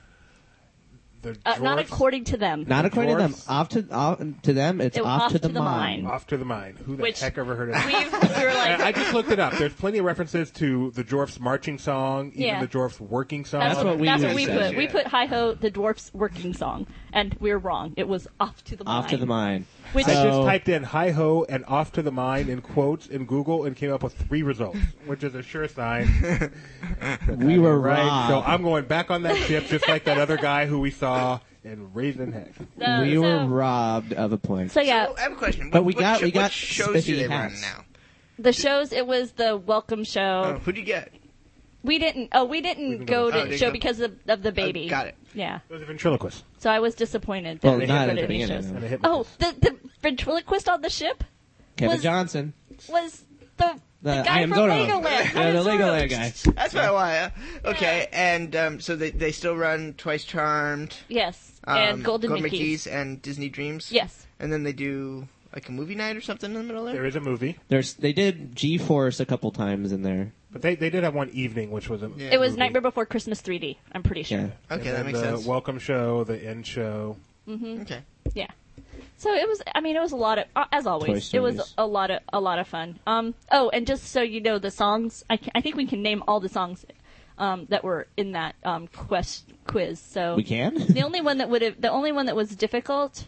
The not dwarfs- according to them. Not according to them. Dwarfs. Off to them, it's It was off to the mine. Off to the Mine. Who the Which- heck ever heard of we that? were like, I just looked it up. There's plenty of references to the Dwarfs marching song, even Yeah. the Dwarfs working song. That's what we that's would what we say. put. We put Hi Ho, the dwarfs working song, and we were wrong. It was off to the mine. Off to the mine. Which I So- just typed in "hi ho" and "off to the mine" in quotes in Google and came up with 3 results, which is a sure sign. We were right. robbed. So I'm going back on that ship, just like that other guy who we saw in Raisin Heck. We were robbed of a point. So yeah, So, I have a question. But What- we what got- sho- we got what shows do spiffy they run hats. now? the shows. It was the welcome show. Oh, who'd you get? We didn't didn't go go. to Oh, didn't show go. because of the baby. Got it. Yeah. It was a ventriloquist So I was disappointed that Well, we not didn't at go to the any beginning, shows. and a Oh, hypnotist. the ventriloquist on the ship Kevin was- Johnson. was the I guy am from Goro. Legoland. Yeah, the Goro. Legoland guy. That's what I want. Okay, and so they still run Twice Charmed, Yes, and Golden Mickeys. Mickeys, and Disney Dreams. Yes. And then they do like a movie night or something in the middle There there. is a movie, They did G-Force a couple times in there. but they did have one evening, which was a Yeah. It was movie. Nightmare Before Christmas 3D. I'm pretty sure. Yeah. Okay, And that makes the sense. welcome show, the end show. Okay. Yeah. So it was. I mean, it was a lot of, as Toy always, it was Stories. a lot of fun. Oh, and just so you know, the songs. I think we can name all the songs that were in that quiz. So We can? the only one that was difficult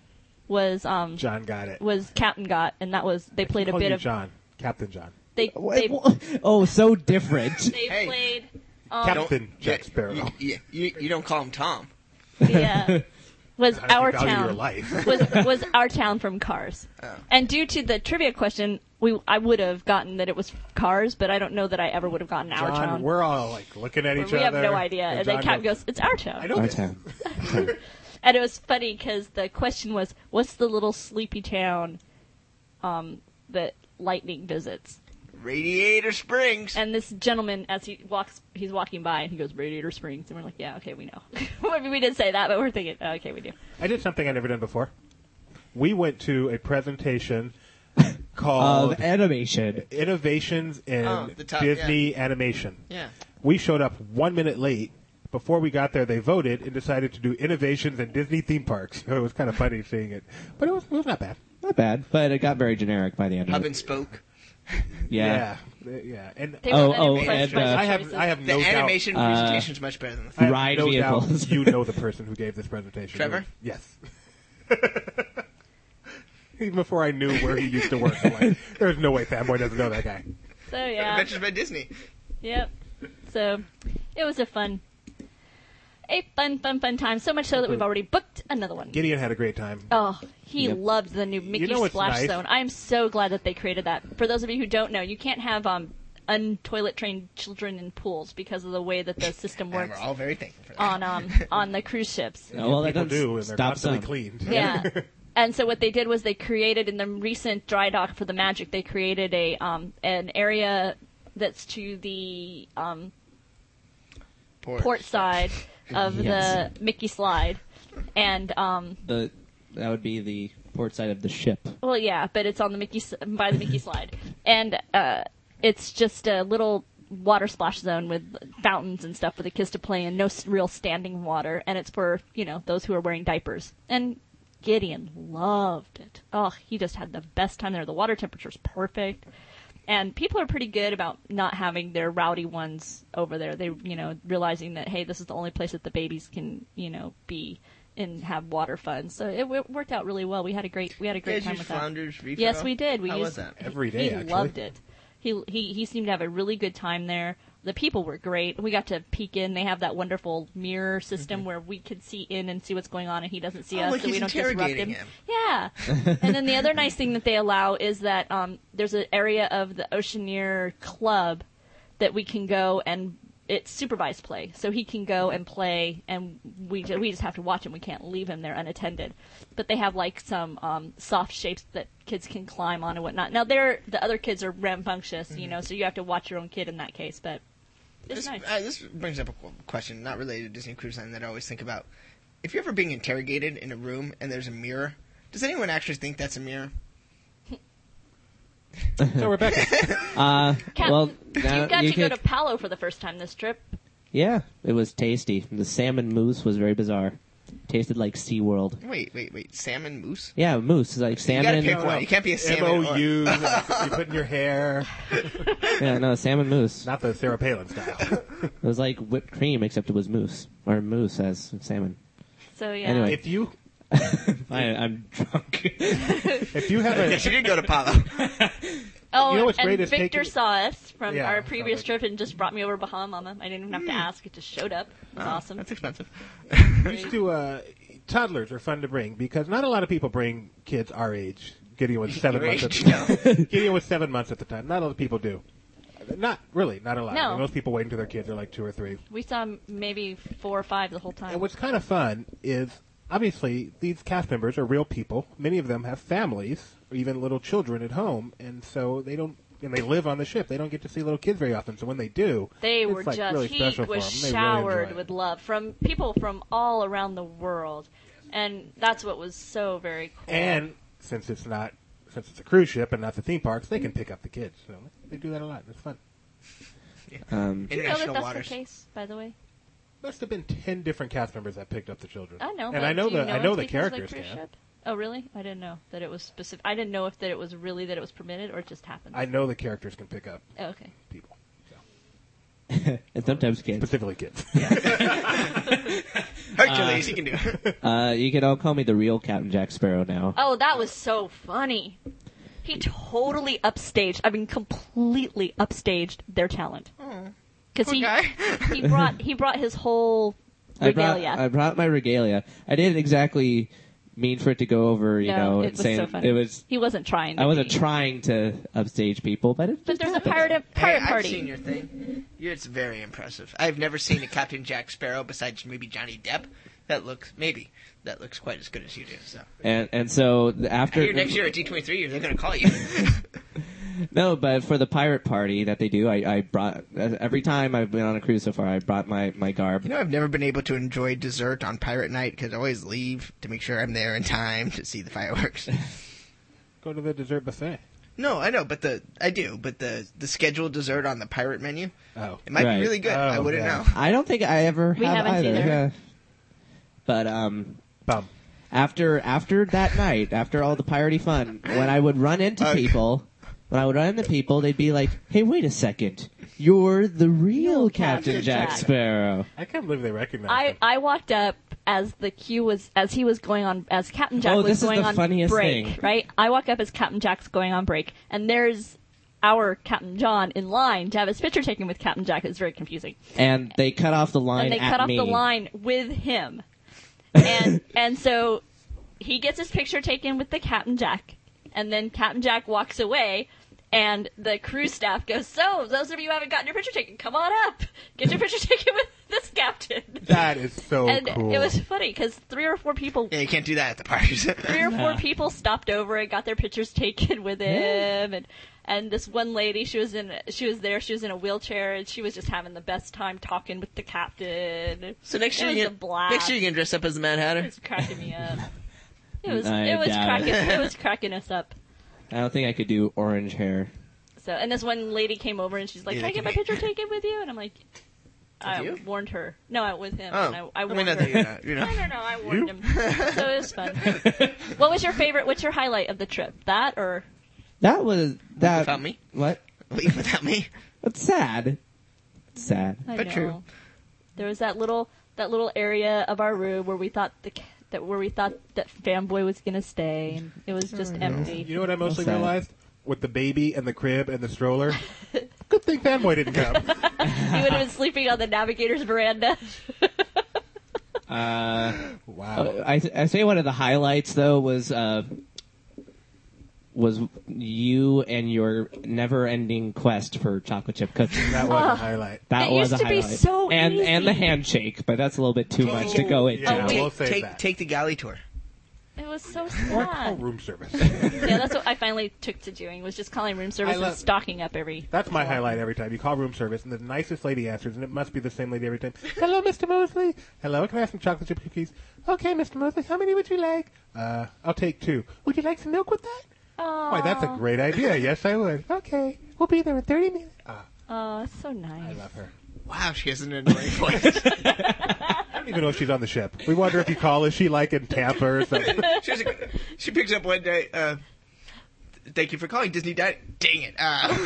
was John got it. was Captain Got, and that was they played a Call bit you of John, Captain John, they Oh, so different. they Hey. played Captain Jack Sparrow. You don't call him Tom. was How does he our value your town life? was our town from Cars. And due to the trivia question, I would have gotten that it was Cars, but I don't know that I ever would have gotten our John, town. we're all like looking at each we other. have no idea. And then John Captain goes, "It's our town." I know Our this. town. And it was funny because the question was, "What's the little sleepy town that lightning visits?" Radiator Springs. And this gentleman, as he's walking by, and he goes, "Radiator Springs," and we're like, "Yeah, okay, we know." I mean, we didn't say that, but we're thinking, oh, "Okay, we do." I did something I'd never done before. We went to a presentation Of called animation. Innovations in the top, Disney Animation. Yeah. We showed up 1 minute late. Before we got there, they voted and decided to do innovations in Disney theme parks. So it was kind of funny seeing it, but it was not bad. Not bad, but it got very generic by the end of Hub it. and spoke. Yeah. Yeah. And They Oh, were oh, impressed and, by the I have choices. no The animation doubt. presentation is much better than the I film. have Ride no vehicles. doubt you know the person who gave this presentation. Trevor? Yes. Even before I knew where he used to work, I'm like, there's no way Fanboy doesn't know that guy. So yeah, Adventures by Disney. yep. So it was a fun time. So much so that we've already booked another one. Gideon had a great time. Oh, he Yep. loved the new Mickey know what's Splash nice? Zone. I'm so glad that they created that. For those of you who don't know, you can't have untoilet trained children in pools because of the way that the system And works we're all very thankful for that. on the cruise ships. Oh, well, that People doesn't do, and they're stop constantly some. cleaned. Yeah. And so what they did was they created in the recent dry dock for the Magic, they created an area that's to the port side of Yes. the Mickey slide, and That would be the port side of the ship. well, yeah, but it's on the by the Mickey slide, and it's just a little water splash zone with fountains and stuff for the kids to play in. No real standing water, and it's for those who are wearing diapers. And Gideon loved it. Oh, he just had the best time there. The water temperature's perfect. And people are pretty good about not having their rowdy ones over there. They, realizing that, hey, this is the only place that the babies can, be and have water fun. So it worked out really well. We had a great You guys time use with that. Flounders Reef? Yes, at all? we did. How was that? Every day, He actually. loved it. He seemed to have a really good time there. The people were great. We got to peek in. They have that wonderful mirror system where we could see in and see what's going on, and he doesn't see Oh, us, like so we he's don't disrupt interrogating him. him. Yeah. And then the other nice thing that they allow is that there's an area of the Oceaneer Club that we can go and it's supervised play, so he can go and play, and we just have to watch him. We can't leave him there unattended. But they have like some soft shapes that kids can climb on and whatnot. Now the other kids are rambunctious, so you have to watch your own kid in that case. But it's nice. This brings up a question not related to Disney Cruise Line that I always think about. If you're ever being interrogated in a room and there's a mirror, does anyone actually think that's a mirror? So, Rebecca, Well, you now got you to go could- to Palo for the first time this trip. Yeah, it was tasty. The salmon mousse was very bizarre. Tasted like SeaWorld. Wait. Salmon mousse? Yeah, mousse. Like You salmon. gotta pick one. You can't be a salmon. MOU, you put in your hair, Yeah, no, salmon mousse. not the Sarah Palin style. It was like whipped cream, except it was mousse. Or mousse as salmon. So yeah. Anyway. If you I'm drunk. if you have a Yes, you did go to Palo. Oh, You know what's and great is Victor taking- saw us from Yeah, our previous sounds trip and just brought me over Bahama. I didn't even have to ask; it just showed up. It was awesome. That's expensive. used to toddlers are fun to bring because not a lot of people bring kids our age. Gideon was 7 Your months at age, the time. Gideon was 7 months at the time. Not a lot of people do. Not really, not a lot. No. I mean, most people wait until their kids are like 2 or 3. We saw maybe 4 or 5 the whole time. And what's kind of fun is, obviously, these cast members are real people. Many of them have families or even little children at home, and so they don't. And they live on the ship. They don't get to see little kids very often. So when they do, They it's were like just really he special was for them. They really showered enjoy it. with love from people from all around the world, and that's what was so very cool. And since it's a cruise ship and not the theme parks, they can pick up the kids. So they do that a lot. It's fun. do you know that International that's waters. the case, by the way? Must have been 10 different cast members that picked up the children. I know. and but I know do you I know it's the because of characters cruise can. ship? Oh, really? I didn't know that it was specific. I didn't know if that it was really that it was permitted or it just happened. I know the characters can pick up Oh, okay. people, so. And sometimes kids. Specifically kids. Hercules, he can do it. You can all call me the real Captain Jack Sparrow now. Oh, that was so funny. He totally upstaged. I mean, completely upstaged their talent. Because Poor guy. he brought his whole regalia. I brought my regalia. I didn't exactly mean for it to go over, you know, it and was saying so funny. it was. He wasn't trying. I wasn't be. trying to upstage people, but it. But just there's a happened. pirate I've party. seen your thing. It's very impressive. I've never seen a Captain Jack Sparrow besides maybe Johnny Depp. That looks quite as good as you do. So And so after I hear next year at D23, they're going to call you. No, but for the pirate party that they do, I brought every time I've been on a cruise so far, I brought my garb. You know, I've never been able to enjoy dessert on pirate night because I always leave to make sure I'm there in time to see the fireworks. Go to the dessert buffet. No, I know, but the scheduled dessert on the pirate menu, Oh. it might Right. be really good. I Oh, wouldn't yeah. know. I don't think I ever We have haven't either. either. Yeah. But Bum. after that night, after all the piratey fun, when I would run into people, they'd be like, "Hey, wait a second, you're the real Captain Jack Jack. Sparrow." I can't believe they recognize him. I walked up as Captain Jack Oh, was this is going the on funniest break, thing. right? I walk up as Captain Jack's going on break, and there's our Captain John in line to have his picture taken with Captain Jack. It's very confusing. And they cut off the line And they at cut off me. the line with him. And so he gets his picture taken with the Captain Jack, and then Captain Jack walks away, and the cruise staff goes, "So, those of you who haven't gotten your picture taken, come on up. Get your picture taken with this captain." That is so And cool. it was funny, because 3 or 4 people... Yeah, you can't do that at the parties. 3 or 4 people stopped over and got their pictures taken with him, and this one lady, she was in a wheelchair, and she was just having the best time talking with the captain. So next year, It was a blast. next year you can dress up as the Mad Hatter. It was cracking me up. It was I doubt it. it was cracking us up. I don't think I could do orange hair. So, and this one lady came over and she's like, Yeah, "Can I they get my can picture taken with you?" And I'm like, I you? warned her. No, with him. Oh, And I warned not her. that you're not. No, I warned him. So it was fun. What was your favorite? What's your highlight of the trip? That or That was that. Without me? What? Leave without me. That's sad. It's sad. I But know. true. There was that little area of our room where we thought that Fanboy was gonna stay, and it was just empty. You know what I mostly Sad. realized? With the baby and the crib and the stroller. Good thing Fanboy didn't come. He would have been sleeping on the navigator's veranda. Wow. I say one of the highlights though was you and your never-ending quest for chocolate chip cookies. That was a highlight. That It was used a to be highlight. so and easy. the handshake, but that's a little bit too much to go into. Yeah, wait. we'll save take that. take the galley tour. It was so Or call sad. room service. Yeah, that's what I finally took to doing, was just calling room service I love- and stocking up every... That's my highlight every time. You call room service, and the nicest lady answers, and it must be the same lady every time. Hello, Mr. Mosley. Hello, can I have some chocolate chip cookies? Okay, Mr. Mosley, how many would you like? I'll take 2. Would you like some milk with that? Oh, Why, that's a great idea. Yes, I would. Okay, we'll be there in 30 minutes. Oh, it's so nice. I love her. Wow, she has an annoying voice. I don't even know if she's on the ship. We wonder if you call, is she like in Tampa or something? She picks up one day. Thank you for calling Disney Dad. Dang it.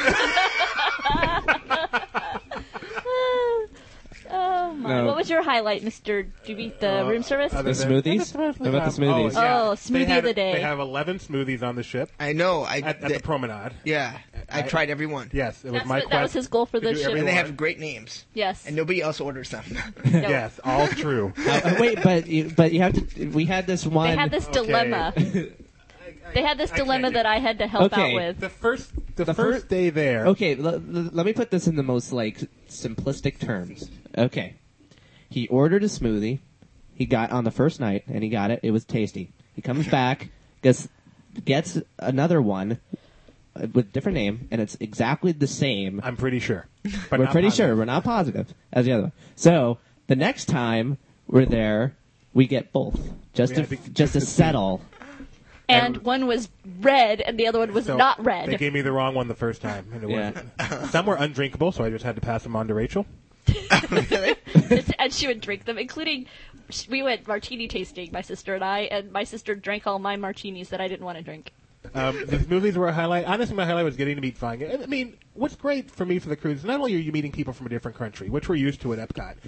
Oh, my. No. What was your highlight, Mr. Doobie? The room service? Other The than- smoothies? Yeah, What about the smoothies? Oh, smoothie They had- of the day. They have 11 smoothies on the ship I know. at the promenade. Yeah, I tried every one. Yes, it was That's my what- quest. that was his goal for to the do ship. every And they one. have great names. Yes. And nobody else orders them. No. Yes, all true. Wait, but you have to. We had this one. They had this Okay. dilemma. They had this dilemma that I had to help Okay. out with. The first first- day there. Okay, let me put this in the most simplistic terms. Okay, he ordered a smoothie. He got on the first night, and he got it. It was tasty. He comes back, gets another one with a different name, and it's exactly the same. I'm pretty sure. But We're not pretty positive. sure. We're not positive as the other one. So the next time we're there, we get both just We had to- just to settle. And one was red, and the other one was So not They red. gave me the wrong one the first time. And it Yeah. wasn't. Some were undrinkable, so I just had to pass them on to Rachel. And she would drink them, including... We went martini tasting, my sister and I, and my sister drank all my martinis that I didn't want to drink. The movies were a highlight. Honestly, my highlight was getting to meet Fine. I mean, what's great for me for the cruise, not only are you meeting people from a different country, which we're used to at Epcot,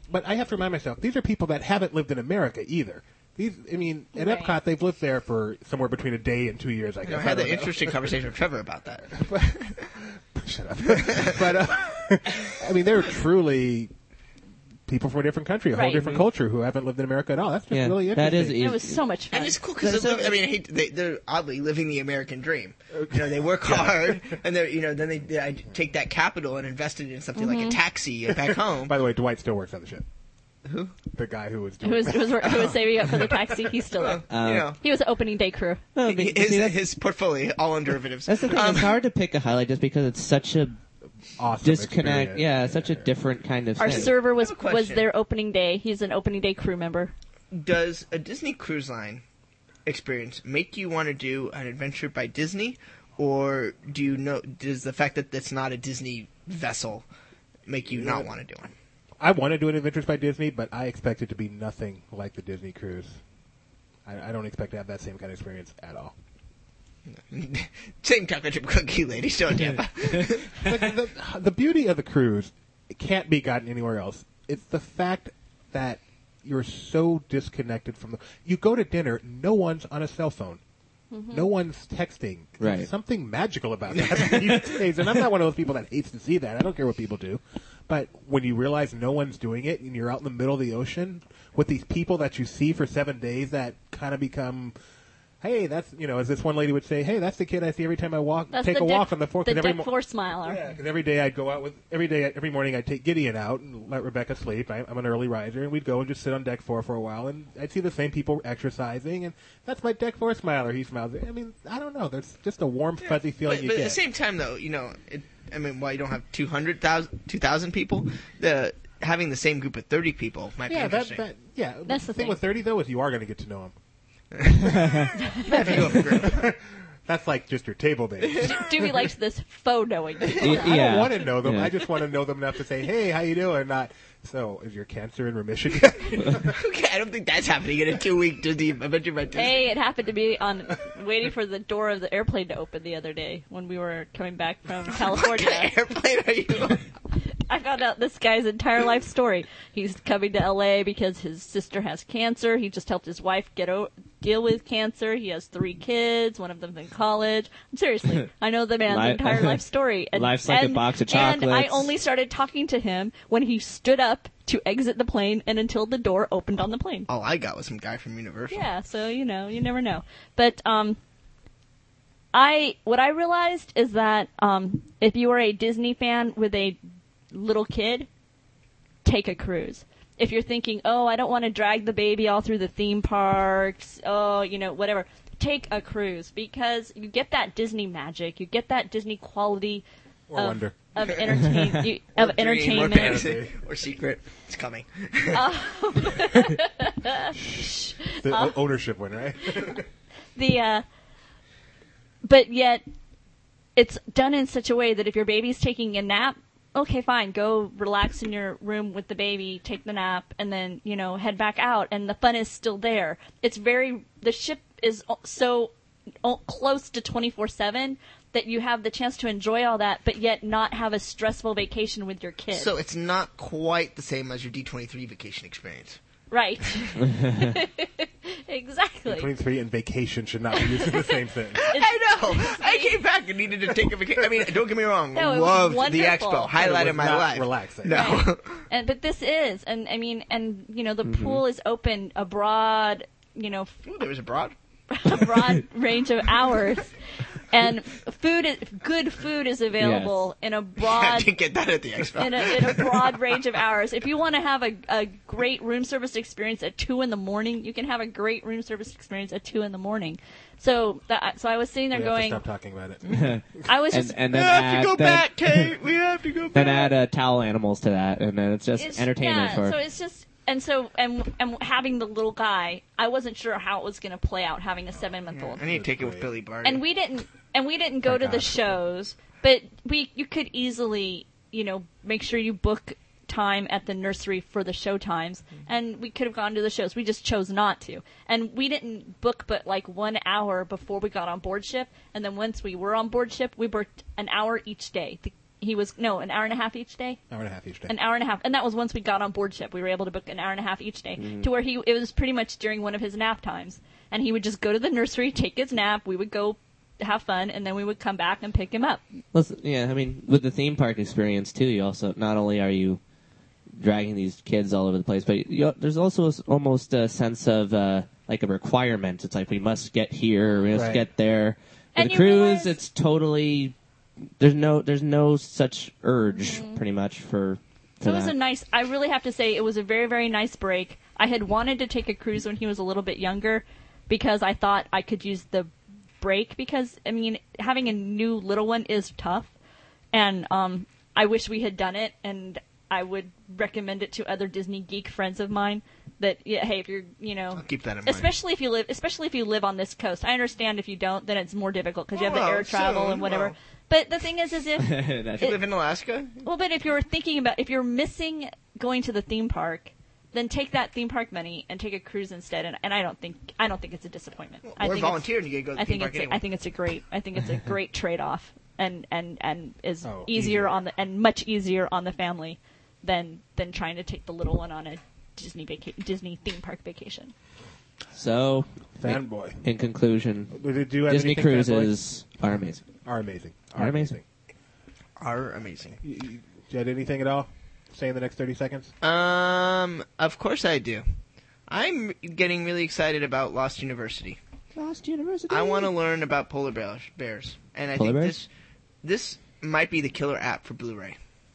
but I have to remind myself, these are people that haven't lived in America either. At Right. Epcot, they've lived there for somewhere between a day and 2 years, I You guess. know, I had don't an know. interesting conversation with Trevor about that. Shut up. But, I mean, they're truly people from a different country, a whole Right. different culture who haven't lived in America at all. That's just Yeah, really that is interesting. It was so much fun. And it's cool because So- I mean, they're oddly living the American dream. You know, they work hard, and they're then they take that capital and invest it in something like a taxi back home. By the way, Dwight still works on the ship. Who? The guy who was doing who was saving up for the taxi? He's still there. You know, He was the opening day crew. Oh, but see, that's, his portfolio all on derivatives. that's the thing. It's hard to pick a highlight just because it's such a awesome disconnect. experience. Yeah, such a different kind of Our thing. server was I have a question. their opening day. He's an opening day crew member. Does a Disney Cruise Line experience make you want to do an adventure by Disney, or does the fact that it's not a Disney vessel make you not want to do one? I want to do an Adventures by Disney, but I expect it to be nothing like the Disney cruise. I don't expect to have that same kind of experience at all. Same chocolate chip cookie lady still in Tampa. Like, the beauty of the cruise can't be gotten anywhere else. It's the fact that you're so disconnected from the. You go to dinner, no one's on a cell phone. No one's texting. There's Right. something magical about that these days. And I'm not one of those people that hates to see that. I don't care what people do. But when you realize no one's doing it and you're out in the middle of the ocean with these people that you see for 7 days that kind of become, hey, that's, as this one lady would say, hey, that's the kid I see every time I That's take the a walk on the fork. The 'cause every Deck 4 smiler. Yeah, because every day I'd go out every morning I'd take Gideon out and let Rebecca sleep. I'm an early riser, and we'd go and just sit on deck 4 for a while, and I'd see the same people exercising, and that's my deck 4 smiler. He smiles. I mean, I don't know. There's just a warm, fuzzy feeling But you at get. the same time, though, while you don't have 2,000 people, having the same group of 30 people might be interesting. That's the thing thing. with 30 though is you are going to get to know them. If you go for group. That's like just your table dates. Doobie likes this faux knowing. I Yeah. don't want to know them. Yeah. I just want to know them enough to say, "Hey, how you doing?" Not so. Is your cancer in remission yet? Okay, I don't think that's happening in a 2-week Disney adventure by Disney. Hey, it happened to be waiting for the door of the airplane to open the other day when we were coming back from What California. kind of airplane are you on? I found out this guy's entire life story. He's coming to LA because his sister has cancer. He just helped his wife deal with cancer. He has 3 kids. One of them's in college. Seriously, I know the man's entire life story. Life's like a box of And I chocolates. only started talking to him when he stood up to exit the plane and until the door opened on the plane. All I got was some guy from Universal. Yeah, so you never know. But what I realized is that if you are a Disney fan with a little kid, take a cruise. If you're thinking, oh, I don't want to drag the baby all through the theme parks, whatever, take a cruise because you get that Disney magic, you get that Disney quality Or wonder. of Or entertainment. fantasy, or secret. It's coming. The ownership one, right? But yet it's done in such a way that if your baby's taking a nap, okay, fine, go relax in your room with the baby, take the nap, and then, head back out, and the fun is still there. The ship is so close to 24/7 that you have the chance to enjoy all that, but yet not have a stressful vacation with your kids. So it's not quite the same as your D23 vacation experience. Right. Exactly. 23 and vacation should not be used in the same thing. I know. I came back and needed to take a vacation. I mean, don't get me wrong. No, it was Loved the wonderful. expo. Highlight It of was my not life. relaxing. No. But this is, and I mean, the pool is open a broad, Ooh, there was a broad. a broad range of hours, and good food is available in a I broad didn't get that at the expo. in a broad range of hours. If you want to have a great room service experience at 2 a.m, you can have a great room service experience at 2 a.m. So I was sitting there We have to going, stop talking about it. I was just. and we then have to go add back, Kate. We have to go back. then add towel animals to that, and then it's just entertainment for. So it's just. And having the little guy, I wasn't sure how it was going to play out having a 7-month-old. I need to take it with Billy Barty. And we didn't go My to the gosh. shows, but you could easily, make sure you book time at the nursery for the show times, and we could have gone to the shows. We just chose not to. And we didn't book but like 1 hour before we got on board ship, and then once we were on board ship, we booked an hour each day. an hour and a half each day. Hour and a half each day. An hour and a half, and that was once we got on board ship. We were able to book an hour and a half each day, to where it was pretty much during one of his nap times, and he would just go to the nursery, take his nap. We would go have fun, and then we would come back and pick him up. Yeah, I mean, with the theme park experience too, you also not only are you dragging these kids all over the place, but there's also almost a sense of like a requirement. It's like we must get here, we must get there. With And the you cruise, realize- it's totally there's no such urge, pretty much for So it was that. I really have to say, it was a very, very nice break. I had wanted to take a cruise when he was a little bit younger because I thought I could use the break because, I mean, having a new little one is tough. And I wish we had done it, and I would recommend it to other Disney geek friends of mine that, hey, if you're, I'll keep that in mind. especially if you live on this coast. I understand if you don't, then it's more difficult because you have the air travel soon, and whatever. well. But the thing is if You live in Alaska? well, but if if you're missing going to the theme park, then take that theme park money and take a cruise instead. And I don't think it's a disappointment. I Or think volunteer and you get to go to the theme park anyway. I think it's a great trade off and is easier. and much easier on the family than trying to take the little one on a Disney theme park vacation. So, Fanboy. in conclusion, Did you have Disney anything, cruises are amazing. Fanboy? Are amazing. Are amazing. Are amazing. You had anything at all? Say in the next 30 seconds? Of course I do. I'm getting really excited about Lost University. Lost University. I want to learn about polar bears. And I Polar think bears? this might be the killer app for Blu-ray.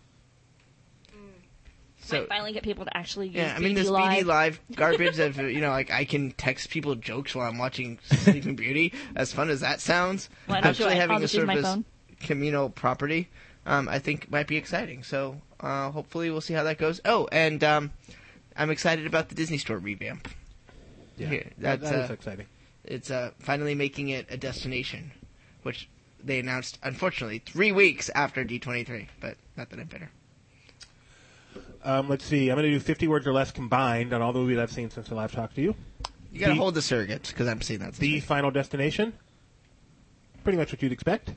Might finally get people to actually use Yeah, I mean, this BD Live garbage of, like, I can text people jokes while I'm watching Sleeping Beauty. As fun as that sounds, Why don't actually you- having I'll a just use sort my of phone. communal property, I think might be exciting. So, hopefully we'll see how that goes. Oh, and I'm excited about the Disney Store revamp. Yeah, Here, that that's is exciting. It's finally making it a destination, which they announced, unfortunately, 3 weeks after D23, but not that I'm bitter. Let's see. I'm going to do 50 words or less combined on all the movies I've seen since I last talked to you. You gotta The- hold the surrogates, because I'm seeing that. The Final Destination. Pretty much what you'd expect.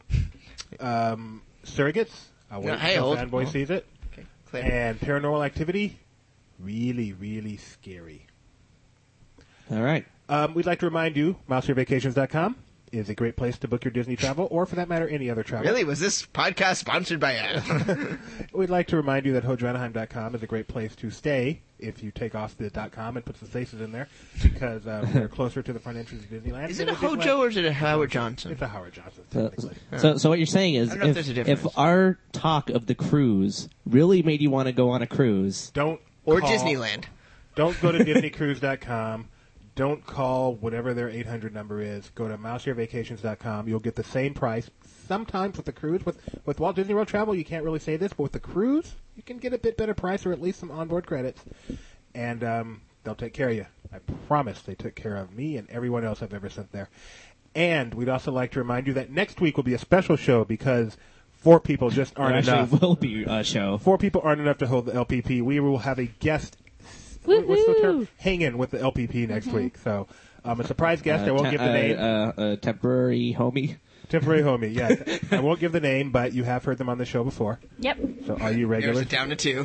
Surrogates. I'll wait hey, until hold. Fanboy sees it. Okay, clear. And Paranormal Activity. Really, really scary. All right. We'd like to remind you, MouseHereVacations.com is a great place to book your Disney travel, or for that matter, any other travel. Really? Was this podcast sponsored by We'd like to remind you that HojoAnaheim.com is a great place to stay if you take off the .com and put some spaces in there, because we're closer to the front entrance of Disneyland. Is it than a Disneyland. Hojo or is it a Howard Johnson? It's a Howard Johnson, So, technically. so what you're saying is, I don't know if there's a if difference. our talk of the cruise really made you want to go on a cruise, Don't Or call- Disneyland. Don't go to DisneyCruise.com. Don't call whatever their 800 number is. Go to MouseHereVacations.com. You'll get the same price. Sometimes with the cruise, with Walt Disney World Travel, you can't really say this, but with the cruise, you can get a bit better price or at least some onboard credits. And they'll take care of you. I promise they took care of me and everyone else I've ever sent there. And we'd also like to remind you that next week will be a special show because 4 people just there aren't actually enough. will be a show. 4 people aren't enough to hold the LPP. We will have a guest. What's the term? Woohoo! Hanging with the LPP next week. So a surprise guest. I won't give the name. A temporary homie. Temporary homie. Yeah, I won't give the name, but you have heard them on the show before. Yep. So are you There's regular? it down to 2.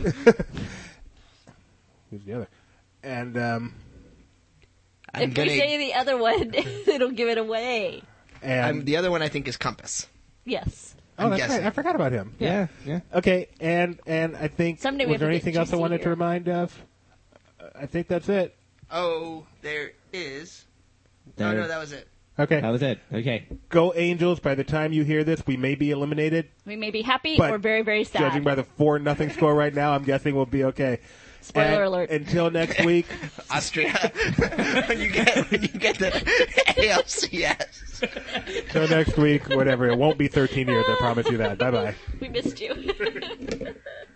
Who's the other? And If we say the other one, it'll give it away. the other one I think is Compass. Yes. oh, that's guessing. right. I forgot about him. Yeah. Okay, and I think Someday we was there have to anything get else I GC wanted to here. remind of? I think that's it. Oh, there is. There. Oh, no, that was it. Okay, That was it. Okay. go Angels. By the time you hear this, we may be eliminated. We may be happy But or very, very sad. Judging by the 4-0 score right now, I'm guessing we'll be okay. Spoiler And alert. Until next week, Austria. when you get the ALCS. until next week, whatever. It won't be 13 years. I promise you that. Bye bye. We missed you.